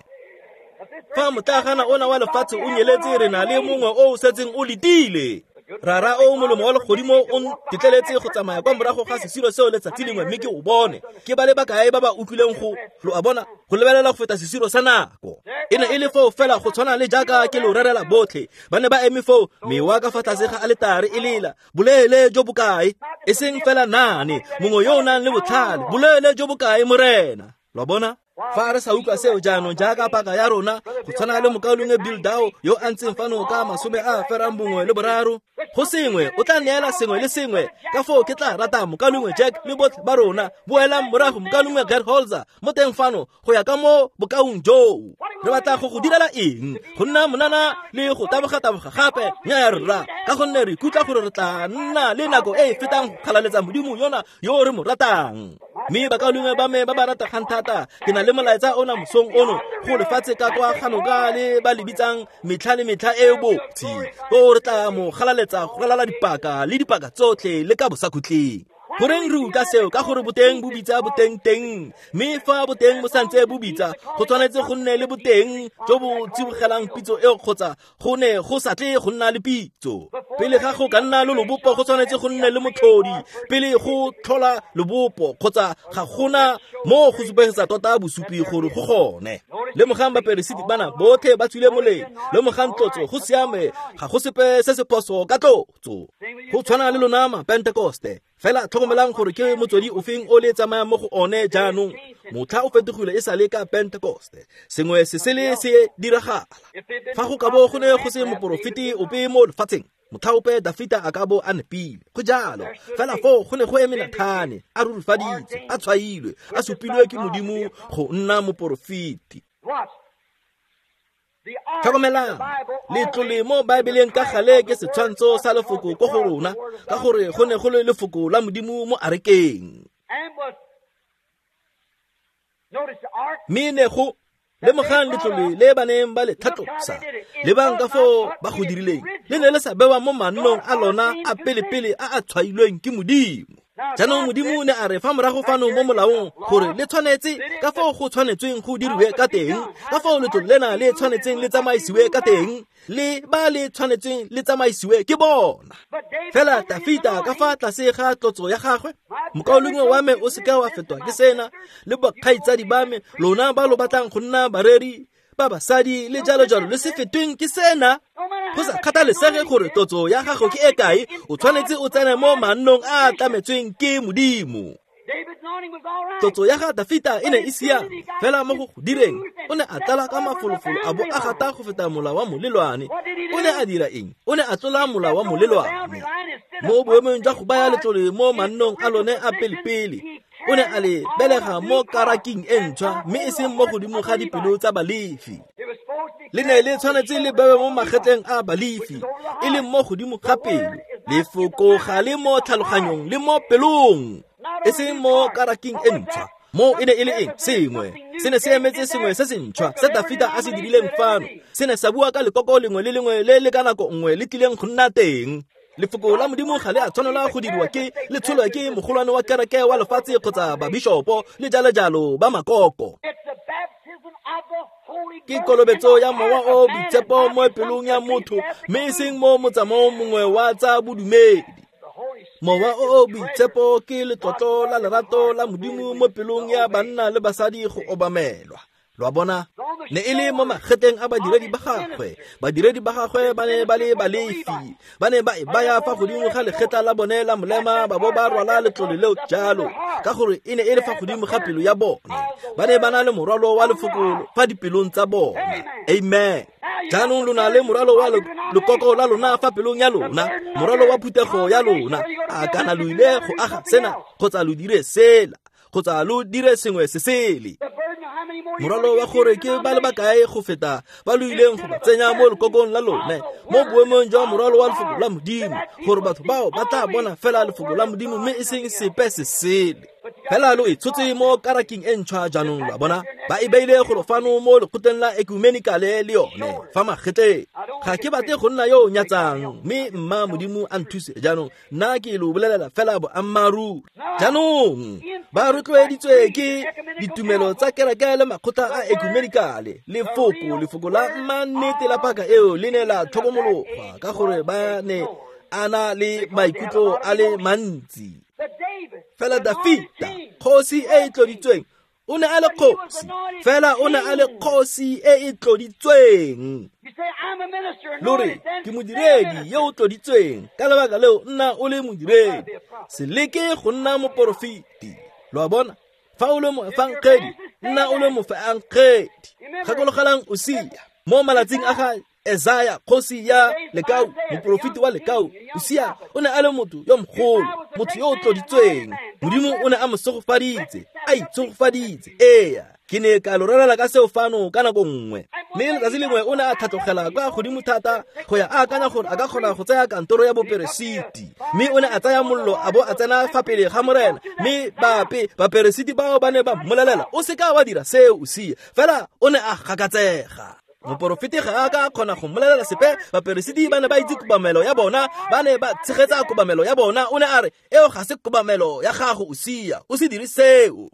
Fa motagana ona wa lefatshe o nyeletse re na le mongwe o o setseng o letile. Rara o molemo wa legodimo o titleletse go tsamaya kwa morago ga sesilo seo letsatsi lengwe mme ke o bone ke ba le bakae ba ba utlwileng go lo a bona go lebelela go feta sesilo sa nako. E ne e le foo fela go tshwana le jaaka ke lo rerela botlhe ba ne ba eme foo mewa ka fa tlase ga aletare e lela boleele jo bokae e seng fela nane mongwe yo o nang le botlhale boleele jo bokae morena. Lo bona fa re sa utlwa seo jaanong jaaka paka ya rona go tshwana le mokaolong Bildao yo a ntseng fano ka masome a ferang bongwe le boraro go sengwe o tla neela sengwe le sengwe ka foo ke tla rata mokaolong Jack le botlhe ba rona boelang morago mokaolong Gerd Holzer mo teng fano go ya ka mo bokaong joo re batla go direla eng go nna monana le go taboga-taboga gape nya rra ka gonne re ikutlwa gore re tla nna le nako e fetang go kgalaletsa modimo yona yo re mo ratang mme bakaolong ba me ba ba ratagang thata ke na le molaetsa ona mosong ono go lefatshe ka kwa ganoka le ba lebitsang metlha le metlha e botsi o re tla mo galaletsa go galala dipaka le dipaka tsotlhe le ka bosakhutleng. Goreng re utlwa seo ka gore boteng bo bitsa boteng teng mme fa boteng bo santse bo bitsa go tshwanetse go nne le boteng jo bo tsibogelang pitso eo kgotsa go ne go sa tle go nna le pitso. Pele ga go ka nna le lobopo go tshwanetse go nne le motlhodi pele go tlhola lobopo kgotsa ga gona mo go supegisa tota bosupi gore go gone. Le mogang baperesiti bana botlhe ba tswile moleng le mogang tlotso go siame ga go sepe se se phoso ka tlotso go tshwana le lonama Pentecoste fela tlhokomelang gore ke motswedi o feng o le tsamaya mo go one jaanong motlha o fetogile e sa le ka Pentecoste sengwe se se le se diragala fa go ka bo go ne go se moporofiti ope mo lefatsheng motlha ope Dafita a ka bo a nepile go jalo fela foo go ne go eme Nathane a rurufaditse a tshwailwe a supilwe ke modimo go nna moporofiti. Tlhokomelang letlole mo Baebeleng ka gale ke setshwantsho sa lefoko ko go rona ka gore go ne go le lefoko la modimo mo arekeng mme ne go le mogang letlole le baneng ba le thatlosa le bang ka foo ba go dirileng le ne le sa bewa mo mannong a lona a pelepele a tshwailweng ke modimo. Jaanong modimo ne a re fa morago fano mo molaong gore le tshwanetse ka fao go tshwanetsweng go diriwe ka teng ka fao letlole lena le tshwanetseng le tsamaisiwe ka teng le ba le tshwanetseng le tsamaisiwe ke bona. Fela Dafita ka fa tlase ga tlotso ya gagwe mokaolong wa me o seka wa fetwa ke sena le bakgaitsadi ba me lona ba lo batlang go nna bareri ba basadi le jalo jalo le se fetweng ke sena go sa kgathalesege gore tlotso ya gago ke e kae o tshwanetse o tsene mo mannong a tlametsweng ke modimo. Tlotso ya ga Dafita e ne e siame fela mo go direng o ne a tlala ka mafolofolo a bo a gata go feta mola wa molelwane. O ne a dira eng? O ne a tlola mola wa molelwane mo boemong jwa go baya letlole mo mannong a lone a pelepele. O ne a le belega mo karaking e ntšhwa mme e seng mo godimo ga dipelo tsa balefi. le ne le tshwanetse le bewe mo magetleng a balefi e le mo godimo ga pelo lefoko ga le mo tlhaloganyong le mo pelong e se mo karaking e ntshwa mo e ne e le eng sengwe se ne se emetse sengwe se se ntshwa se Dafita a se dirileng fano se ne sa bua ka lekoko lengwe le lengwe le le ka nako nngwe le tlileng go nna teng lefoko la modimo ga le a tshwanela go diriwa ke le tsholwa ke mogolwane wa kereke wa lefatshe kgotsa babishopo le jalo ba makoko ke kolobetso ya mowa o boitshepo mo pelong ya motho mme e seng mo motsamao mongwe wa tsa bodumedi mowa o boitshepo ke letlotlo la lerato la modimo mo pelong ya banna le basadi go obamelwa lo bona ne e le mo magetleng a badiredi ba gagwe ba ne ba le balefi ba ne ba ya fa godimo ga legetla la bone la molema ba bo ba rwala letlole leo jalo ka gore e ne e le fa godimo ga pelo ya bone ba ne ba na le morwalo wa lefokolo fa dipelong tsa bone amen jaanong lona le morwalo wa lekoko la lona fa pelong ya lona morwalo wa phutego ya lona a kana lo ile go aga sena kgotsa lo dire sela kgotsa lo dire sengwe se sele moralo wa gore ke ba le bakae go feta ba lo ileng go ba tsenya mo lekokong la lone mo boemong jwa moralo wa lefoko la modimo gore batho bao ba tla bona fela lefoko la modimo mme e seng sepe se sele fela lo e tshotse mo karaking e ntšhwa jaanong la bona ba e beile gore fano mo lekgotleng la ekumenikale le yone fa magetleng ga ke bate go nna yo o nyatsang mme mma modimo a nthuse jaanong nna ke lo bolelela fela boammaaruri jaanong ba rotloeditswe ke ditumelo tsa kereke le makgotla a ekumenikale lefoko la mannete la paka eo le ne la tlhokomologwa ka gore ba ne ana le maikutlo a le mantsi fela Dafita kgosi e e tloditsweng o ne a le kgosi fela o ne a le kgosi e e tloditsweng lore ke modiredi yo o tloditsweng ka lebaka leo nna o le modiredi se leke go nna moporofiti lo bona fa o le moefangedi nna o le moefangedi gakologelang Usia mo malatsing a ga Ezaya kgosi ya lekau moprofiti wa lekau Usia o ne a le motho yo mogolo motho yo o tloditsweng modimo o ne a mo segofaditse a itsogofaditse ke ne ka lorela ka seo fano ka nako nngwe mme letsatsi lengwe o ne a thatlogela kwa godimo thata go ya a akanya gore a ka kgona go tsaya kantoro ya boperesiti mme o ne a tsaya mollo a bo a tsena fa pele ga morena mme baperesiti bao ba ne ba mmolelela o se ka wa dira seo Usia fela o ne a gakatsega moporofiti ga a ka kgona go mmolelela sepe baperesiti ba ne ba itse kobamelo ya bona ba ne ba tshegetsa kobamelo ya bona o ne a re eo ga se kobamelo ya gago Usia o se dire seo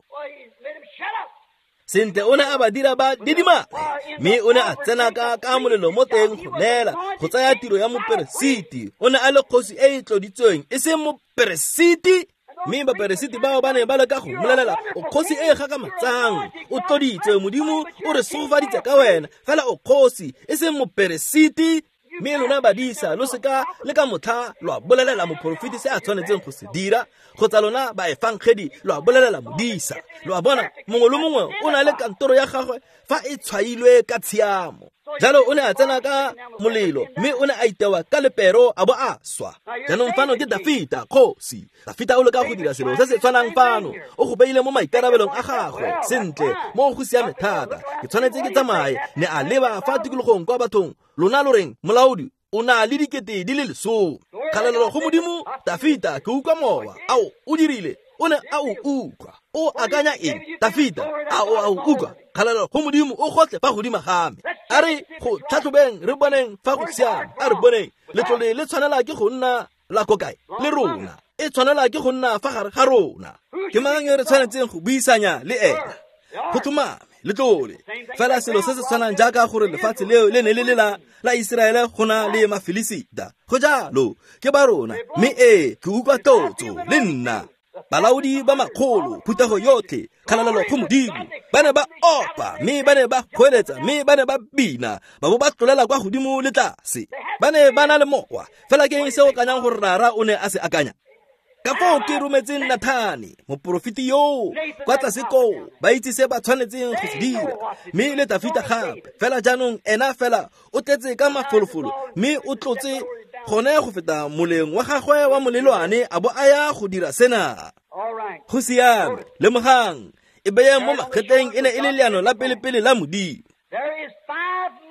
sentle o ne a ba dira ba didimale mme o ne a tsena ka molelo mo teng go neela go tsaya tiro ya moperesiti o ne a le kgosi e e tloditsweng e seng moperesiti mme baperesiti bao ba ne ba le ka go mmolelela o kgosi e ga ka matsang o tloditswe modimo o re segofaditse ka wena fela o kgosi e seng moperesiti mme lona badisa lo seka le ka motlha lo a bolelela moporofiti se a tshwanetseng go se dira kgotsa lona baefangedi lo a bolelela modisa lo a bona mongwe le mongwe o na le kantoro ya gagwe fa e tshwailwe ka tshiamo jalo o ne a tsena ka molelo mme o ne a itewa ka lepero a bo a swa jaanong fano ke Dafita kgosi Dafita o le ka go dira selo se se tshwanang fano o go beile mo maikarabelong a gagwe sentle mo go siame thata ke tshwanetse ke tsamaye ne a leba fa tikologong kwa bathong lona lo reng molaodi o na le dikete di le 10 kgalalelo go modimo Dafita ke utlwa mowa ao o dirile o ne a o utlwa o akanya eng Dafita a o utlwa kgalalelo go modimo o gotle fa godimo game a re go tlhatlhobeng re boneng fa go siame a re boneng letlole le tshwanela ke go nna la kokae le rona e tshwanela ke go nna fa gare ga rona ke mang yo re tshwanetseng go buisanya le ena go tlhomame letlole fela selo se se tshwanang jaaka gore lefatshe leo le ne le la Iseraele go na le Mafilisita go jalo ke ba rona mme ke utlwa totso le nna balaodi ba makgolo phutego yotlhe kgalalelo go modimo ba ne ba opa mme ba ne ba kgweletsa mme ba ne ba bina ba bo ba tlolela kwa godimo le tlase ba ne ba na le mowa fela ke se o kanyang gore rara o ne a se akanya ka fao ke rometseng Nathane moporofiti yo kwa tlase ko ba itse se ba tshwanetseng go se dira mme le Dafita gape fela jaanong ena fela o tletse ka mafolofolo mme o tlotse gone go feta moleng wa gagwe wa molelwane a bo a ya go dira sena go siame le mogang e beye mo magetleng e ne e le leano la pelepele la modimo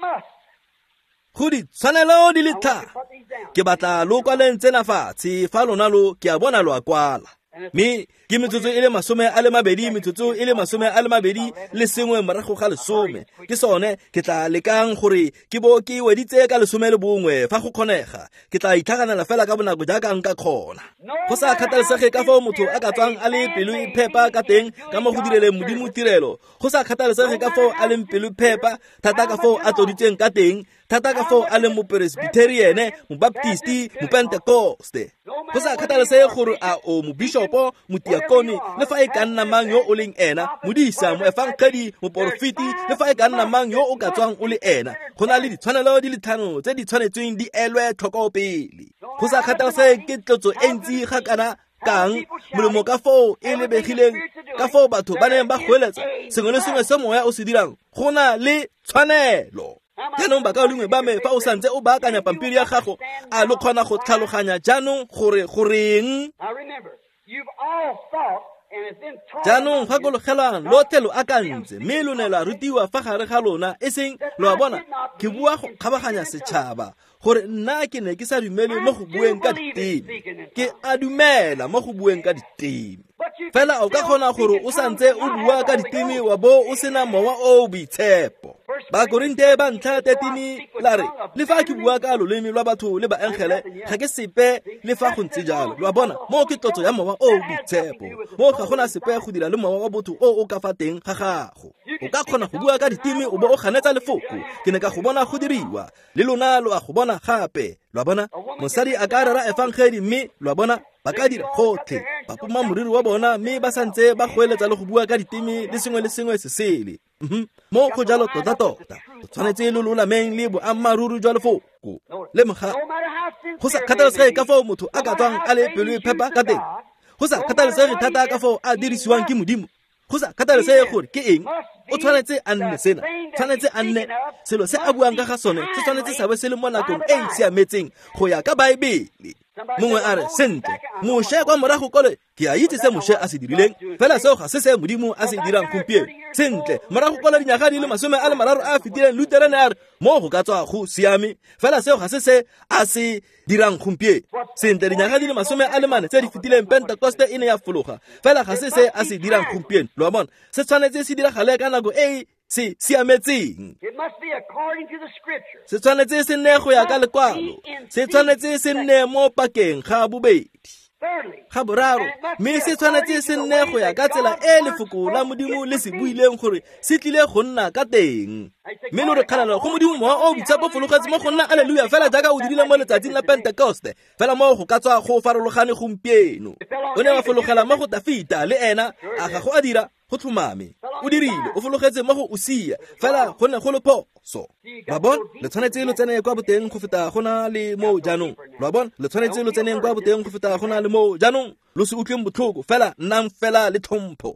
must. go ditshwanelo di le tharo ke batla lo kwaleng tsena fatshe fa lona lo ke a bona lo a kwala mme ke metsotso e le 20 metsotso e le 21 le sengwe morago ga 10 ke sone ke tla lekang gore ke bo ke weditse ka 11 fa go kgonega ke tla itlhaganela fela ka bonako jaaka nka kgona go sa kgathalesege ka fao motho a ka tswang a le pelo e phepa ka teng ka mo go direleng modimo tirelo go sa kgathalesege ka fao a leng pelo phepa thata ka fao a tloditseng ka teng thata ka fao a leng mopresbiteriene mobaptisti mopentekoste go sa kgathalesege gore a o mobishopo motiakoni le fa e ka nna mang yo o leng ena modisa moefangedi moporofiti le fa e ka nna mang yo o ka tswang o le ena go na le ditshwanelo di le 5 tse di tshwanetseng di elwe tlhoko pele go sa kgathalesege ke tlotso e ntsi ga kana kang molemo ka fao e lebegileng ka fao batho ba neng ba goeletsa sengwe le sengwe se moya o se dirang go na le tshwanelo jaanong ba ka lengwe ba me fa o santse o baakanya pampiri ya gago a lo kgona go tlhaloganya jaanong gore goreng jaanong gakologelang lotlhe lo akantse mme lo ne la rutiwa fa gare ga lona e seng lo a bona ke bua go kgabaganya setšhaba gore nna ke ne ke sa dumele mo go bueng ka ditemi ke a dumela mo go bueng ka ditemi fela o ka kgona gore o santse o bua ka ditemi wa bo o sena mowa o boitshepo Bakorinte ba ntlha 13 la re le fa ke bua ka loleme lwa batho le baengele ga ke sepe le fa go ntse jalo lo a bona mo ke tlotso ya mowa o boitshepo mo ga gona sepe go dira le mowa wa botho o ka fa teng ga gago o ka kgona go bua ka ditemi o bo o ganetsa lefoko ke ne ka go bona go diriwa le lona lo a go bona gape lo a bona mosadi a ka rera efangedi mme lo a bona ba ka dira gotlhe ba poma moriri wa bona mme ba santse ba goeletsa le go bua ka ditemi le sengwe se sele mo go jalo tota o tshwanetse le lolameng le boammaruri jwa lefoko le moga go sa kgathalesege ka fao motho a ka tswang a le pelo e phepa ka teng go sa kgathalesege thata ka fao a dirisiwang ke modimo go sa kgathalesege gore ke eng o tshwanetse a nne sena tshwanetse a nne selo se a buang ka ga sone se tshwanetse sa be se le mo nakong e siametseng go ya ka baebele mongwe a re sentle moše kwa morago kole ke a itse se moše a se dirileng fela seo ga se se modimo a se dirang gompieno sentle morago kole dinyaga di le 30 a fetileng luterane a re mo go ka tswa go siame fela seo ga se se a se dirang gompieno sentle dinyaga di le 40 tse di fetileng pentekoste e ne ya fologa fela ga se se a se dirang gompieno lo a bona se tshwanetse se diragale ka nako e se siametseng se tshwanetse se nne go ya ka lekwalo se tshwanetse se nne mo pakeng ga bobedi ga boraro mme se tshwanetse se nne go ya ka tsela e lefoko la modimo le se buileng gore se tlile go nna ka teng mme le re kgalala go modimo mowa o boitshepo fologetse mo go nna aleluya fela jaaka o dirile mo letsatsing la pentekoste fela mo go ka tswa go farologane gompieno o ne wa fologela mo go Dafita le ena a ga go a dira go tlhomame o dirile o fologetse mo go Usia fela go ne go le phoso ba bona le tshwanetse le tsene kwa boteng go feta gona le mo jaanong ba bona le tshwanetse le tseneng kwa boteng go feta gona le mo jaanong lo se utlweng botlhoko fela nnang fela le tlhompho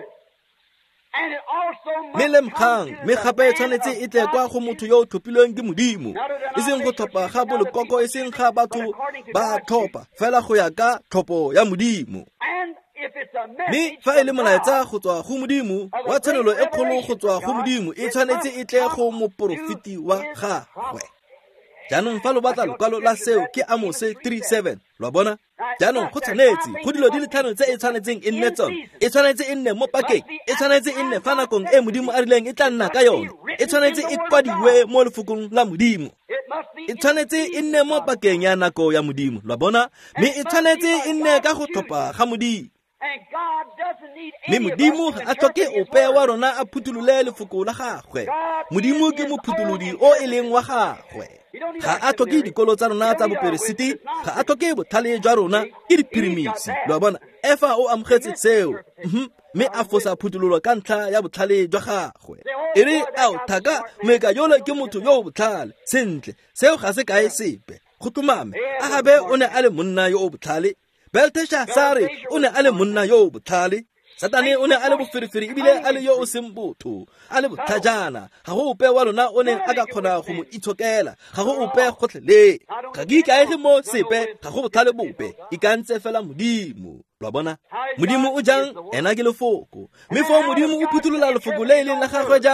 mme gape tshwanetse e tle kwa go motho yo o tlhophilweng ke modimo e seng go tlhopha ga bolekoko e seng ga batho ba tlhopha fela go ya ka tlhopho ya modimo mme fa e le molaetsa go tswa go modimo wa tshwanelo e kgolo go tswa go modimo e tshwanetse e tle go moporofiti wa gagwe jaanong fa lo batla lokwalo la seo ke Amose 3:7 lo bona jaanong go tshwanetse go dilo di le 5 tse e tshwanetseng e nne tsone e tshwanetse e nne mo pakeng e tshwanetse e nne fa nakong e modimo a rileng e tla nna ka yone e tshwanetse e kwadiwe mo lefokong la modimo e tshwanetse e nne mo pakeng ya nako ya modimo lo bona mme e tshwanetse e nne ka go tlhopha ga modimo mme modimo a tlhoke ope wa rona a phutulole lefoko la gagwe modimo ke mophutulodi o e leng wa gagwe ga a tlhoke dikolo tsa rona tsa boperesiti ga a tlhoke botlhale jwa rona ke diphirimisi lo bona efa o amogetse seo mme a fosa phutulolo ka ntlha ya botlhale jwa gagwe e re ao thaka moeka jole ke motho yo o botlhale sentle seo ga se kae sepe go tlhomame a gabe o ne a le monna yo o botlhale Belteshazzar o ne a le monna yo o botlhale Satane o ne a le boferefere ebile a le yo o seng botho a le botlhajana ga go ope wa lona o ne a ka kgona go mo itshokela ga go ope gotlhelele ga ke ikaege mo sepe ga go botlhale bope e ka ntse fela modimo lo bona modimo o jang ena ke lefoko mme fa modimo o phuthulola lefoko le e leng la gagwe jang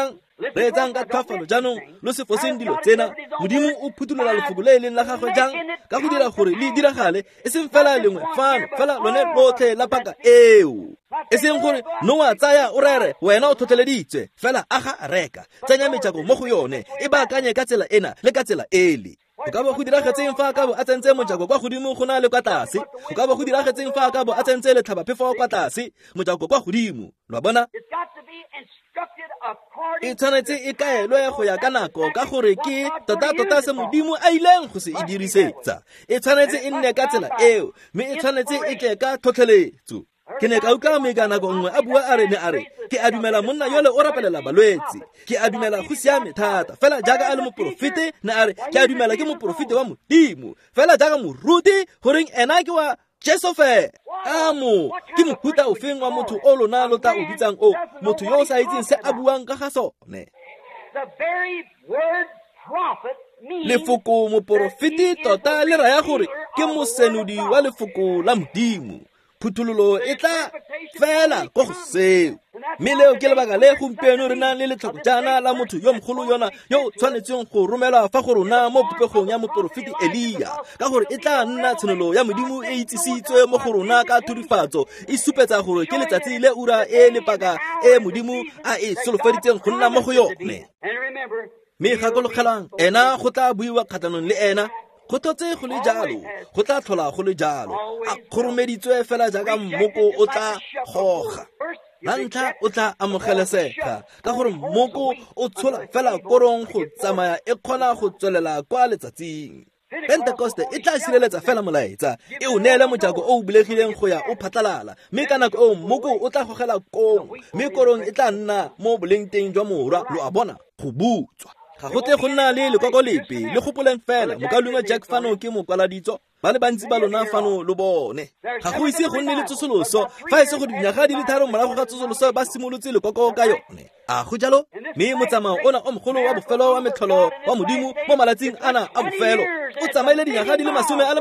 re etsang ka tlhoafalo jaanong lo se foseng dilo tsena modimo o phutulola lefoko le e leng la gagwe jang ka go dira gore le diragale e seng fela lengwe fano fela lone lotlhe la paka eo e seng gore Noa tsaya o rere wena o tlhotlheleditswe fela aga reka tsenya metsako mo go yone e baakanye ka tsela ena le ka tsela ele go ka bo go diragetseng fa ka bo a tsentse mojako kwa godimo go na le kwa tlase go ka bo go diragetseng fa ka bo a tsentse letlhabaphefo kwa tlase mojako kwa godimo lwa bona e tshwanetse e kaelwe go ya ka nako ka gore ke tota se modimo a ileng go se e dirisetsa e tshwanetse e nne ka tsela eo mme e tshwanetse e tle ka tlhotlheletso ke ne ka utlwa mme ka nako nngwe a bua a re ke a dumela monna yole o rapelela balwetse ke a dumela go siame thata fela jaaka a le moporofete ne a re ke a dumela ke moporofete wa modimo fela jaaka moruti goreng ena ke wa Jesofe amo ke mohuta o feng wa motho o lona lo tla o bitsang o motho yo o sa itseng se a buang ka ga sone lefoko moporofete tota le raya gore ke mosenodi wa lefoko la modimo phutulolo e tla fela go go seo mme leo ke lebaka le gompieno re nang le letlhoko jaana la motho yo mogolo yona yo o tshwanetseng go romelwa fa go rona mo popegong ya moporofete Eliya ka gore e tla nna tshenolo ya modimo e itsisitswe mo go rona ka thurifatso e supetsa gore ke letsatsi le ura e lepaka e modimo a e solofeditseng go nna mo go yone mme gakologelang ena go tla buiwa kgatlhanong le ena go totse go le jalo go tla tlhola go le jalo a khoromeditswe fela jaaka mmoko o tla goga la ntlha o tla amogelesega ka gore mmoko o tshola fela korong go tsamaya e kgona go tswelela kwa letsatsing Pentecoste e tla sireletsa fela molaetsa e o neele mojako o o bulegileng go ya o phatlalala mme ka nako eo mmoko o tla gogela kong mme korong e tla nna mo boleng teng jwa morwa lo a bona go butswa ga go tle go nna le lekoko lepe le gopoleng fela mokalungwa Jack fano ke mokwaladitso ba le bantsi ba lona fano lo bone ga go ise go nne le tsosoloso fa e se go dinyaga di le tharo morago ga tsosoloso ba simolotse lekoko ka yone a go jalo mme motsamao ona o mogolo wa bofelo wa metlholo wa modimo mo malatsing ana a bofelo o tsamaile dinyaga di le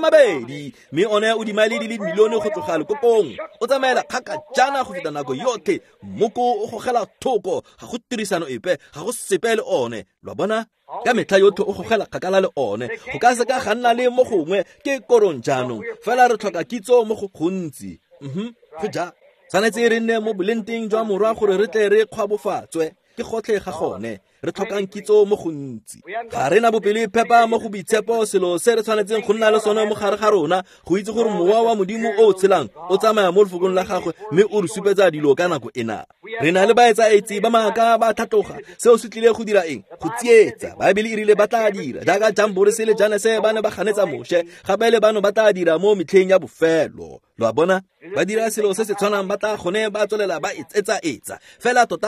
20 mme one o dimaile di le milione go tloga lekokong o tsamaela kgaka jana go feta nako yotlhe mmoko o gogela thoko ga go tirisano epe ga go sepe le one lwa bona ka metlha yotlhe o gogela kgakala le one go ka se ka ga nna le mo gongwe ke korong jaanong fela re tlhoka kitso mo go gontsi go ja tshwanetse re nne mo bolenteng jwa morwa gore re tle re kgwabofatswe ke gotlhe ga gone re tlhokang kitso mo gontsi ga re na bopele phepa mo go boitshepo selo se re tshwanetseng go nna le sone mo gare ga rona go itse gore mowa wa modimo o o tshelang o tsamaya mo lefokong la gagwe mme o re supetsa dilo ka nako ena re na le baetsaetsi ba maaka ba thatloga seo se tlile go dira eng go tsietsa baebele e rile ba tla dira jaaka Jambores le Janese ba ne ba ganetsa moshe gape le bano ba tla dira mo metlheng ya bofelo lo a bona ba dira selo se se tshwanang ba tla gone ba tswelela ba etsa fela tota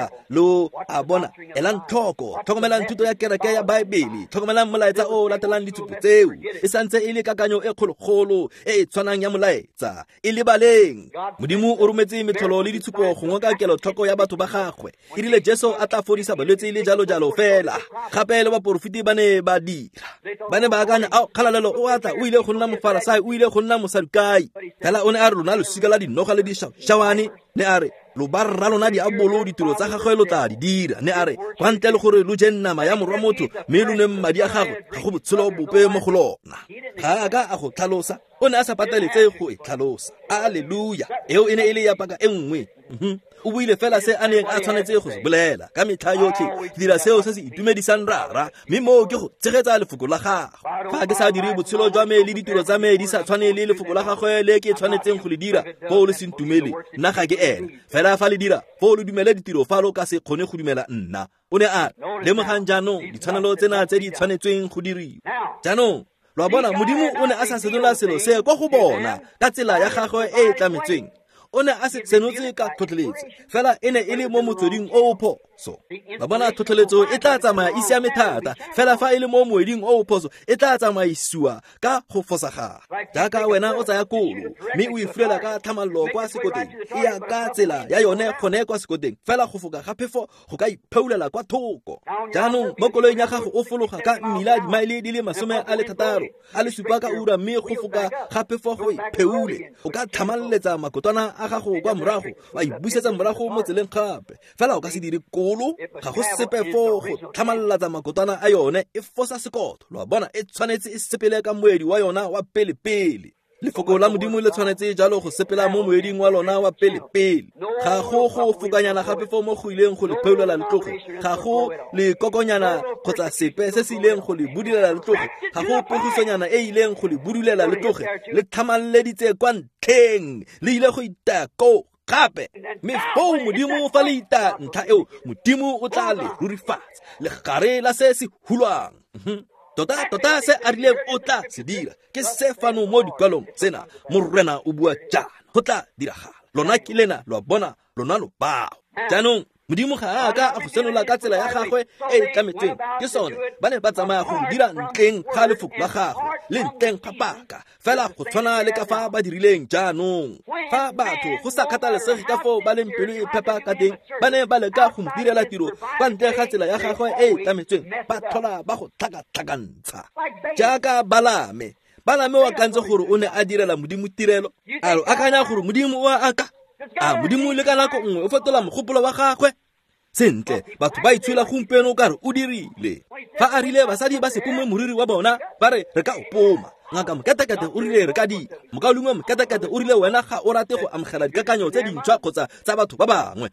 lo a bona elang tlhokomelang thuto ya kereke ya baebele tlhokomelang molaetsa o latelang dithuto tseo e santse e le kakanyo e kgologolo e e tshwanang ya molaetsa e le baleng modimo o rometse metlholo le ditshupo gongwe ka kelotlhoko ya batho ba gagwe e rile Jesu a tla fodisa balwetse le jalo fela gape le baporofiti ba ne ba dira ba ne ba akanya kgalalelo o atla o ile go nna mofarisai o ile go nna mosadukai fela o ne a re lona losika la dinoga le dišawane ne a re lo ba rra lona diabolo ditiro tsa gagwe lo tla di dira ne a re kwa ntle le gore lo je nama ya morwa motho mme lo ne madi a gagwe ga go botshelo bope mo go lona ga a ka a go tlhalosa o ne a sa pateletse go e tlhalosa aleluya eo e ne e le ya paka e nngwe o buile fela se a neng a tshwanetse go se bolela ka metlha yotlhe dira seo se se itumedisang rara mme moo ke go tshegetsa lefoko la gago fa ke sa dire botshelo jwa me le ditiro tsa me di sa tshwane le lefoko la gagwe le ke tshwanetseng go le dira fo le se ntumele nna ga ke ena fela fa le dira fo le dumele ditiro fa lo ka se kgone go dumela nna o ne a lemogang jaanong ditshwanelo tsena tse di tshwanetsweng go diriwa jaanong lo bona modimo o ne a sa senola selo se go go bona ka tsela ya gagwe e e tlametsweng o ne a se senotse ka tlhotlheletso fela e ne e le mo motsweding o o phoso ba bona tlhotlheletso e tla tsamaya e siame thata fela fa e le mo moeding o o phoso e tla tsamaisiwa ka go fosagala jaaka wena o tsaya kolo mme o e fulela ka tlhamallo kwa sekoteng e ya ka tsela ya yone gone kwa sekoteng fela go foka ga phefo go ka ipheulela kwa thoko jaanong mo koloing ya gago o fologa ka mmila dimaile di le 60 a le supa ka ura mme go foka ga phefo go ipheule o ka tlhamalletsa makotwana a gago kwa morago wa ibusetsa morago mo tseleng gape fela o ka se dire kgolo ga go sepe fo go tlhamalatsa makotwana a yone e fosa sekoto lwa bona e tshwanetse e sepele ka moedi wa yona wa pele lefoko la modimo le tshwanetse jalo go sepela mo moeding wa lona wa pele ga go fukanyana gape fo mo go ileng go le pheulela letlogo ga go le kokonyana kgotsa sepe se se ileng go le budilela letlogo ga go pogisonyana e ileng go le budulela letlogo le tlhamalleditse kwa ntlheng le ile go itako gape mme fo modimo fa le ita ntlha eo modimo o tla le rurifatsa le gare la se se hulwang tota se a rileng o tla se dira ke se fano mo dikwalong tsena morena o bua jana go tla diragala lona ke lena lo bona lona lo bao jaanong modimo ga aka a go senola ka tsela ya gagwe e tlametseng ke sone ba ne ba tsamaya go dira ntleng ga lefoko la gagwe le ntleng ga paka fela go tshwana le ka fa ba dirileng jaanong fa batho go sa kgathalesege ka foo ba leng pelo e phepa ka teng ba ne ba leka go mo direla tiro kwa ntle ga tsela ya gagwe e tlametseng ba tlhola ba go tlhakatlhakantsha jaaka balame wa kantse gore o ne a direla modimo tirelo a lo akanya gore modimo wa aka a modimo le ka nako nngwe o fetola mogopolo wa gagwe sentle batho ba itshwela gompieno o kare o dirile fa a rile basadi ba sepume moriri wa bona ba re re ka opoma ngaka moketekete o rile re ka dira mokaolungwe moketekete o rile wena ga o rate go amogela dikakanyo tse dintšhwa kgotsa tsa batho ba bangwe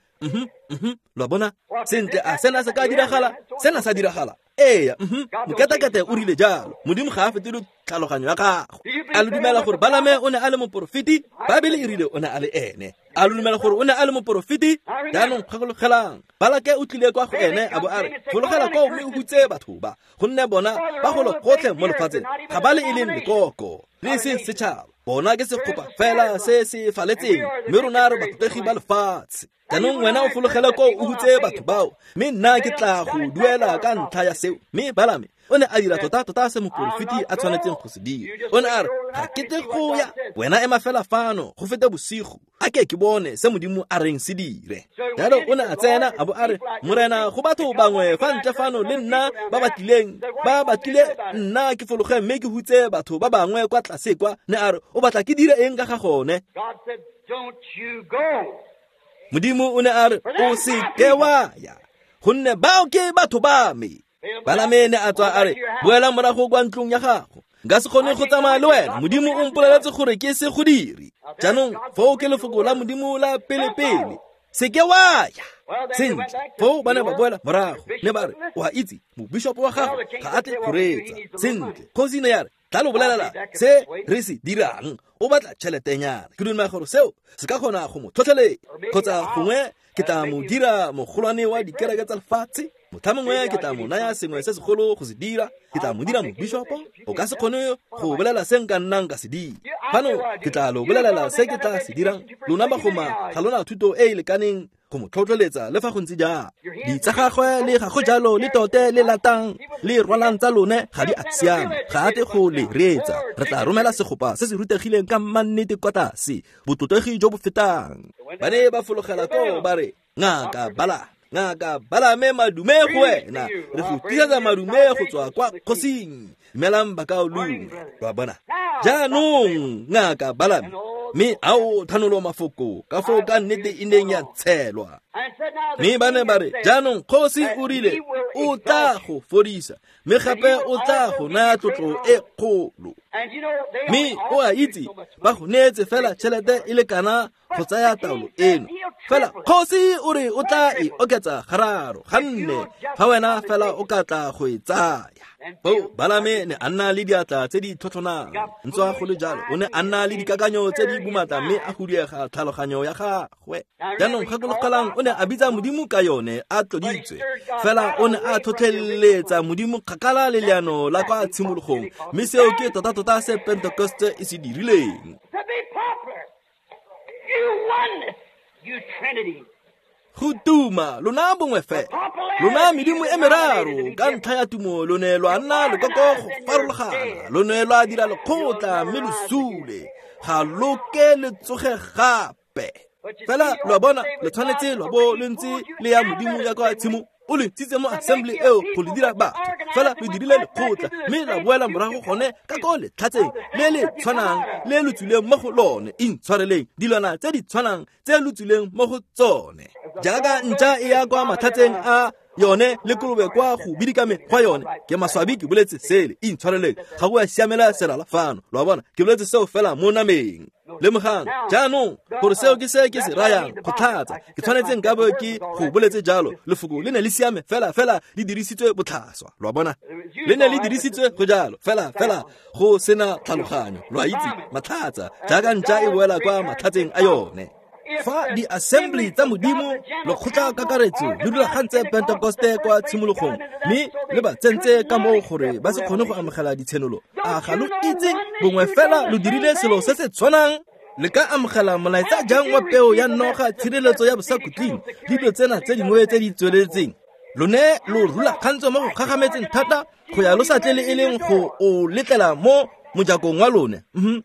lo bona sentle a sena se ka diragala sena sa diragala eya moketekete o rile jalo modimo ga a fetile tlhaloganyo ya gago a le dumela gore balame o ne a le moporofiti babele e rile o ne a le ene a le dumela gore o ne a le moporofiti jaanong kgakologelang balake o tlile kwa go ene a bo a re fologela kwa mme o hutse batho ba gonne bona ba golo gotlhe mo lefatsheng ga ba le e leng lekoko le se setšhaba bona ke sekgopa fela se se faletseng mme rona re batotegi ba lefatshe jaanong wena o fologela ko o hutse batho bao mme nna ke tla go duela ka ntlha ya seo mme balame o ne a dira tota se moporofiti a tshwanetseng go se dira o ne a re ga kete go ya wena ema fela fano go feta bosigo a ke bone se modimo a reng se dire jalo o ne a tsena a bo a re morena go batho bangwe fa ntle fano le nna ba batlile nna ke fologe mme ke hutse batho ba bangwe kwa tlase kwa ne a re o batla ke dire eng ka ga gone modimo o ne a re o se ke wa ya gonne bao ke batho ba me balamene a tswa a re boela morago kwa ntlong ya gago nka se kgone go tsamaya le wena modimo o mpoleletse gore ke se go diri jaanong foo ke lefoko la modimo la pele se ke wa ya sentle foo ba ne ba boela morago ne ba re wa itse mobishopo wa gago ga a tle go reetsa sentle kgosi ne ya re tla lo bolelela se re se dirang o batla tšheletenyana ke dumela gore seo se ka kgona go mo tlhotlheletsa kgotsa gongwe ke tla mo dira mogolwane wa dikereke tsa lefatshe motlhamongwe ke tla mo naya sengwe se segolo go se dira ke tla mo dira mobishopo o ka se kgone go bolela se nka nnang ka se dira fano ke tla lo bolelela se ke tla se dirang lona bagoma ga lona thuto e e lekaneng go mo tlhotlheletsa le fa go ntse jang ditsa gagwe le gago jalo le tote le latang le rwalang tsa lone ga di a siama ga a te go le reetsa re tla romela segopa se se rutegileng ka mannete kwa tlase bototegi jo bo fetang ba ne ba fologela ko ba re ngaka balame madume go wena re go tisetsa madume go tswa kwa kgosing dumelang bakaolung wa bona jaanong ngaka balame mme a o thanolo mafoko ka foo ka nnete e neng ya tshelwa mme ba ne ba re jaanong kgosi o rile o tla go fodisa mme gape o tla go naya tlotlo e kgolo mme o a itse ba go neetse fela tšhelete e le kana go tsaya taolo eno fela kgosi o re o tla e oketsa gararo ganne fa wena fela o ka tla go e tsaya balame ne a nna le diatla tse di tlhotlhonang ntse go le jalo o ne a nna le dikakanyo tse di bumata mme a hudiega tlhaloganyo ya gagwe jaanong gakologelang o ne a bitsa modimo ka yone a tloditswe fela o ne a tlhotlheletsa modimo kgakala le leano la kwa tshimologong mme seo ke tota se pentekoste e se dirileng go tuma lona bongwe fe lona medimo e meraro ka ntlha ya tumo lo ne lwa nna lekoko go farologana lo ne lwa dira lekgotla mme losule ga loke le tsoge gape fela lwa bona le tshwanetse lwa bo le ntse le ya modimo ya kwa tshimo o le ntshitse mo assembly eo go le dira batho fela le dirile lekgotla mme la boela morago gone ka ko le tlhatseng le le tshwanang le le tswileng mo go lone intshwareleng dilwana tse di tshwanang tse le tswileng mo go tsone jaaka ntša e ya kwa matlhatseng a yone le kolobe kwa go bidikame gwa yone ke maswabi ke boletse sele intshwareleng ga go a siamela serala fano lwa bona ke boletse seo fela mo nameng le mogang jaanong gore seo ke se ke se rayang go tlhatsa ke tshwanetseng ka bo ke go boletse jalo lefoko le ne le siame fela le dirisitswe botlhaswa lwa bona le ne le dirisitswe go jalo fela go sena tlhaloganyo lwa itse matlhatsa jaaka ntša e boela kwa matlhatseng a yone fa di-assembly tsa modimo lekgotla kakaretso le dulagantse pentekoste kwa tshimologong mme le ba tsentse ka moo gore ba se kgone go amogela ditshenolo a ga lo itse bongwe fela lo dirile selo se se tshwanang le ka amogela molaetsa jang wa peo ya noga tshireletso ya bosakutling le dilo tsena tse dingwe tse di tsweletseng lone lo rulagantse mo go gagametseng thata go ya lo sa tle le e leng go o letlela mo mojakong wa lone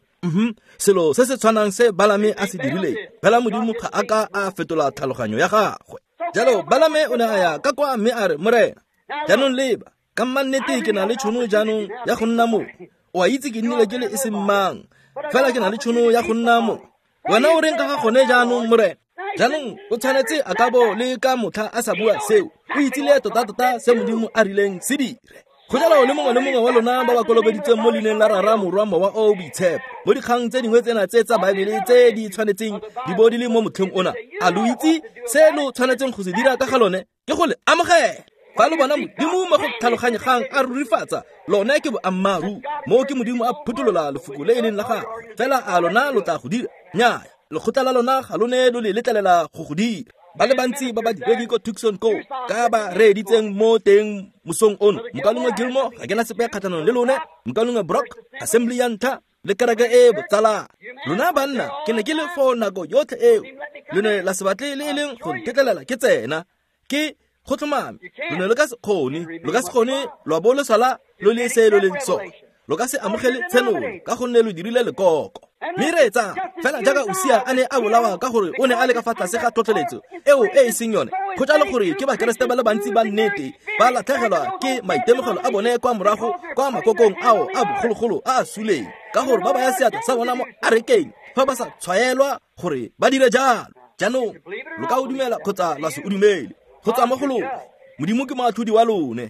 selo se se tshwanang se Balame a se dirile fela modimo ga a ka a fetola tlhaloganyo ya gagwe jalo Balame o ne a ya ka kwa mme a re morena jaanong leba ka mmannete ke na le tšhono jaanong ya go nna mo o a itse ke nnile ke le e seng mang fela ke na le tšhono ya go nna mo wena o reng ka ga gone jaanong morena jaanong o tshwanetse a ka bo le ka motlha a sa bua seo o itsile tota se modimo a rileng se dire go jalo le mongwe wa lona ba ba kolobeditseng mo leineng la rara morwamo wa o boitshepo mo dikgang tse dingwe tsena tse tsa baebele tse di tshwanetseng di bo di le mo motlheng ona a lo itse se lo tshwanetseng go se dira ka ga lone ke go le amogela fa lo bona modimo mo go tlhaloganyegang a rurifatsa lone ke boammaru mo ke modimo a phutolola lefoko le e leng la gagwe fela a lona lo tla go dira nnyaya lekgotla la lona ga lone lo le letlelela go go dira ba le bantsi ba ba diredi ko Tucson ko ka ba reeditseng mo teng mosong ono mokalongwe Gilmore ga ke na sepe kgatlhanong le lone mokalongwe Brock assembly ya ntlha le kereke e botsala lona banna ke ne ke le fo nako yotlhe eo le ne la se batle le e leng go ntetlelela ke tsena ke go tlhomame lo ne le ka se kgone lwa bo le sala lo le se lo leng so lo ka se amogele tshenolo ka gonne lo dirile lekoko mme reetsa fela jaaka Usia a ne a bolawa ka gore o ne a le ka fa tlase ga tlhotlheletso eo e seng yone go jalo gore ke bakeresete ba le bantsi ba nnete ba latlhegelwa ke maitemogelo a bone kwa morago kwa makokong ao a bogologolo a suleng ka gore ba baya seatla sa bona mo arekeng fa ba sa tshwaelwa gore ba dire jalo jaanong lo ka o dumela kgotsa la se o dumele go tswa mo go lona modimo ke moatlhodi wa lone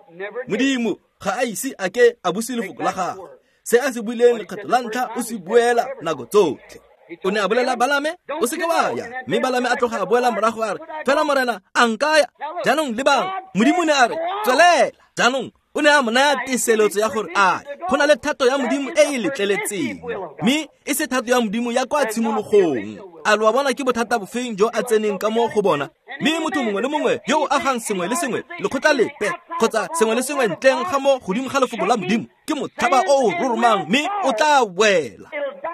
modimo ga a ise a ke a buse lefoko la gagwe se a se buileng lekgetho la ntlha o se buela nako tsotlhe o ne a bolela Balame o seke wa ya mme Balame a tloga a boela morago a re fela morena a nkaya jaanong le bang modimo ne a re tswelela jaanong o ne a mo naya teseletso ya gore a go na le thato ya modimo e e letleletseng mme e se thato ya modimo ya kwa tshimologong a lo bona ke bothata bofeng jo a tseneng ka mo go bona mme motho mongwe le mongwe yo o agang sengwe le sengwe lekgotla lepe kgotsa sengwe le sengwe ntleng ga mo godimo ga lefoko la modimo ke mothaba o o roromang mme o tla wela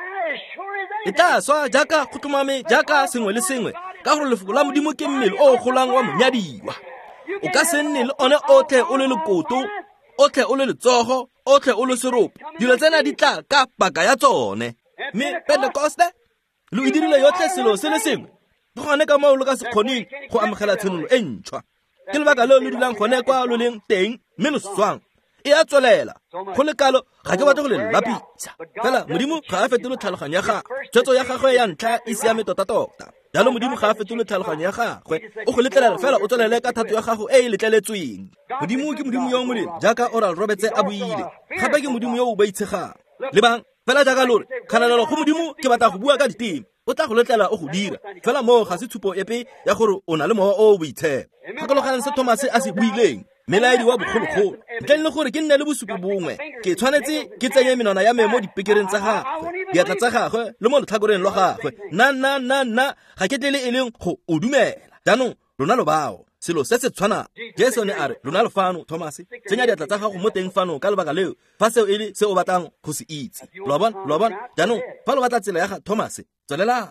e tla swa jaaka go tlhomame jaaka sengwe le sengwe ka gore lefoko la modimo ke mmele o o golang wa monyadiwa o ka se nne le one otlhe o le lekoto otlhe o le letsogo otlhe o le seropo dilo tsena di tla ka paka ya tsone mme Pentecoste lo e dirile yotlhe selo se le sengwe go gone ka moo lo ka se kgoneng go amogela tshenolo e ntšhwa ke lebaka leo lo dulang gone kwa lo leng teng mme lo swang e a tswelela go le kalo ga ke batle go le lapisa fela modimo ga a fetole tlhaloganyo ya gagwe tshwetso ya gagwe ya ntlha e siame tota jalo modimo ga a fetole tlhaloganyo ya gagwe o go letlelela fela o tswelele ka thato ya gago e e letleletsweng modimo ke modimo yo o molemo jaaka Oral Roberts a buile gape ke modimo yo o baitshegang le bang fela jaaka lore kganelelo go modimo ke batla go bua ka ditemo o tla go letlela o go dira fela moo ga se tshupo epe ya gore o na le mowa o boitshepo gakologang se Thomas a se buileng melaedi wa bogologolo ntle le gore ke nne le bosupi bongwe ke tshwanetse ke tsenye menwana ya me mo dipekereng tsa gagwe diatla tsa gagwe le mo letlhakoreng lwa gagwe na ga ke tle le e leng go o dumela jaanong lona lo bao selo se se tshwana Jason a re lona lo fano Thomas tsenya diatla tsa gago mo teng fano ka lebaka leo fa seo e le se o batlang go se itse lo bona jaanong fa lo batla tsela ya ga Thomas tswelela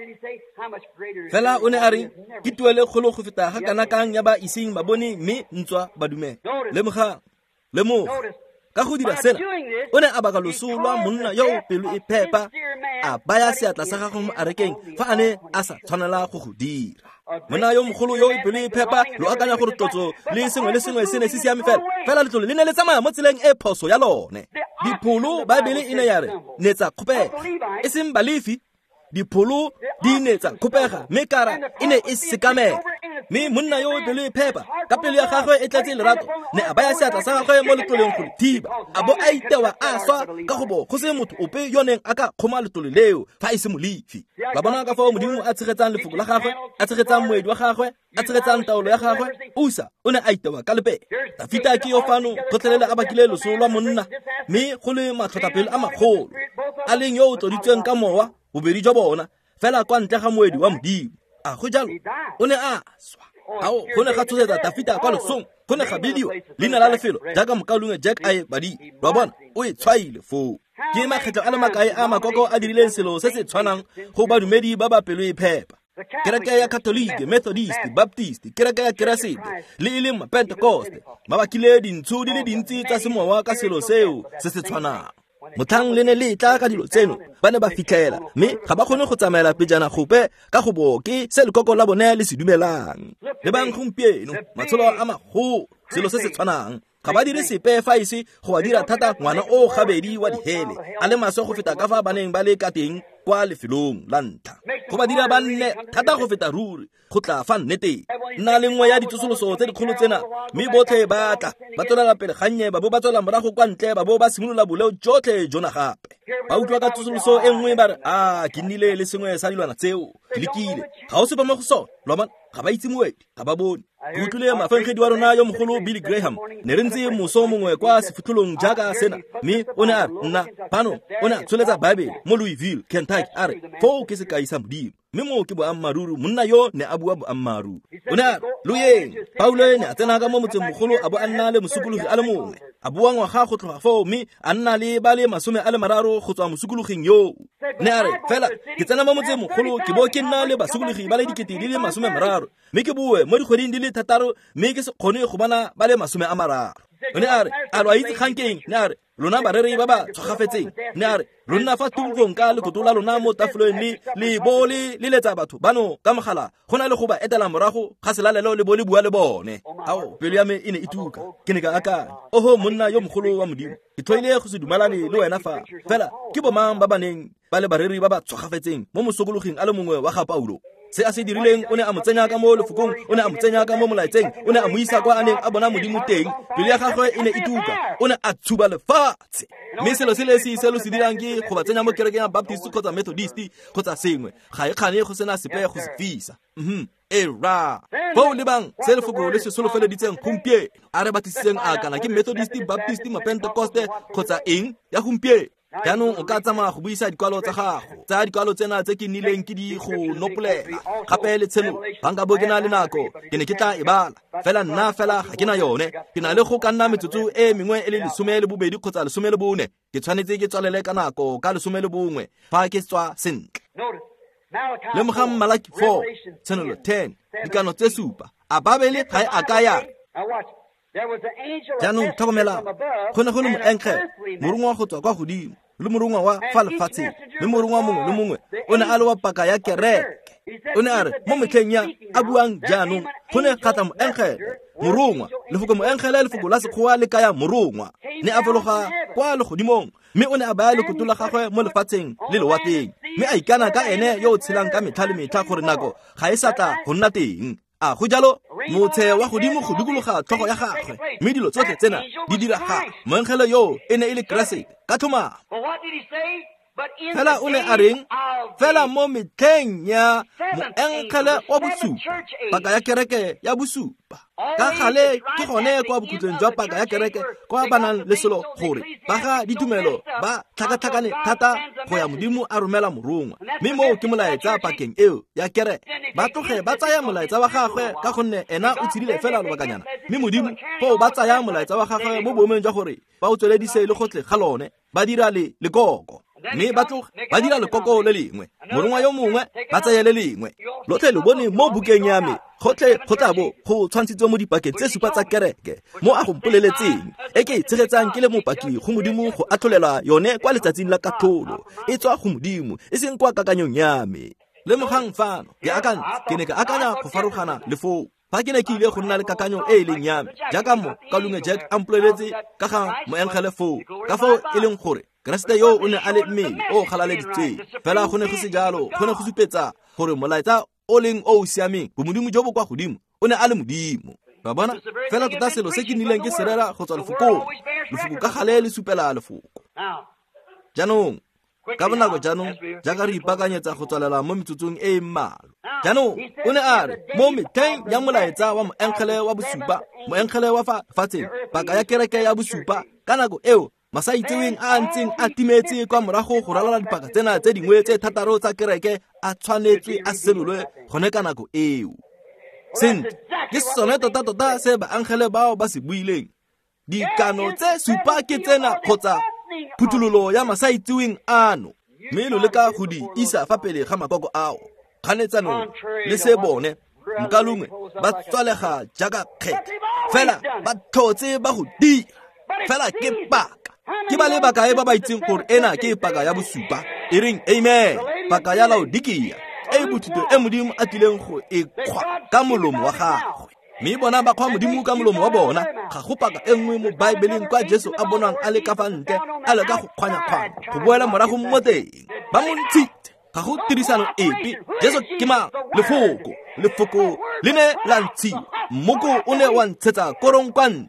fela o ne a re ke tuele kgolo go feta ga kana kang ya ba iseng ba bone mme ntswa ba dumela lemoga ka go dira sena o ne a baka losolwa monna yo o pelo e phepa a baya seatla sa gagwe mo arekeng fa a ne a sa tshwanela go go dira monna yo mogolo yo pelo e phepa lo akanya gore tlotso le sengwe se ne se siame fela letlole le ne le tsamaya mo tseleng e phoso ya lone. Dipholo Baebele e ne ya re netsa kgopega e seng balefi. Dipholo di netsa kgopega mme kara e ne e sekamela. Mme monna yo pelo e phepa ka pelo ya gagwe e tlatse lerato ne a baya seatla sa gagwe mo letloleng go thiba a bo a itewa a swa ka go bo go se motho ope yo neng a ka kgoma letlole leo fa e se molifi. Ba bona ka fa Modimo a tshegetsang lefoko la gagwe, a tshegetsang moedi wa gagwe, a tshegetsang taolo ya gagwe. Usa o ne a itewa ka lepe. Dafita ke yo fano go tlhelela a bakile loso lwa monna mme go le matlhotlapelo a magolo a leng yo o tloditsweng ka mowa bobedi jwa bona fela kwa ntle ga moedi wa Modimo. A go jalo o ne a swa. Ao go ne ga tshosetsa Dafita kwa losong go ne ga bidiwa leina la lefelo jaaka mokalunge Jack a badi wa bona o e tshwaile foo. Ke makgetlo a le makae a makoko a dirileng selo se se tshwanang go badumedi ba ba pelo e phepa. Kereke ya Katolike, Methodist, Baptist, kereke ya Keresete le ile ma Pentecoste ba bakile dintsho di le dintsi tsa semowa ka selo seo se se tshwanang. Mothang le ne le tla ka dilo tseno ba ne ba fitlhela mme ga ba kgone go tsamaela pejana gope ka go boke se lekoko la bone le se dumelang. Le bang gompieno matsholo a magolo selo se se tshwanang ga ba dire sepe fa ise go a dira thata ngwana o gabedi wa dihele a le maswe go feta ka fa baneng ba le ka teng kwa lefelong la ntlha. Go ba dira banne thata go feta ruri go tla fa nnete nna le nngwe ya ditsosoloso tse dikgolo tsena mme botlhe ba tla ba tswelela pele gannye ba bo ba tswela morago kwa ntle ba bo ba simolola boleo jotlhe jona gape. Ba utlwa ka tsosoloso e nngwe ba re ke nnile le sengwe sa dilwana tseo ke lekile ga o sepa mo go sone lwa ga ba itse moedi ga ba bone. Ke utlwile mafengedi wa rona yo mogolo Billy Graham ne re ntse moso mongwe kwa sefutlholong jaaka sena mme o ne a re nna pano o ne a tsholetsa Baebele mo Louisville, Kentucky a re foo ke sekai sa Modimo mme mo ke boammaruri monna yo ne a bua boammaruri. O ne a re loyeng Paulo ne a tsena ka mo motseng mogolo a bo a nna le mosukologi a le mongwe a bua ngwaga go tloga foo mme a nna le ba le 30 go tswa mosukologing yo. Ne a re fela ke tsena mo motseng mogolo ke bo ke nna le basukologi ba le 30 mme ke bue mo dikgweding di le 3 mme ke se kgone go bana ba le 30. O ne a re a lo a itse kgankeng ne a re lona barere ba ba tshogafetseng ne a re lona fa tungkong ka lekotola lona mo tafoleng le bole le letsa batho bano ka mogala go na le go ba etela morago ga selalelo le bole bua le bone. Ao pelo ya me e ne e tuka ke ne ka akanya oho monna yo mogolo wa Modimo ke tlhoile go se dumalane le wena fa fela ke bomang ba baneng ba le barere ba ba tshogafetseng mo mosokologing a le mongwe wa ga Paulo. Se a se dirileng o ne a mo tsenya ka mo lefokong o ne a mo tsenya ka mo molaetseng o ne a mo isa kwa a neng a bona Modimo teng pelo ya gagwe e ne e tuka o ne a tshuba lefatshe. Mme selo se le se se dirang ke go ba tsenya mo kerekeng ya Baptist kgotsa Methodist kgotsa sengwe ga e kgane go sena sepe go se fisa. Era fo le bang se lefoko le se solofeleditseng gompieno a re batisitseng a kana ke Methodist, Baptist, ma Pentecoste kgotsa eng ya gompieno. Jaanong o ka tsamaya go buisa dikwalo tsa gago tsa dikwalo tsena tse ke nnileng ke di go nopolela gape le tshelo banka bo ke na le nako ke ne ke tla e bala fela nna fela ga ke na yone ke na le go ka nna metsotso e mengwe e le 12 kgotsa 14 ke tshwanetse ke tswalele ka nako ka 11 fa ke tswa sentle. Le mogam Malaki 4 tsenelo 10 dikano tse supa a Baebele ga e akaya. Jaanong tlhokomela go ne go le moenkge morongwa go tswa kwa godimo le morongwa wa fa lefatsheng mme morongwa mongwe le mongwe o ne a le wa paka ya kereke. O ne a re mo metlheng ya a buang jaanong go ne gata moenkge morongwa lefoko moenkgela lefoko la sekgowa le kaya morongwa ne a fologa kwa legodimong mme o ne a baya lekoto la gagwe mo lefatsheng le lewateng mme a ikana ka ene yo o tshelang ka metlha le metlha gore nako ga e satla go nna teng. A go jalo motshe wa godimo go dukologa tlhogo ya gagwe mme dilo tsotlhe tsena di dira ga moenkgele yo e ne e le Keresete ka thomamo. Fela o ne a reng fela mo metlheng ya moenkgele wa bosupa paka ya kereke ya bosupa ka gale ke gone kwa bokhutleng jwa paka ya kereke kwa ba nang le selo gore ba ga ditumelo ba tlhakatlhakane thata go ya Modimo a romela morongwa mme mo ke molaetsa pakeng eo ya kereke ba tloge ba tsaya molaetsa wa gagwe ka gonne ena o tshidile fela lobakanyana mme Modimo go ba tsaya molaetsa wa gagwe mo boemeng jwa gore ba o tsweledise le gotle ga lone ba dira le lekoko mme ba tloga ba dira lekoko le lengwe morongwa yo mongwe ba tsaya le lengwe lotlhe le bone mo bukeng ya me gotlhe go tla bo go tshwantshitswe mo dipakeng tse supa tsa kereke mo a go mpoleletseng e ke tshegetsang ke le mopaki go Modimo go atlholela yone kwa letsatsing la katlholo e tswa go Modimo e seng kwa kakanyong ya me. le mogang fano ke ne ka akanya go farogana le foo fa ke ne ke ile go nna le kakanyo e leng yame jaaka mo Kalunge Jack a mpoleletse ka ga moenkgele foo ka foo e leng gore Keresete yo o ne a le mmele o galaleditsweng fela go ne go se jalo go ne go supetsa gore molaetsa o leng o o siameng bomodimo jo bo kwa godimo o ne a le modimo ba bona fela tota selo se ke nileng ke serela go tswa lefokong lefoko ka gale le supela lefoko jaanong ka bonako jaanong jaaka re ipakanyetsa go tswalela mo metsotsong e mmalwa jaanong o ne a re mo metlheng ya molaetsa wa moenkgele wa bosupa moenkgele wa fa fatsheng paka ya kereke ya bosupa ka nako eo masaitseweng a ntseng a timetse kwa morago go ralala dipaka tsena tse dingwe tse thataro tsa kereke a tshwanetswe a selolwe gone ka nako eo sentle ke sone tota se baankgele bao ba se buileng dikano tse supa ke tsena kgotsa phutulolo ya masaitseweng ano mme lo leka go di isa fa pele ga makoko ao kganetsanong le se bone Mokalungwe ba tswalega jaaka kgethe fela ba tlhotse ba go dira fela ke paka ke ba le bakae ba ba itseng gore ena ke paka ya bosupa e reng amen paka ya Laodikia e bothuto e modimo a tlileng go e kgwa ka molomo wa gagwe mme bona ba kgwa modimo ka molomo wa bona ga go paka e nngwe mo Baebeleng kwa Jesu a bonwang a le ka fa ntle a le ka go kgwanya go boela morago mo teng ba mo ntshitse ga go tirisano epe Jesu ke mang lefoko le ne la ntshiwa mmoko o ne wa ntshetsa korong kwa ntle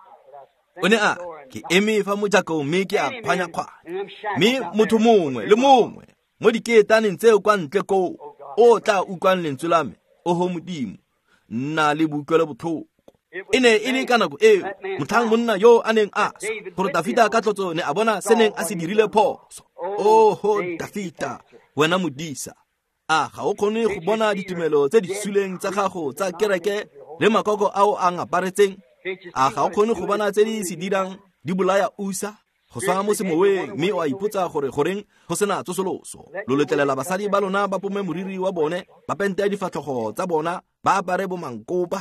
o ne a ke eme fa mo jakong mme ke a kgwanya mme motho mongwe le mongwe mo diketaneng tseo kwa ntle ko o tla utlwang lentswe la me o ho modimo nna le butlwele botlhoko e ne e le ka nako eo motlhang monna yo a neng a gore Dafita ka tlotso ne a bona se neng a se dirile phoso oho Dafita wena modisa ga o kgone go bona ditumelo tse di suleng tsa gago tsa kereke le makoko ao a ngaparetseng ga o kgone go bona tse di se dirang di bolaya usa go swa mo semoweng mme o a ipotsa gore goreng go sena tsosoloso lo letlelela basadi ba lona ba pome moriri wa bone ba pente ya difatlhogo tsa bona ba apare bomankopa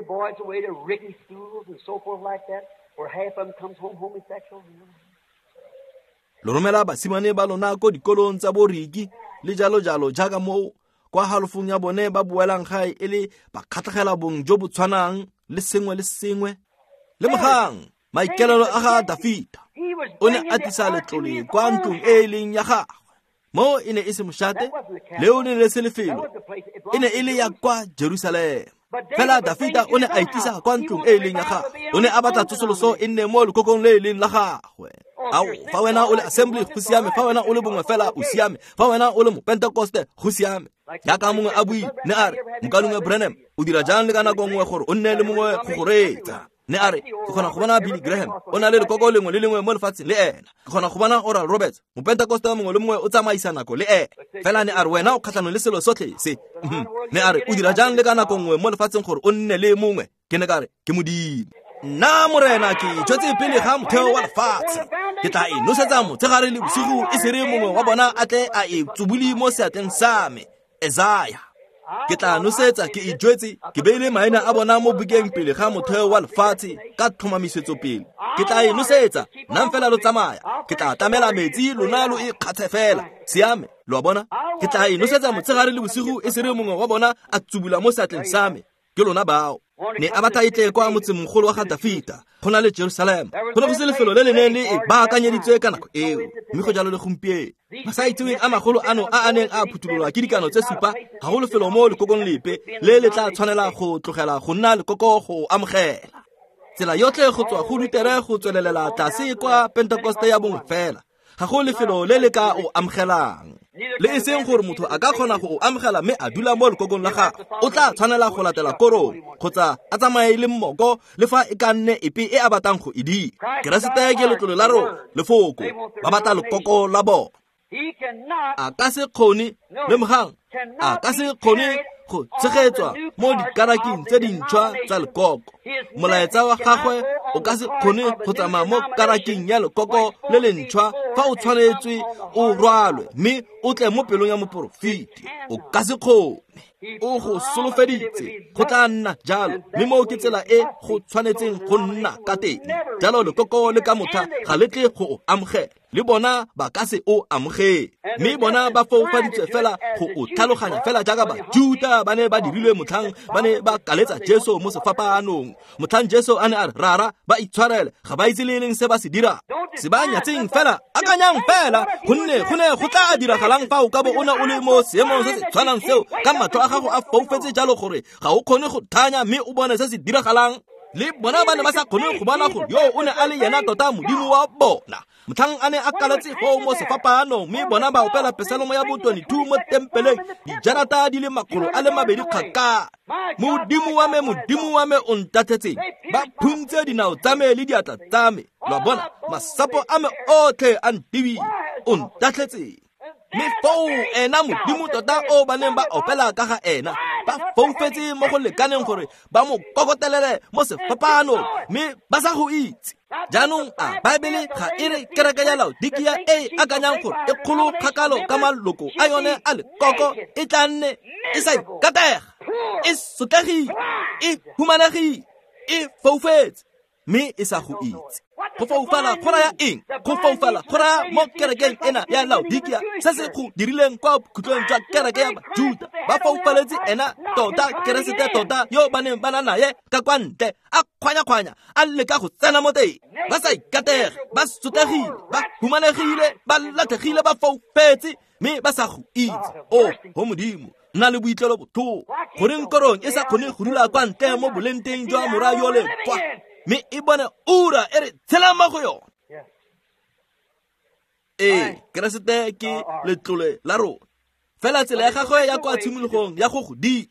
lo romela basimane ba lona ko dikolong tsa boriki le jalo jaaka mo kwa halofong ya bone ba boelang gae e le ba kgatlhegela bong jo bo tshwanang le sengwe le mogang maikelelo a ga Dafita o ne a tisa letlole kwa ntlong e leng ya gagwe mo e ne e se mošate leo le ne se lefelo e ne e le ya kwa Jerusalema fela Dafita o ne a itisa kwa ntlong e leng ya gagwe o ne a batla tsosoloso e nne mo lekokong le leng la gagwe fa wena o le assembly go siame fa wena o le bongwe fela o siame fa wena o le mo Pentecoste go siame jaaka mongwe a bui ne a re Mokalungwe Branham o dira jang le ka nako nngwe gore o nne le mongwe go go reetsa ne a re ke kgona go bona Billy Graham o na le lekoko lengwe le lengwe mo lefatsheng le ena ke kgona go bona Oral Roberts mo Pentecoste mongwe le mongwe o tsamaisa nako le ena fela ne a re wena o kgatlhanong le selo sotlhe se ne a re o dira jang le ka nako nngwe mo lefatsheng gore o nne le mongwe ke ne ka re ke modimo nna morena ke tswetse pele ga motheo wa lefatshe ke tla e nosetsa motshegare le bosigo e se re mongwe wa bona a tle a e tsubuli mo seatleng sa me Isaiah ke tla nosetsa ke ijwetse ke beile maina a bona mo bukeng pele ga motheo wa lefatshe ka tlhomamisetso pele ke tla e nosetsa nang fela lo tsamaya ke tla tamela metsi lona lo e kgathe fela siame lo bona ke tla e nosetsa motshegare le bosigo e se re mongwe wa bona a tsubula mo seatleng sa me ke lona bao ne a batla itle kwa motseng mogolo wa ga Dafita go na le Jerusalem go ne go se lefelo le le neng le e baakanyeditswe ka nako eo mme go jalo le gompieno masaitseweng a magolo ano a neng a phutulolwa ke dikano tse supa ga go lefelo mo lekokong lepe le le tla tshwanela go tlogela go nna lekoko go amogela tsela yotlhe go tswa go Lutere go tswelelela tlase kwa Pentecoste ya bongwe fela ga go lefelo le le ka o amogelang le e seng gore motho a ka kgona go o amogela mme a dula mo lekokong la gagwe o tla tshwanela go latela korong kgotsa a tsamaye le mmoko le fa e ka nne epe e a batang go e dira Keresete ke letlole la rona lefoko ba batla lekoko la bona a ka se kgone le mogang a ka se kgone go tshegetswa mo dikaraking tse dintšhwa tsa lekoko molaetsa wa gagwe o ka se kgone go tsamaya mo karaking ya lekoko le lentšhwa fa o tshwanetswe o rwalwe mme o tle mo pelong ya moporofiti o ka se kgone. O go solofeditse go tla nna jalo mme mo ke tsela e go tshwanetseng go nna ka teng. Jalo lekoko le ka motha ga le tle go o amogela, le bona ba ka se o amogele, mme bona ba foufaditswe fela go o tlhaloganya fela jaaka Bajuda ba ne ba dirilwe motlhang ba ne ba kaletsa Jesu mo sefapanong. Motlhang Jesu a ne a rara ba itshwarele, ga ba itse le leng se ba se dira. Se ba nyatseng fela, akanyang fela, gonne go tla diragalang fa o ka bo o ne o le mo seemong se se tshwanang seo ka matlho a gago a foufetse jalo gore ga o kgone go thanya mme o bone se se diragalang. Le bona ba ne ba sa kgone go bona gore yo o ne a le yena tota Modimo wa bona. Motlhang a ne a kalatse go mo sefapanong mme bona ba opela Psalmo ya bo 22 mo tempeleng dijarata di le 200 kgakala. Modimo wa me o ntatetse, ba phuntse dinao tsa me le diatla tsa me. Lwa bona masapo a me otlhe a ntibile, o ntatletse. Mme fao ena Modimo tota o ba neng ba opela ka ga ena ba foufetse mo go lekaneng gore ba mo kokotelele mo sefapanong mme ba sa go itse. Jaanong a Baebele ga e re kereke ya Laodikia e akanyang gore e kgolo kgakalo ka maloko a yone a lekoko e tla nne e sa ikatega, e sotlegile, e humanegile, e foufetse mme e sa go itse. Go foufala go raya eng? Go foufala go raya mo kerekeng ena ya Laodikia se se go dirileng kwa bokhutlong jwa kereke ya Bajuda. Ba foufaletse ena tota Keresete tota yo ba neng ba na naye ka kwa ntle, a kgwanya a leka go tsena mo teng. Ba sa ikatege, ba sotlegile, ba humanegile, ba latlhegile, ba foufetse mme ba sa go itse. Go Modimo nna le boitlelo botlhoko, goreng korong e sa kgone go dula kwa ntle mo bolenteng jwa mora yo le kwa mme e bone ura e re tshela mo go yone. Keresete ke letlole la rona fela tsela ya gagwe ya kwa tshimologong ya go godile.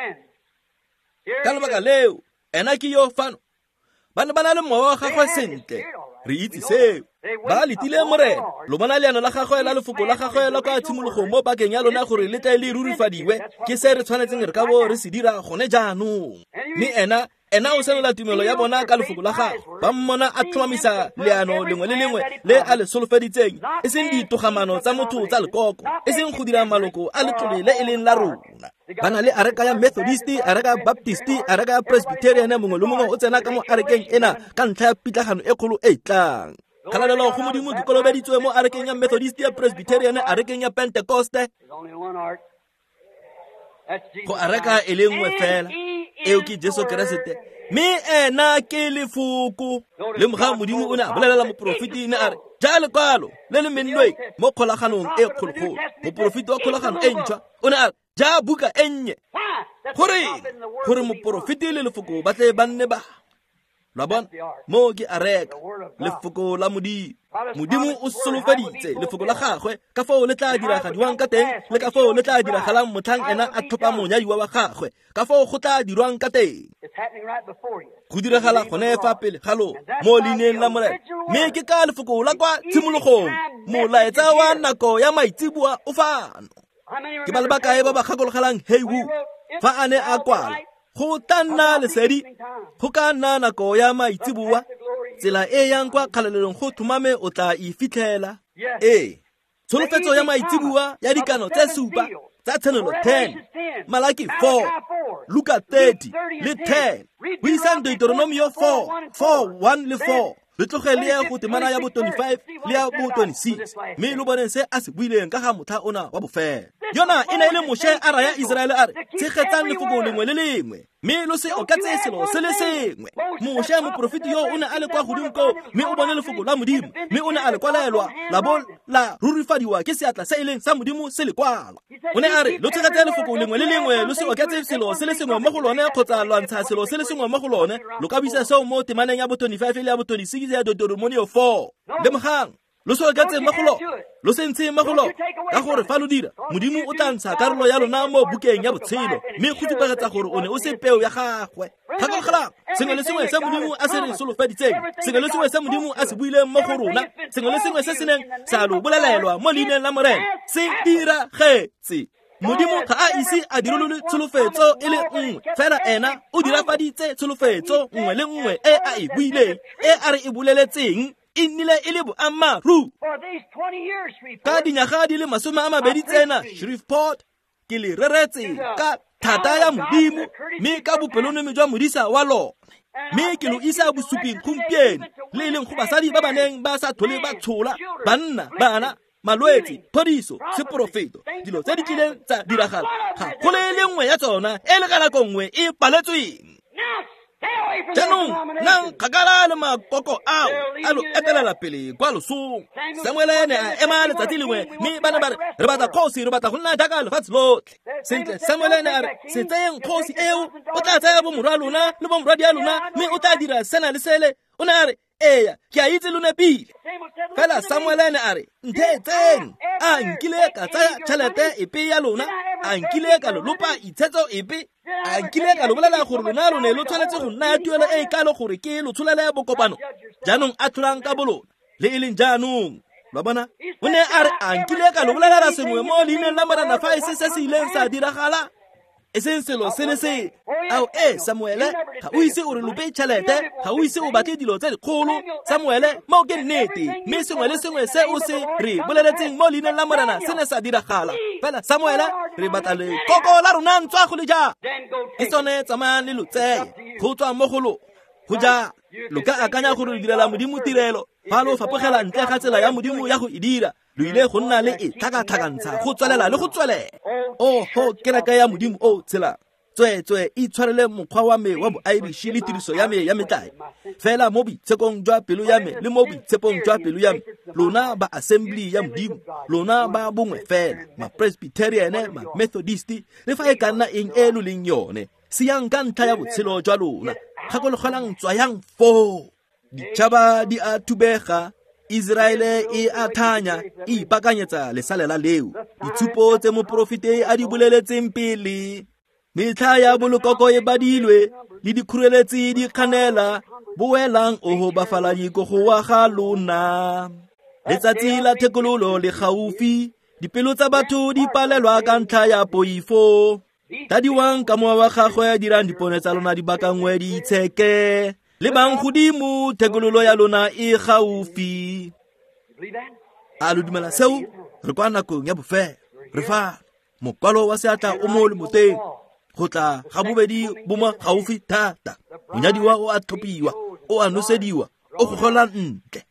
Ka lebaka leo ena ke yo fano ba ne ba na le mowa wa gagwe sentle, re itse seo. Ba letile morena, lo bona leano la gagwe la lefoko la gagwe la kwa tshimologong mo bakeng ya lona gore le tle le rurifadiwe ke se re tshwanetseng re ka bo re se dira gone jaanong. Mme ena o senola tumelo ya bona ka lefoko la gagwe, ba mmona a tlhomamisa leano lengwe le lengwe le a le solofeditseng, e seng ditogamano tsa motho tsa lekoko, e seng go dira maloko a letlole le e leng la rona. Ba na le areka ya Methodisti, areka ya Baptisti, areka ya Presbyterian, mongwe le mongwe o tsena ka mo arekeng ena ka ntlha ya pitlagano e kgolo e tlang. Kgalalelo go Modimo di kolobeditswe mo arekeng ya Methodisti, ya Presbyterian, arekeng ya Pentecoste. Go areka e le nngwe fela, eo ke Jesu Keresete, mme ena ke lefoko. Le moga Modimo o ne a bolelela moporofiti ne a re, ja lekwalo le le menlweng mo kgolaganong e kgologolo. Moporofiti wa kgolagano e ntšhwa o ne a re, ja buka e nnye. Gore moporofiti le lefoko ba tle ba nne ba la bona mo ke areka lefoko la Modimo. Modimo o solofeditse lefoko la gagwe ka fao le tla diragadiwang ka teng le ka fao le tla diragalang motlhang ena a tlhopa monyadiwa wa gagwe, ka fao go tla dirwang ka teng. Go diragala gone fa pele ga lona mo leineng la morena, mme ke ka lefoko la kwa tshimologong. Molaetsa wa nako ya maitsiboa o fano. Ke ba le bakae ba ba gakologelang heiwu fa a ne a kwala go tla nna lesedi, go ka nna nako ya maitsiboa. Tsela e yang kwa kgalalelong go thumame o tla e fitlhela. Tsholofetso ya maitsiboa ya dikano tse supa tsa Tsenelo 10, Malaki 4, Luka 30 le 10, buisang Deuteronomio 4:1 le 4. Le tlogele ya go temana ya bo 25 le ya bo 26, mme lo bone se a se buileng ka ga motha ona wa bofela. Yona e ne le moshe a raya Israele a re, tshegetsang lefoko lengwe le lengwe, mme lo se oketse selo se le sengwe. Moshe moporofiti yo o ne a le kwa godimo ko, mme o bone lefoko la Modimo, mme o ne a le kwalaelwa la bo la rurifadiwa ke seatla se e leng sa Modimo se le kwala. O ne a re, lo tshegetse lefoko lengwe le lengwe, lo se oketse selo se le sengwe mo go lone kgotsa lwantsha selo se le sengwe mo go lone. Lo ka buisa seo mo temaneng ya bo 25 le ya bo 26 ya Deuteronomio 4. Le mogang lo se oketse mo go lone, lo se ntshe mo go lone, ka gore fa lo dira Modimo o tla ntsha karolo ya lona mo bukeng ya botshelo, mme go tipagetsa gore o ne o se peo ya gagwe. Gakologelang sengwe le sengwe se Modimo a se re solofeditseng, sengwe le sengwe se Modimo a se buileng mo go rona, sengwe le sengwe se se neng sa lo bolelelwa mo leineng la morena se diragetse. Modimo ga a ise a dirolole tsholofetso e le nngwe fela, ena o dirafaditse tsholofetso nngwe le nngwe e a e buileng, e a re e boleletseng e nnile e le boammaru. For these 20 years, Ka dinyaga di le 20 tsena, Shreveport, ke le reretse ka thata ya Modimo, mme ka bopelonomi jwa modisa wa lone. Mme ke lo isa bosuping gompieno, le e leng go basadi ba ba neng ba sa tlhole ba tshola, banna, bana, malwetse, thodiso, seporofeto, dilo tse di tlileng tsa diragala. Ga go le nngwe ya tsona e le ka nako nngwe e paletsweng. Jaanong nang kgakala le makoko ao a lo etelela pele kwa losong. Samuele ene a ema letsatsi lengwe, mme ba ne ba re, re batla kgosi, re batla go nna jaaka lefatshe lotlhe. Sentle Samuele ene a re, se tseyeng kgosi eo, o tla tsaya bomorwa lona le bomorwadi ya lona, mme o tla dira sena le sele. O ne a re, eya, ke a itse lo nepile. Fela Samuele ene a re, nthetseng, a nkile ka tsaya tšhelete epe ya lona, a nkile ka lo lopa itshetso epe, a nkile ka lo bolela gore lona lo ne lo tshwanetse go nna tuelo e kalo gore ke lo tsholele bokopano. Jaanong a tlholang ka bolona, le e leng jaanong. Lo bona? O ne a re, a nkile ka lo bolelela sengwe mo leineng la morena fa se se ileng sa diragala. E seng selo se le se. Ao Samuele, ga o ise o re lope tšhelete, ga o ise o batle dilo tse dikgolo. Samuele, mo ke nnete, mme sengwe le sengwe se o se re boleletseng mo leineng la morena se ne sa diragala. Fela Samuele, re batla le koko la rona ntswa go le ja. Ke tsone tsamayang le lo tseye, go tswa mo go lo. Go ja, lo ka akanya gore le direla Modimo tirelo, fa lo fapogela ntle ga tsela ya Modimo ya go e dira. Lo ile go nna le e tlhakatlhakantsha go tswelela le go tswelela. Ho kereke ya Modimo o tsela. Tswe e tshwarele mokgwa wa me wa bo-Irish le tiriso ya me ya metlae. Fela mo boitshekong jwa pelo ya me le mo boitshepong jwa pelo ya me, lona ba assembly ya Modimo, lona ba bongwe fela, ma-Presbyterian, ma-Methodist, le fa e ka nna eng e lo leng yone. Siyang ka ntlha ya botshelo jwa lona, gakologelang tswayang foo. Ditšhaba di a thubega, Israele e a thanya, e ipakanyetsa lesalela leo. Ditshupo tse moporofete a di boleletseng pele. Metlha ya bolokoko e badilwe, le dikhureletsi di kganela, boelang o ho bafaladi ko go wa ga lona. Letsatsi la thekololo le gaufi, dipelo tsa batho di palelwa ka ntlha ya poifo. Tadiwang ka mowa wa gagwe dirang dipone tsa lona di bakangwe di itsheke. Le bang godimo thekololo ya lona e gaufi. A lo dumela seo? Re kwa nakong ya bofelo. Re fa mokwalo wa seatla o mo le moteng. Go tla ga bobedi bo mo gaufi thata. Monyadiwa o a thopiwa, o a nosediwa, o gogola ntle.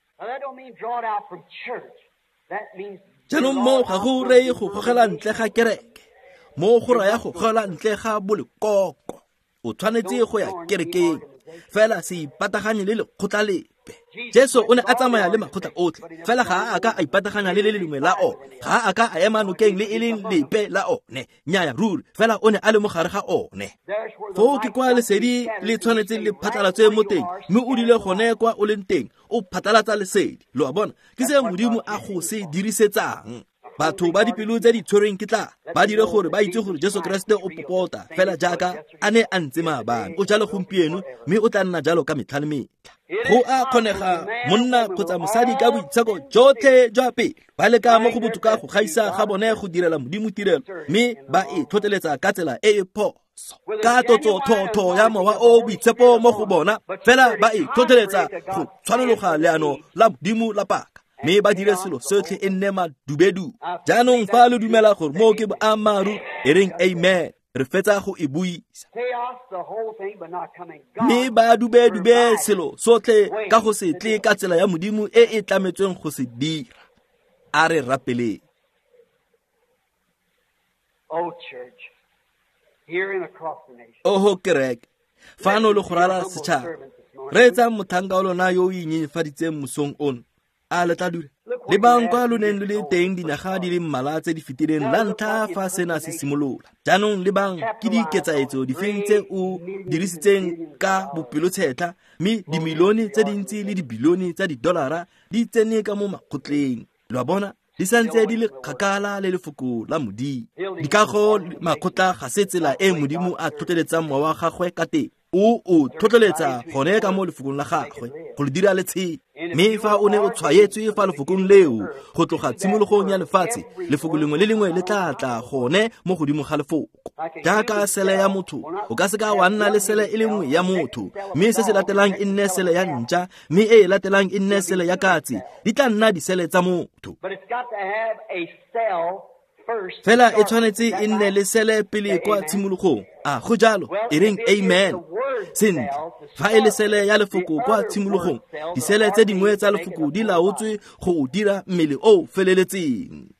Jaanong mo ga go reye go gogela ntle ga kereke. Mo go raya go gogola ntle ga bolekoko. O tshwanetse go ya kerekeng. Fela se ipataganye le lekgotla lepe. Jesu o ne a tsamaya le makgotla otlhe. Fela ga a ka a ipataganya le lengwe la one. Ga a ka a ema nokeng le e leng lepe la one. Nnyaya ruri, fela o ne a le mo gare ga one. Foo ke kwa lesedi le tshwanetse le phatlalatswe mo teng, mme o dile gone kwa o leng teng, o phatlalatsa lesedi. Lo a bona, ke se Modimo a go se dirisetsang. Batho ba dipelo tse di tshwereng ke tla ba dire gore ba itse gore Jesu Kriste o popota fela jaaka a ne a ntse maabane. O jalo gompieno, mme o tla nna jalo ka metlha le metlha. Go a kgonega monna kgotsa mosadi ka boitsheko jotlhe jwa pelo ba leka mo go botoka go gaisa ga bone go direla Modimo tirelo, mme ba e tlhoteletsa ka tsela e e phoso. Ka thotho ya mowa o boitshepo mo go bona, fela ba e tlhoteletsa go tshwanologa leano la Modimo la paka. Me ba dire selo sotlhe e nne madubedu. Jaanong fa lo dumela gore mo ke boammaru, e reng amen, re fetsa go e buisa. Me ba dube selo sotlhe ka go se tle ka tsela ya Modimo e e tlametsweng go se dira. A re rapele. Oh church, here and across the nation. Oh kerek, fa no le go rala setšhaba, re tsa mothanga o lona yo o inyenyefaditseng mosong ono. A letla dure le bang kwa lo neng le teng dinaga di le mmala tse di fetileng la ntlha fa sena se simolola. Jaanong le bang ke diketsaetso di fentse o dirisitseng ka bopelotshetlha, mme dimilione tse dintsi le dibilione tsa didolara di tsene ka mo makgotleng. Lo bona di santse di le kgakala le lefoko la Modimo. Dikago makgotla ga se tsela e Modimo a tlhotlheletsang mowa wa gagwe ka teng. O tlhotlheletsa gone ka mo lefokong la gagwe go le dira letshedi. mme fa o ne o tshwaetswe fa lefokong leo go tloga tshimologong ya lefatshe lefoko lengwe le lengwe le tla tla gone mo godimo ga lefoko jaaka sele ya motho o ka se ka wa nna le sele e le nngwe ya motho mme se se latelang e nne sele ya ntša mme e latelang e nne sele ya katse di tla nna disele tsa motho fela e tshwanetse e nne le sele pele kwa tshimologong go jalo e reng amen sentle fa e le sele ya lefoko kwa tshimologong disele tse dingwe tsa lefoko di laotswe go o dira mmele o feleletseng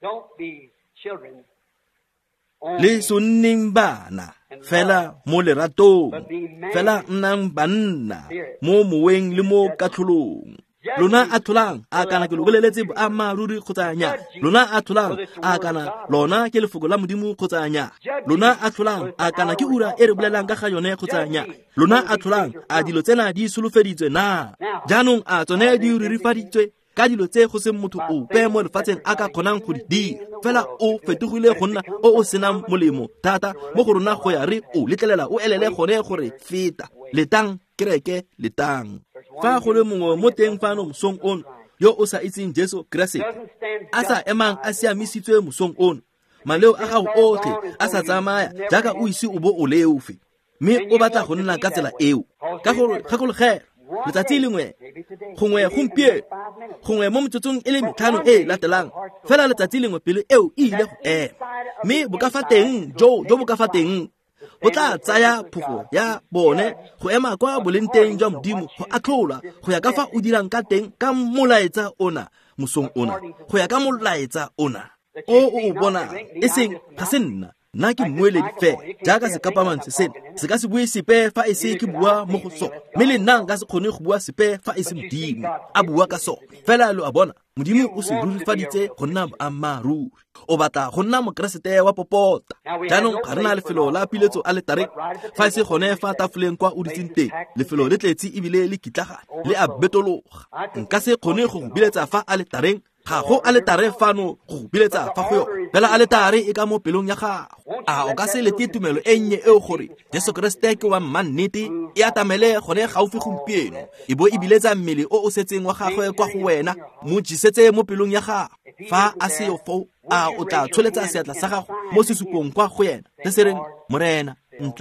le sonneng bana fela mo leratong fela nnang banna mo moweng le mo katlholong lona a tholang a kana ke lobeleletse a maruri kgotsa nya lona a tholang a kana lona ke lefoko la modimo kgotsa nya lona a tholang a kana ke ura e re bolelang ka ga yone kgotsa nya lona a tholang a dilo tsena di solofeditswe na jaanong a tsone di ririfaditswe ka dilo tse go se motho ope mo lefatsheng a ka kgonang go di dira fela o fetogile go nna o senang molemo thata mo go rona go ya re o letlelela o elele gone gore feta letang kereke letang fa go le mongwe mo teng fano mosong ono yo o sa itseng Jesu Kriste a sa emang a siamisitswe mosong ono maleo a gago otlhe a sa tsamaya jaaka o ise o bo o leofe mme o batla go nna ka tsela eo ka gore gakologe letsatsi lengwe gongwe gompieno gongwe mo metsotsong e le metlhano e latelang fela letsatsi lengwe pele eo e ile go ema mme bo ka fa teng jo bo ka fa teng o tla tsaya phofo ya bone go ema kwa bolenteng jwa modimo go atlhola go ya ka fa o dirang ka teng ka molaetsa ona mosong ona go ya ka molaetsa ona o bona e seng ga se nna ke mmueledi fela jaaka sekapaman se ka se bue sepe fa e se ke bua mo go sona mme le nna nka se kgone go bua sepe fa e se modimo a bua ka sona fela lo a bona modimo o se rurifaditse go nna boammaaruri o batla go nna mokeresete wa popota jaanong ga re na lefelo la piletso a letare fa e se gone fa tafoleng kwa o ditseng teng lefelo le tletsi ebile le kitlagana le a betologa nka se kgone go go biletsa fa a letareng ga go a letare fano go biletsa fa go yone fela a letare e ka mo pelong ya gago o ka se lete tumelo e nnye eo gore Jesu Kriste ke wa mmannete e atamele gone gaufi gompieno e bo e biletsa mmele o setseng wa gagwe kwa go wena mo jisetse mo pelong ya gago fa a se yo fo o tla tsholetsa seatla sa gago mo sesupong kwa go yena se se reng morena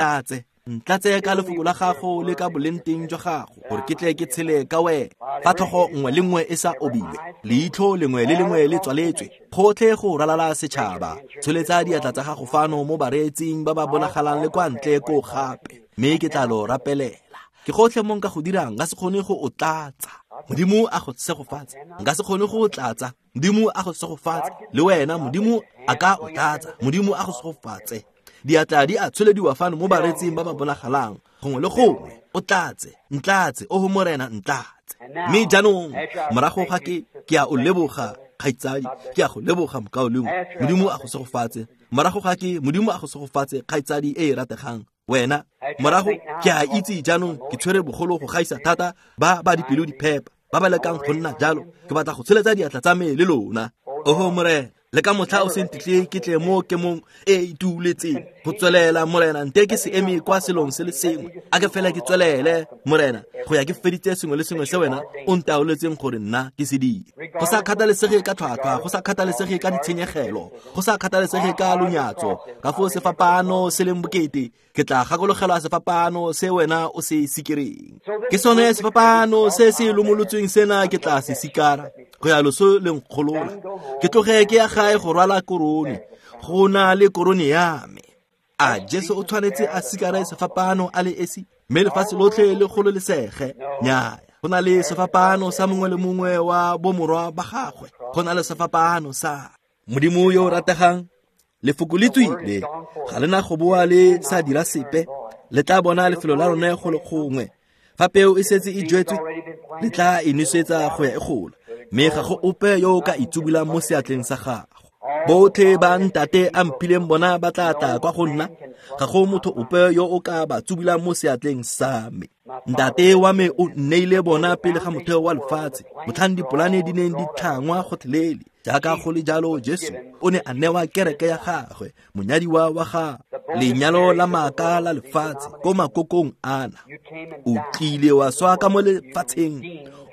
ntlatse ka lefoko la gago le ka bolenteng jwa gago gore ke tle ke tshele ka wena fa tlhogo nngwe le nngwe e sa obile leitlho lengwe le lengwe le tswaletswe gotlhe go ralala setšhaba tsholetsa diatla tsa gago fano mo bareetsing ba ba bonagalang le kwa ntle ko gape mme ke tla lo rapelela ke gotlhe mo nka go dirang nka se kgone go o tlatsa modimo a go tsegofatsa nka se kgone go o tlatsa modimo a go tsegofatsa le wena modimo a ka o tlatsa modimo a go tsegofatse diatla di a tsholediwa fano mo bareetsing ba ba bonagalang gongwe le gongwe o ntlatse o go morena ntlatse mme jaanong morago ga ke a o leboga kgaitsadi ke a go leboga mokaolengwe modimo a go segofatse morago ga ke modimo a go segofatse kgaitsadi e rategang wena morago ke a itse jaanong ke tshwere bogolo go gaisa thata ba dipelo diphepa ba ba lekang go nna jalo ke batla go tsholetsa diatla tsa me le lona oho morena le ka motlha o sentitle ke tle mo ke mong e ituletseng go tswelela morena nte ke se eme kwa selong se le sengwe a ke fela ke tswelele morena go ya ke feditse sengwe le sengwe se wena o ntaoletseng gore nna ke se dire go sa kgathalesege ka tlhwatlhwa go sa kgathalesege ka ditshenyegelo go sa kgathalesege ka lonyatso ka foo sefapano se leng bokete ke tla gakologelwa sefapano se wena o se sikireng ke sone sefapano se se lomolotsweng sena ke tla se sikara go ya loso leng kgolola ke tloge ke ya gae go rwala korone go na le korone ya me Jesu o tshwanetse a sikare sefapano a le esi mme lefatshe lotlhe le golo lesege nyaaya go na le sefapano sa mongwe le mongwe wa bomorwa ba gagwe go na le sefapano sa modimo yo o rategang lefoko le tswile ga lena go boa le sa dira sepe le tla bona lefelo la rone go le gongwe fa peo e setse e jwetswe le tla e nosetsa go ya e gola mme ga go ope yo ka itsubulang mo seatleng sa gago botlhe ba ntate a mpileng bona ba tla tla kwa go nna ga go motho ope yo o ka ba tsubulang mo seatleng sa me ntate wa me o nneile bona pele ga motheo wa lefatshe motlhang dipolane di neng di tlhangwa gotlhelele jaaka go le jalo Jesu o ne a newa kereke ya gagwe monyadiwa wa ga lenyalo la maaka la lefatshe ko makokong ana o tlile wa swa ka mo lefatsheng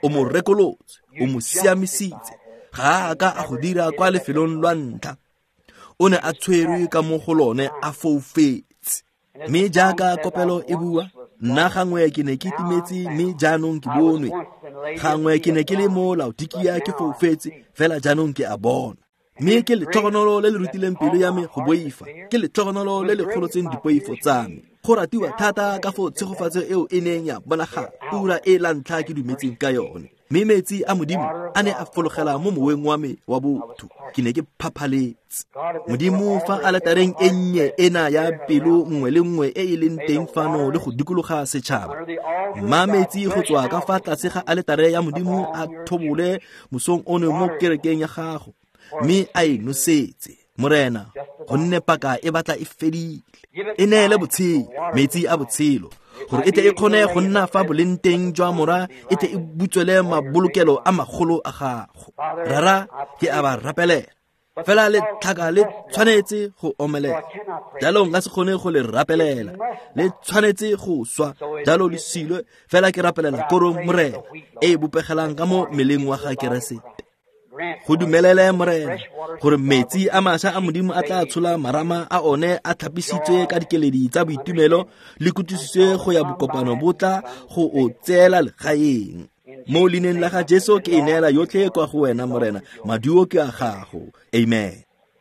o mo rekolotse, o mo siamisitse, ga a ka a go dira kwa lefelong lwa ntlha. O ne a tshwerwe ka mo go lone a foufetse. Mme jaaka kopelo e bua, nna gangwe ke ne ke timetse mme jaanong ke bonwe. Gangwe ke ne ke le mo Laodikia ke foufetse, fela jaanong ke a bona. Mme ke letlhogonolo le le rutileng pelo ya me go boifa, ke letlhogonolo le le kgolotseng dipoifo tsa me. Go ratiwa thata ka fo tshegofatso eo e neng ya bonaga ura e la ntlha ke dumetseng ka yone. Mme metsi a Modimo a ne a fologela mo moweng wa me wa botho. Ke ne ke phaphaletse. Modimo fa aletareng e nnye ena ya pelo nngwe le nngwe e e leng teng fano le go dikologa setšhaba. Mma metsi go tswa ka fa tlase ga aletare ya Modimo a thobole mosong one mo kerekeng ya gago, mme a e nosetse. Morena, gonne paka e batla e fedile. E neele botshelo, metsi a botshelo, gore ete e kgone go nna fa bolenteng jwa mora, ete e butswele mabolokelo a magolo a gago. Rara ke a ba rapelela, fela le tlhaka le tshwanetse go omelela, jalo nka se kgone go le rapelela. Le tshwanetse go swa, jalo le silwe, fela ke rapelela korong morena e bopegelang ka mo meleng wa ga Keresete. Go dumelele morena gore metsi a mašwa a Modimo a tla tshola marama a one a tlhapisitswe ka dikeledi tsa boitumelo le kutusitswe go ya bokopano botla go o tseela legaeng. Mo leineng la ga Jesu ke e neela yotlhe kwa go wena morena, maduo ke a gago. Amen.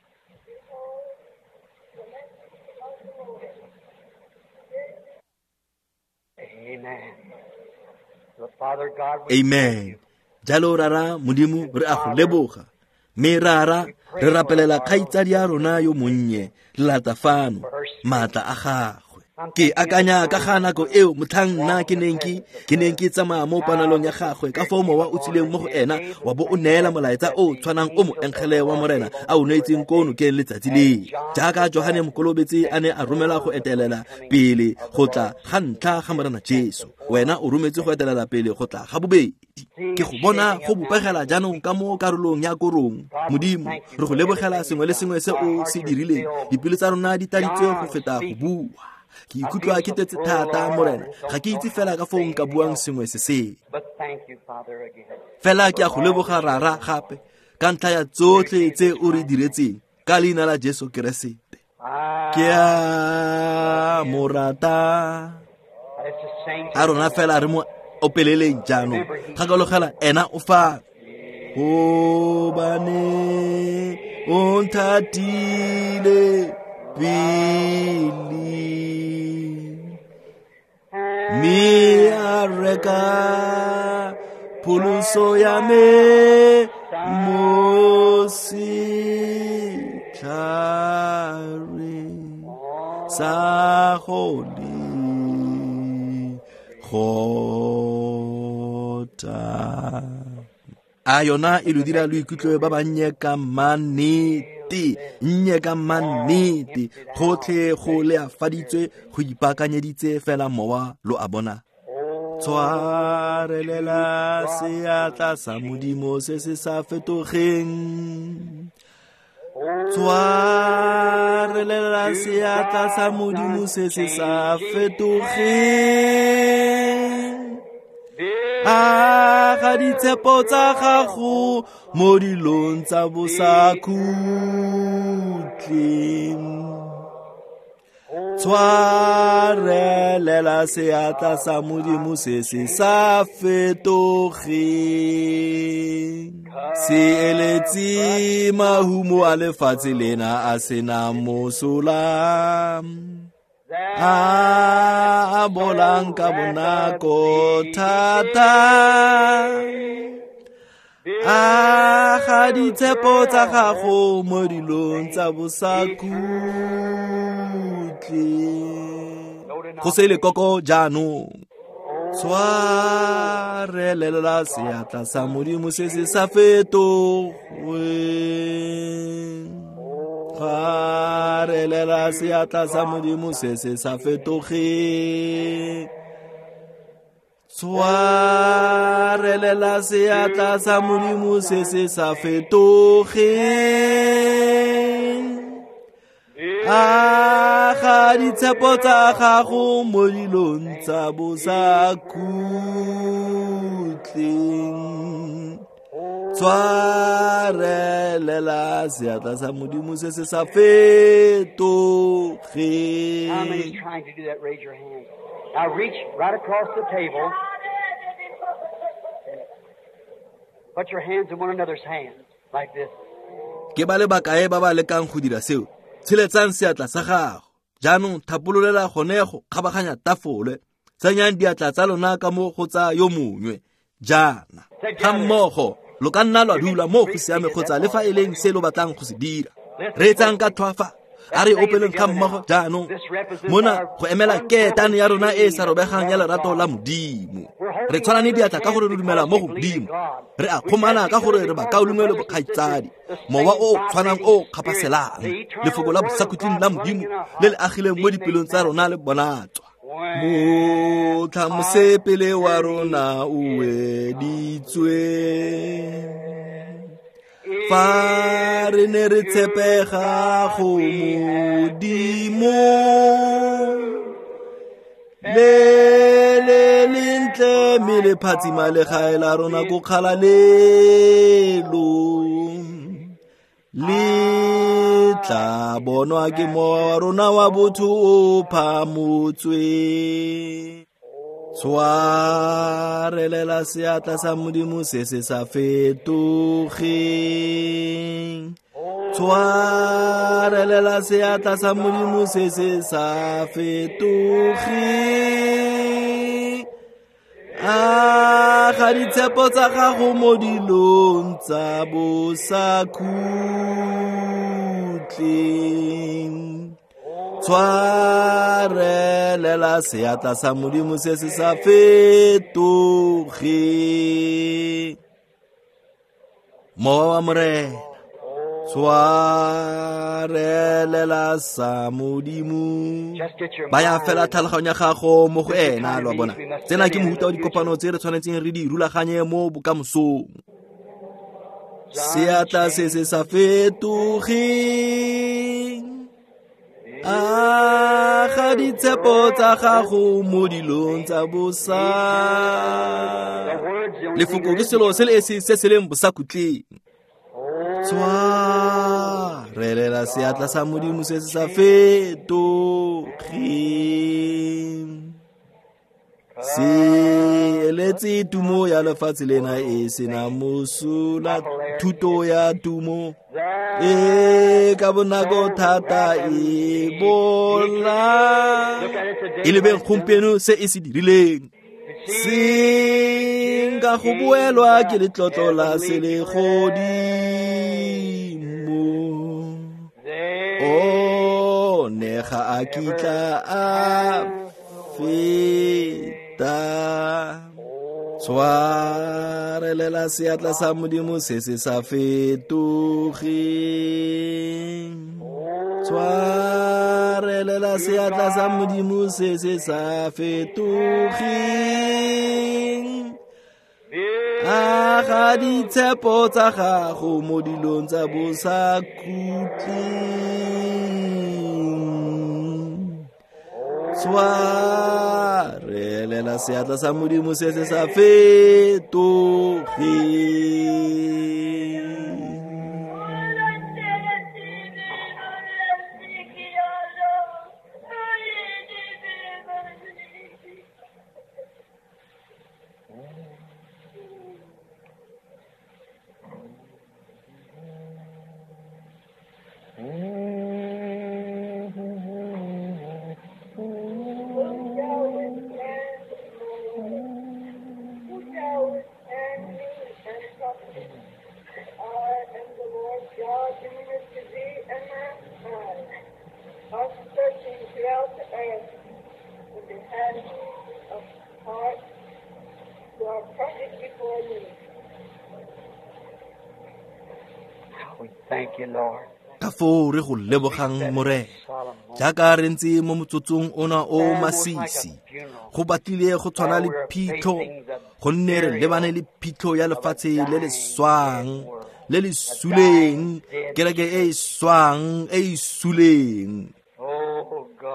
Amen. Jalo rara Modimo re a go leboga, mme rara re rapelela kgaitsadi ya rona yo monnye lata fano maatla a gagwe. Ke akanya ka ga nako eo motlhang nna ke neng ke tsamaya mo panelong ya gagwe ka fao mowa o tsileng mo go ena wa bo o neela molaetsa o tshwanang o mo enkgele wa morena a o neetseng kono ke letsatsi le. Jaaka Johane Mokolobetsi a ne a romela go etelela pele go tla ga ntlha ga morena Jesu, wena o rometse go etelela pele go tla ga bobedi. Ke go bona go bopegela jaanong ka mo karolong ya korong. Modimo, re go lebogela sengwe le sengwe se o se dirileng. Dipelo tsa rona di taditswe go feta go bua. Ke ikutlwa ke tetse thata morena, ga ke itse fela ka fao nka buang sengwe se se. Fela ke a go leboga rara gape ka ntlha ya tsotlhe tse o re diretseng ka leina la Jesu Keresete. Ke a mo rata. A rona fela re mo opeleleng jaanong, gakologela ena o fa o bane o nthatile pili mi a reka puluso ya me mo sitlhare sa goli gota. A yona e lo dira lo ikutlwe ba bannye ka mannete, nnye ka mannete, gotlhe go le afaditswe go ipakanyeditse fela mowa lo a bona. Tshwarelela seatla sa Modimo se se sa fetogeng. Tshwarelela seatla sa Modimo se se sa fetogeng. A ga ditshepo tsa gago mo dilong tsa bosakhutleng. Tshwarelela seatla sa Modimo se se sa fetogeng. Se eletse mahumo a lefatshe lena a sena mosola, a bolang ka bonako thata. A ga ditshepo tsa gago mo dilong tsa bosakhutleng. Go se le koko jaanong. Tshwarelela seatla sa Modimo se se sa fetogeng. Tshwarelela seatla sa Modimo se se sa fetogeng. Tshwarelela seatla sa Modimo se se sa fetogeng. A aga ditshepo tsa gago mo dilong tsa bosa khutleng tshwarelela seatla sa modimo se se sa How many fetogeng. trying to do that? Raise your hand. Now reach right across the table. Put your hands in one another's hands, like this. Ke ba le bakae ba ba lekang go dira seo? Tshiletsang seatla sa gago. Jaanong thapololela gone go kgabaganya tafole. Tsanyang diatla tsa lona ka mo go tsa yo mongwe. Jaana, ga mmogo, lo ka nna lwa dula mo go siame kgotsa le fa e leng se lo batlang go se dira. Re etsang ka thwafa. A re opeleng ka mmogo jaanong. Mona go emela ketane ya rona e sa robegang ya lerato la modimo. Re tshwarane diatla ka gore re dumela mo go modimo. Re a kgomana ka gore re ba kaolongwe le bokgaitsadi. Mowa o tshwanang o kgapaselang. Lefoko la bosakhutleng la modimo le le agileng mo dipelong tsa rona le bonatswa. Motlhamosepele wa rona o weditswe. Fa re ne re tshepega go modimo le lentle mme le phatsima legae la rona ko kgalalelo le tla bonwa ke mowa wa rona wa botho o phamotswe. Tshwarelela seatla sa modimo se se sa fetogeng. Tshwarelela seatla sa modimo se se sa fetogeng. Aga ditshepo tsa gago mo dilong tsa bosa khutleng. Tshwarelela seatla sa modimo se se sa fetogeng. Mowa wa morena, tshwarelela sa modimo. Baya fela tlhaloganyo ya gago mo go ena lwa bona. Tsena ke mohuta wa dikopano tse re tshwanetseng re di rulaganye mo bokamosong. Seatla se se sa fetogeng. Aga ditshepo tsa gago mo dilong tsa bosa. Lefoko ke selo se le esi se se leng bosa khutleng. Tshwarelela seatla sa modimo se se sa fetogeng. Se eletse tumo ya lefatshe lena e sena mosola. Thuto ya tumo e ka bonako thata e bola. E lebeng gompieno se e se dirileng. Se nka go boelwa ke letlotlo la selegodimo. O nega a kitla a feta. Tshwarelela seatla sa modimo se se sa fetogeng. Tshwarelela seatla sa modimo se se sa fetogeng. Aga ditshepo tsa gago mo dilong tsa bosa khutleng. Tshwarelela seatla sa modimo se se sa fetogeng. Thank you, Lord. Ka foo re go lebogang morena. Jaaka re ntse mo motsotsong ona o masisi, go batlile go tshwana le phitlho, gonne re lebane le phitlho ya lefatshe le le swang, le le suleng, kereke e swang, e suleng.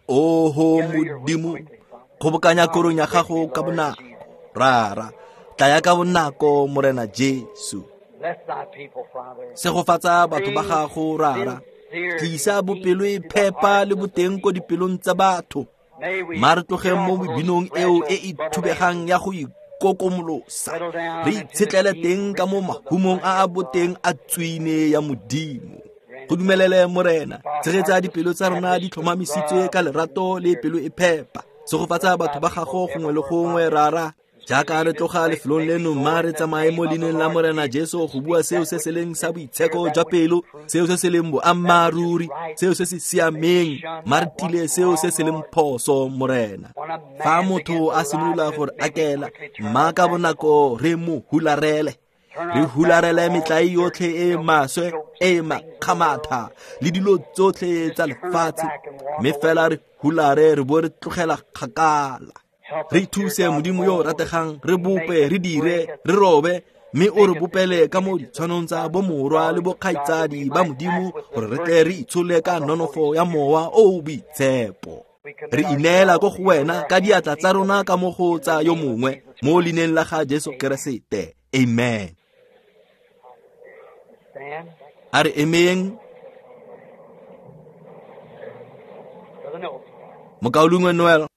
oho Modimo kgobokanya korong ya gago ka bonako rara tlaya ka bonako Morena Jesu segofatsa batho ba gago rara tlisa bopelo e phepa le boteng ko dipelong tsa batho mare tlogeng mo bobinong eo e ithubegang ya go ikokomolosa re itshetlele teng ka mo mahumong a boteng a tswine ya Modimo go dumelele Morena tshegetsa dipelo tsa rona di tlhomamisitswe ka lerato le pelo e phepa segofatsa batho ba gago gongwe le gongwe rara jaaka re tloga lefelong leno mare tsamaye mo leineng la Morena Jesu go bua seo se se leng sa boitsheko jwa pelo seo se se leng boammaruri seo se se siameng mare tile seo se se leng phoso Morena fa motho a simolola gore akela maka bonako re mo hularele re hularele metlai yotlhe e maswe e makhamatha le dilo tsotlhe tsa lefatshe mme fela re hulare re bo re tlogela kgakala re thuse Modimo yo rategang re bope re dire re robe mme o re bopele ka mo ditshwanong tsa bomorwa le bokgaitsadi ba Modimo gore re tle re itshole ka nonofo ya mowa o boitshepo re ineela go wena ka diatla tsa rona ka mo go tsa yo mongwe mo leineng la ga Jesu Keresete amen are emeng mokaulungwe Noel